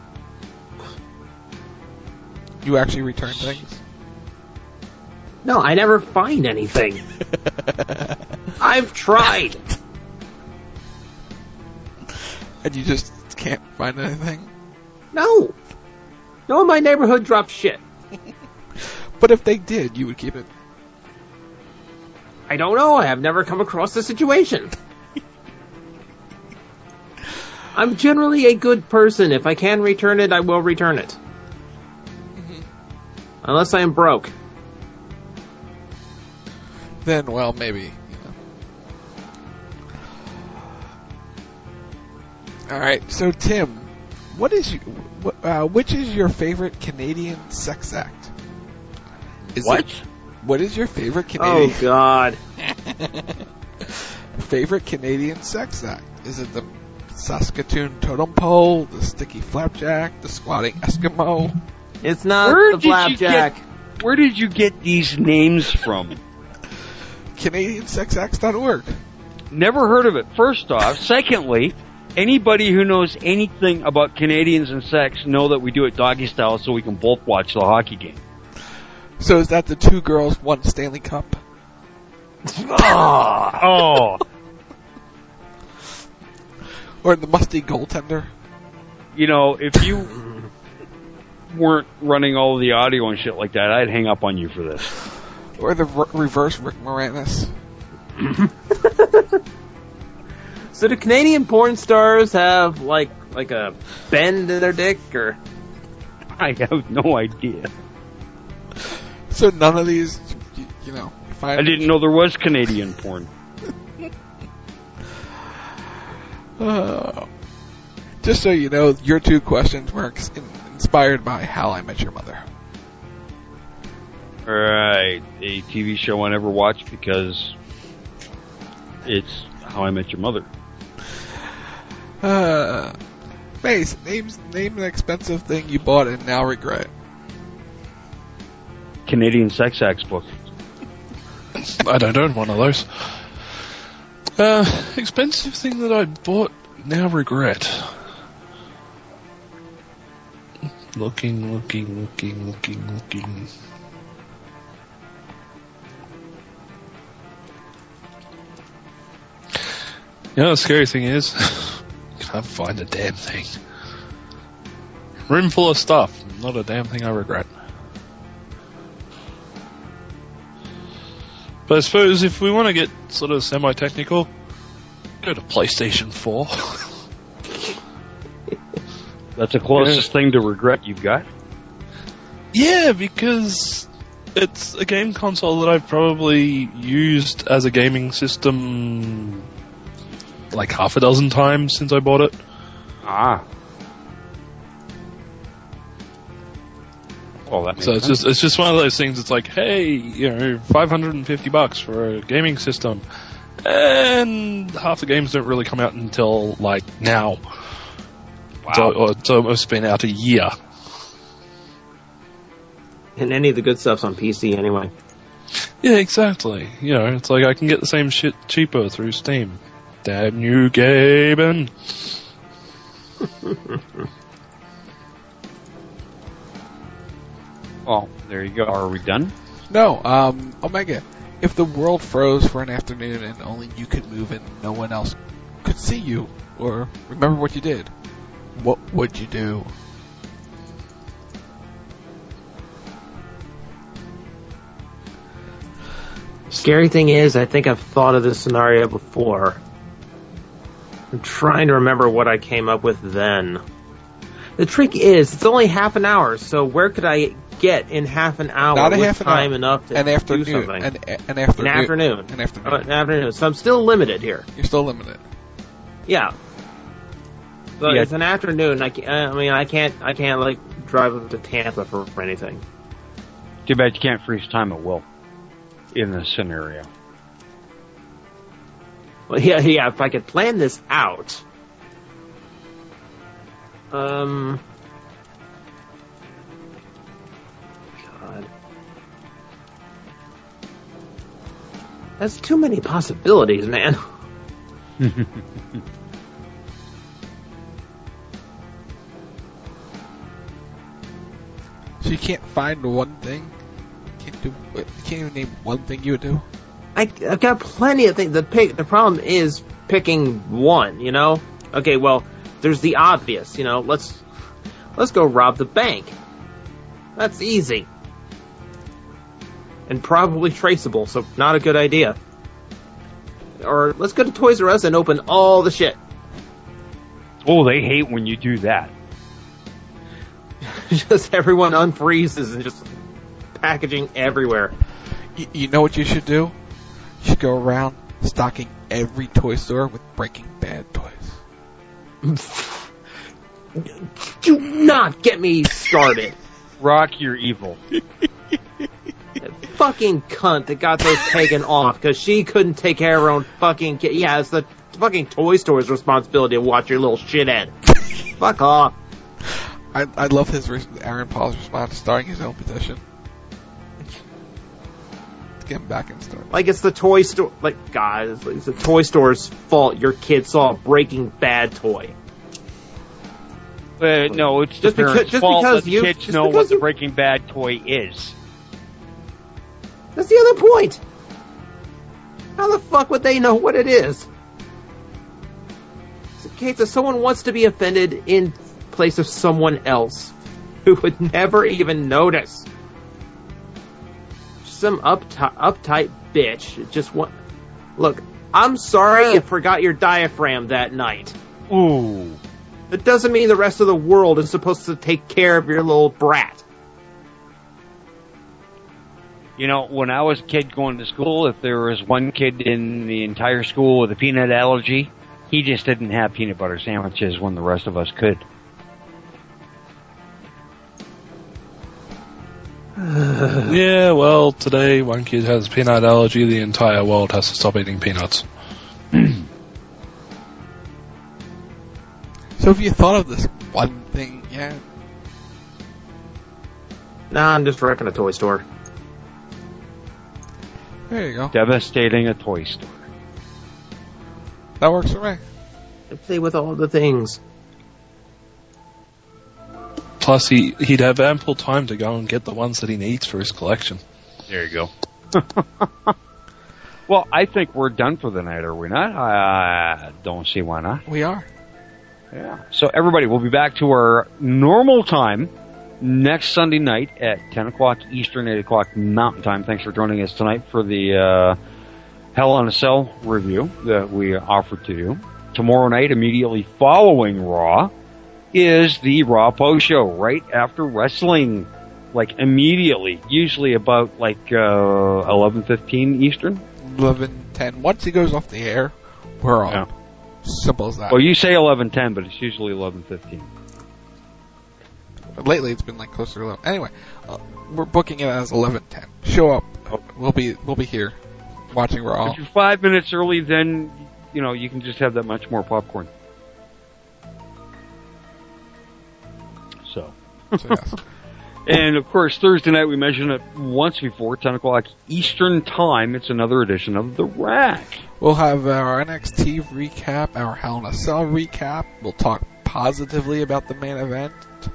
You actually return things? No, I never find anything. I've tried. And you just can't find anything? No. No one in my neighborhood drops shit. But if they did, you would keep it? I don't know. I have never come across the situation. I'm generally a good person. If I can return it, I will return it. Mm-hmm. Unless I am broke. Then, well, maybe. Alright, so Tim, which is your favorite Canadian sex act? What is your favorite Canadian... Oh, God. favorite Canadian sex act? Is it the Saskatoon Totem Pole, the Sticky Flapjack, the Squatting Eskimo? It's not the Flapjack. Where did you get these names from? CanadianSexActs.org. Never heard of it, first off. Secondly, anybody who knows anything about Canadians and sex know that we do it doggy style so we can both watch the hockey game. So is that the 2 girls, 1 Stanley Cup? Oh. Or the musty goaltender? If you... weren't running all the audio and shit like that, I'd hang up on you for this. Or the reverse Rick Moranis. So do Canadian porn stars have like a bend in their dick, or? I have no idea. So none of these, you know. I didn't know there was Canadian porn. Just so you know, your two questions were inspired by How I Met Your Mother. Right, a TV show I never watched because it's How I Met Your Mother. Mace, name an expensive thing you bought and now regret. Canadian sex acts book. I don't own one of those. Expensive thing that I bought, now regret. Looking. You know, the scary thing is, I can't find a damn thing. Room full of stuff, not a damn thing I regret. But I suppose if we want to get sort of semi-technical, go to PlayStation 4. That's the closest thing to regret you've got? Yeah, because it's a game console that I've probably used as a gaming system like half a dozen times since I bought it. Ah. Well, that makes So sense. it's just one of those things. It's like, hey, you know, $550 for a gaming system, and half the games don't really come out until like now. Wow. So it's almost been out a year. And any of the good stuff's on PC anyway. Yeah, exactly. You know, it's like I can get the same shit cheaper through Steam. Damn you, Gaben. Well, there you go. Are we done? No, Omega, if the world froze for an afternoon and only you could move and no one else could see you or remember what you did, what would you do? Scary thing is, I think I've thought of this scenario before. I'm trying to remember what I came up with then. The trick is, it's only half an hour, so where could I get in half an hour Not a with half an time hour. enough to An do afternoon. something? An afternoon. An afternoon. So I'm still limited here. You're still limited. Yeah. So Yeah. it's an afternoon. I can't like drive up to Tampa for anything. Too bad you can't freeze time at will in this scenario. Well, yeah. If I could plan this out. God. That's too many possibilities, man. So you can't find one thing? You can't even name one thing you would do? I've got plenty of things to pick. The problem is picking one, you know? Okay, well, there's the obvious, you know, let's go rob the bank. That's easy. And probably traceable, so not a good idea. Or let's go to Toys R Us and open all the shit. Oh, they hate when you do that. Just everyone unfreezes and just packaging everywhere. You know what you should do? You should go around stocking every toy store with Breaking Bad toys. Do not get me started. Rock, you're evil. That fucking cunt that got those taken off because she couldn't take care of her own fucking kid. Yeah, it's the fucking toy store's responsibility to watch your little shithead. Fuck off. I love his Aaron Paul's response, starting his own petition. To get him back in the store. Like it's the toy store. Like, God, it's the toy store's fault your kid saw a Breaking Bad toy. No, it's the parents' fault that the kids know what the Breaking Bad toy is. That's the other point. How the fuck would they know what it is? It's a case of someone wants to be offended in place of someone else. who would never even notice. Some uptight bitch. Just want. Look, I'm sorry you forgot your diaphragm that night. Ooh. It doesn't mean the rest of the world is supposed to take care of your little brat. You know, when I was a kid going to school, if there was one kid in the entire school with a peanut allergy, he just didn't have peanut butter sandwiches when the rest of us could. Yeah, well, today one kid has a peanut allergy, the entire world has to stop eating peanuts. So have you thought of this one thing yet? Nah, I'm just wrecking a toy store. There you go. Devastating a toy store. That works for me. I play with all the things. Plus, he'd have ample time to go and get the ones that he needs for his collection. There you go. Well, I think we're done for the night, are we not? I don't see why not. We are. Yeah. So everybody, we'll be back to our normal time next Sunday night at 10 o'clock Eastern, 8 o'clock Mountain Time. Thanks for joining us tonight for the Hell in a Cell review that we offered to you. Tomorrow night, immediately following Raw, is the Raw Post Show right after wrestling. Like immediately, usually about like 11:15 Eastern. 11:10. Once he goes off the air, we're on. Yeah. Simple as that. Well, you say 11:10, but it's usually 11:15. Lately, it's been like closer to 11. Anyway, we're booking it as 11:10. Show up. We'll be here watching Raw. If you're 5 minutes early, then you know you can just have that much more popcorn. So yes. And of course, Thursday night we mentioned it once before, 10 o'clock Eastern Time. It's another edition of The Rack. We'll have our NXT recap, our Hell in a Cell recap. We'll talk positively about the main event.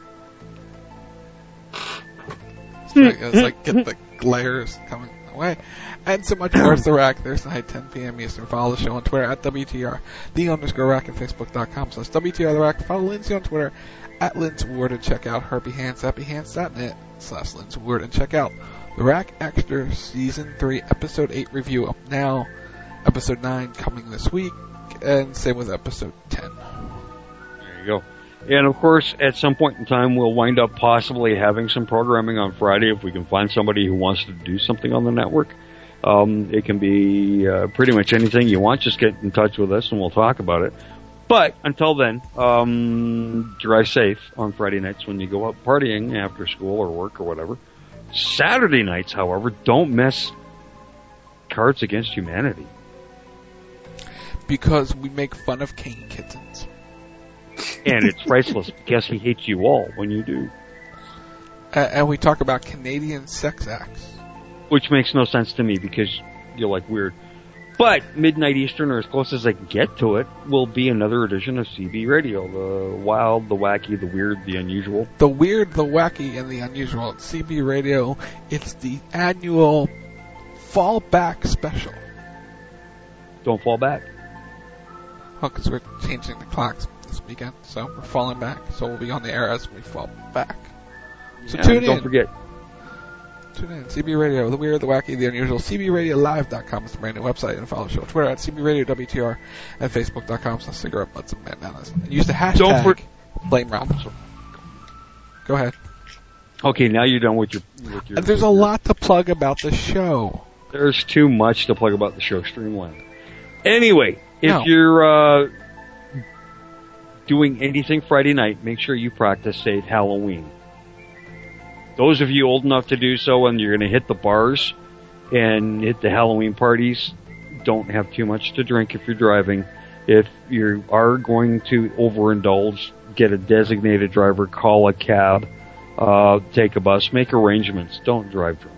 It's like get the glares coming away. And so much more. It's The Rack, Thursday night, 10 p.m. Eastern. Follow the show on Twitter at WTR, _Rack, and Facebook.com/WTR The Rack. Follow Lindsay on Twitter at Lindsay Ward, and check out her Behance at Behance.net/Lindsay Ward, and check out The Rack Extra Season 3 Episode 8 review up now. Episode 9 coming this week, and same with Episode 10. There you go. And of course, at some point in time, we'll wind up possibly having some programming on Friday if we can find somebody who wants to do something on the network. It can be pretty much anything you want. Just get in touch with us and we'll talk about it. But until then, drive safe on Friday nights when you go out partying after school or work or whatever. Saturday nights, however, don't miss Cards Against Humanity. Because we make fun of King Kittens. And it's priceless because he hates you all when you do. And we talk about Canadian sex acts. Which makes no sense to me because you're like weird. But midnight Eastern, or as close as I can get to it, will be another edition of CB Radio. The wild, the wacky, the weird, the unusual. The weird, the wacky, and the unusual. At CB Radio, it's the annual Fall Back special. Don't fall back. Oh, because we're changing the clocks this weekend, so we're falling back. So we'll be on the air as we fall back. So yeah, tune in. Don't forget. Tune in. CB Radio, the weird, the wacky, the unusual. CBRadioLive.com is the brand new website, and follow the show on Twitter at CB Radio WTR and Facebook.com/cigarette butts and bandanas. And use the hashtag Blame Ralph. Go ahead. Okay, now you're done with your and there's a lot to plug about the show. There's too much to plug about the show, Streamline. Anyway, if you're doing anything Friday night, make sure you practice Safe Halloween. Those of you old enough to do so and you're going to hit the bars and hit the Halloween parties, don't have too much to drink if you're driving. If you are going to overindulge, get a designated driver, call a cab, take a bus, make arrangements. Don't drive drunk.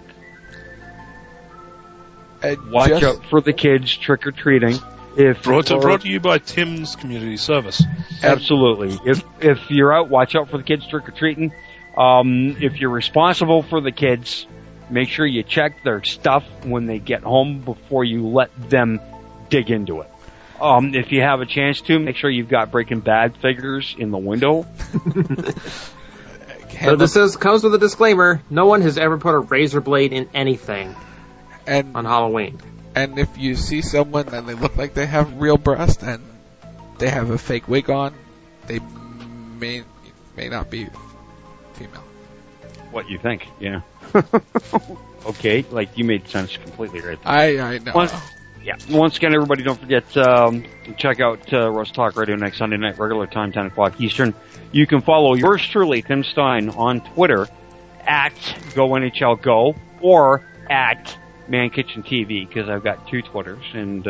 Watch out for the kids trick-or-treating. Brought to you by Tim's Community Service. Absolutely. If you're out, watch out for the kids trick-or-treating. If you're responsible for the kids, make sure you check their stuff when they get home before you let them dig into it. If you have a chance to, make sure you've got Breaking Bad figures in the window. So this comes with a disclaimer. No one has ever put a razor blade in anything on Halloween. And if you see someone and they look like they have real breasts and they have a fake wig on, they may not be female. What you think, yeah. Okay, like you made sense completely right there. I know. Once again, everybody, don't forget to check out Roast Talk Radio next Sunday night, regular time, 10 o'clock Eastern. You can follow yours truly, Tim Stein, on Twitter at GoNHLGo or at Man Kitchen TV, because I've got 2 Twitters, and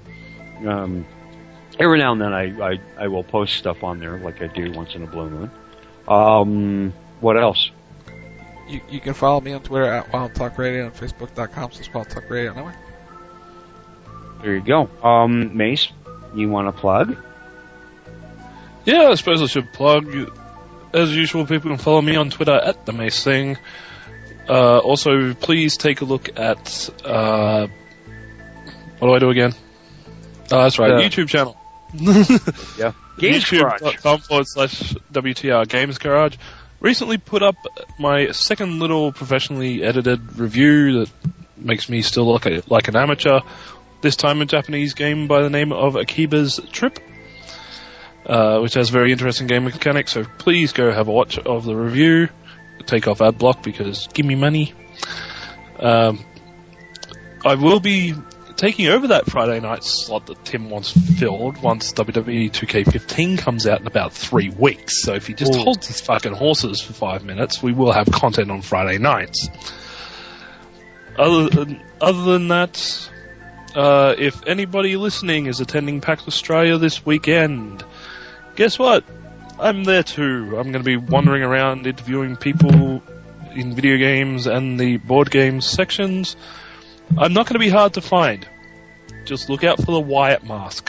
every now and then I will post stuff on there like I do once in a blue moon. What else? You can follow me on Twitter at Wild Talk Radio and Facebook.com/Wild Talk Radio Network. There you go. Mace, you want to plug? Yeah, I suppose I should plug. As usual, people can follow me on Twitter at The Mace Thing. Also, please take a look at, what do I do again? That's right, YouTube channel. Yeah. Games Garage. YouTube.com/WTR Games Garage. Recently put up my second little professionally edited review that makes me still look like an amateur. This time a Japanese game by the name of Akiba's Trip, which has very interesting game mechanics, so please go have a watch of the review. Take off ad block because give me money. I will be taking over that Friday night slot that Tim wants filled once WWE 2K15 comes out in about 3 weeks. So if he just holds his fucking horses for 5 minutes, we will have content on Friday nights. Other than that, if anybody listening is attending PAX Australia this weekend, guess what? I'm there too. I'm going to be wandering around interviewing people in video games and the board games sections. I'm not going to be hard to find. Just look out for the Wyatt mask.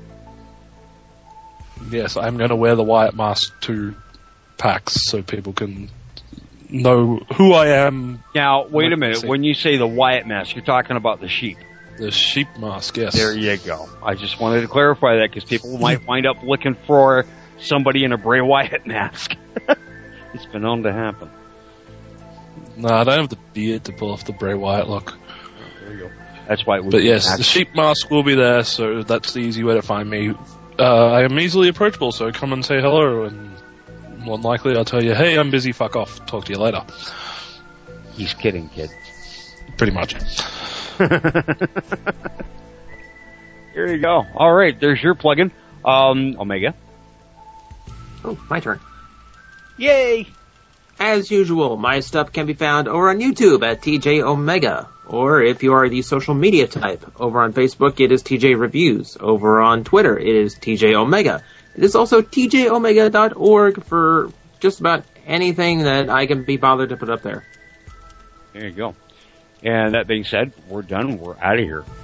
Yes, I'm going to wear the Wyatt mask to PAX so people can know who I am. Now, wait a minute. When you say the Wyatt mask, you're talking about the sheep. The sheep mask, yes. There you go. I just wanted to clarify that because people might wind up looking for somebody in a Bray Wyatt mask. It's been known to happen. No, I don't have the beard to pull off the Bray Wyatt look. There you go. That's why it would But be yes, the sheep mask will be there, so that's the easy way to find me. I am easily approachable, so come and say hello, and more than likely I'll tell you, hey, I'm busy, fuck off, talk to you later. He's kidding, kid. Pretty much. Here you go. All right, there's your plug-in. Omega. Oh, my turn. Yay! As usual, my stuff can be found over on YouTube at TJ Omega. Or if you are the social media type, over on Facebook it is TJ Reviews. Over on Twitter it is TJ Omega. It is also tjomega.org for just about anything that I can be bothered to put up there. There you go. And that being said, we're done. We're out of here.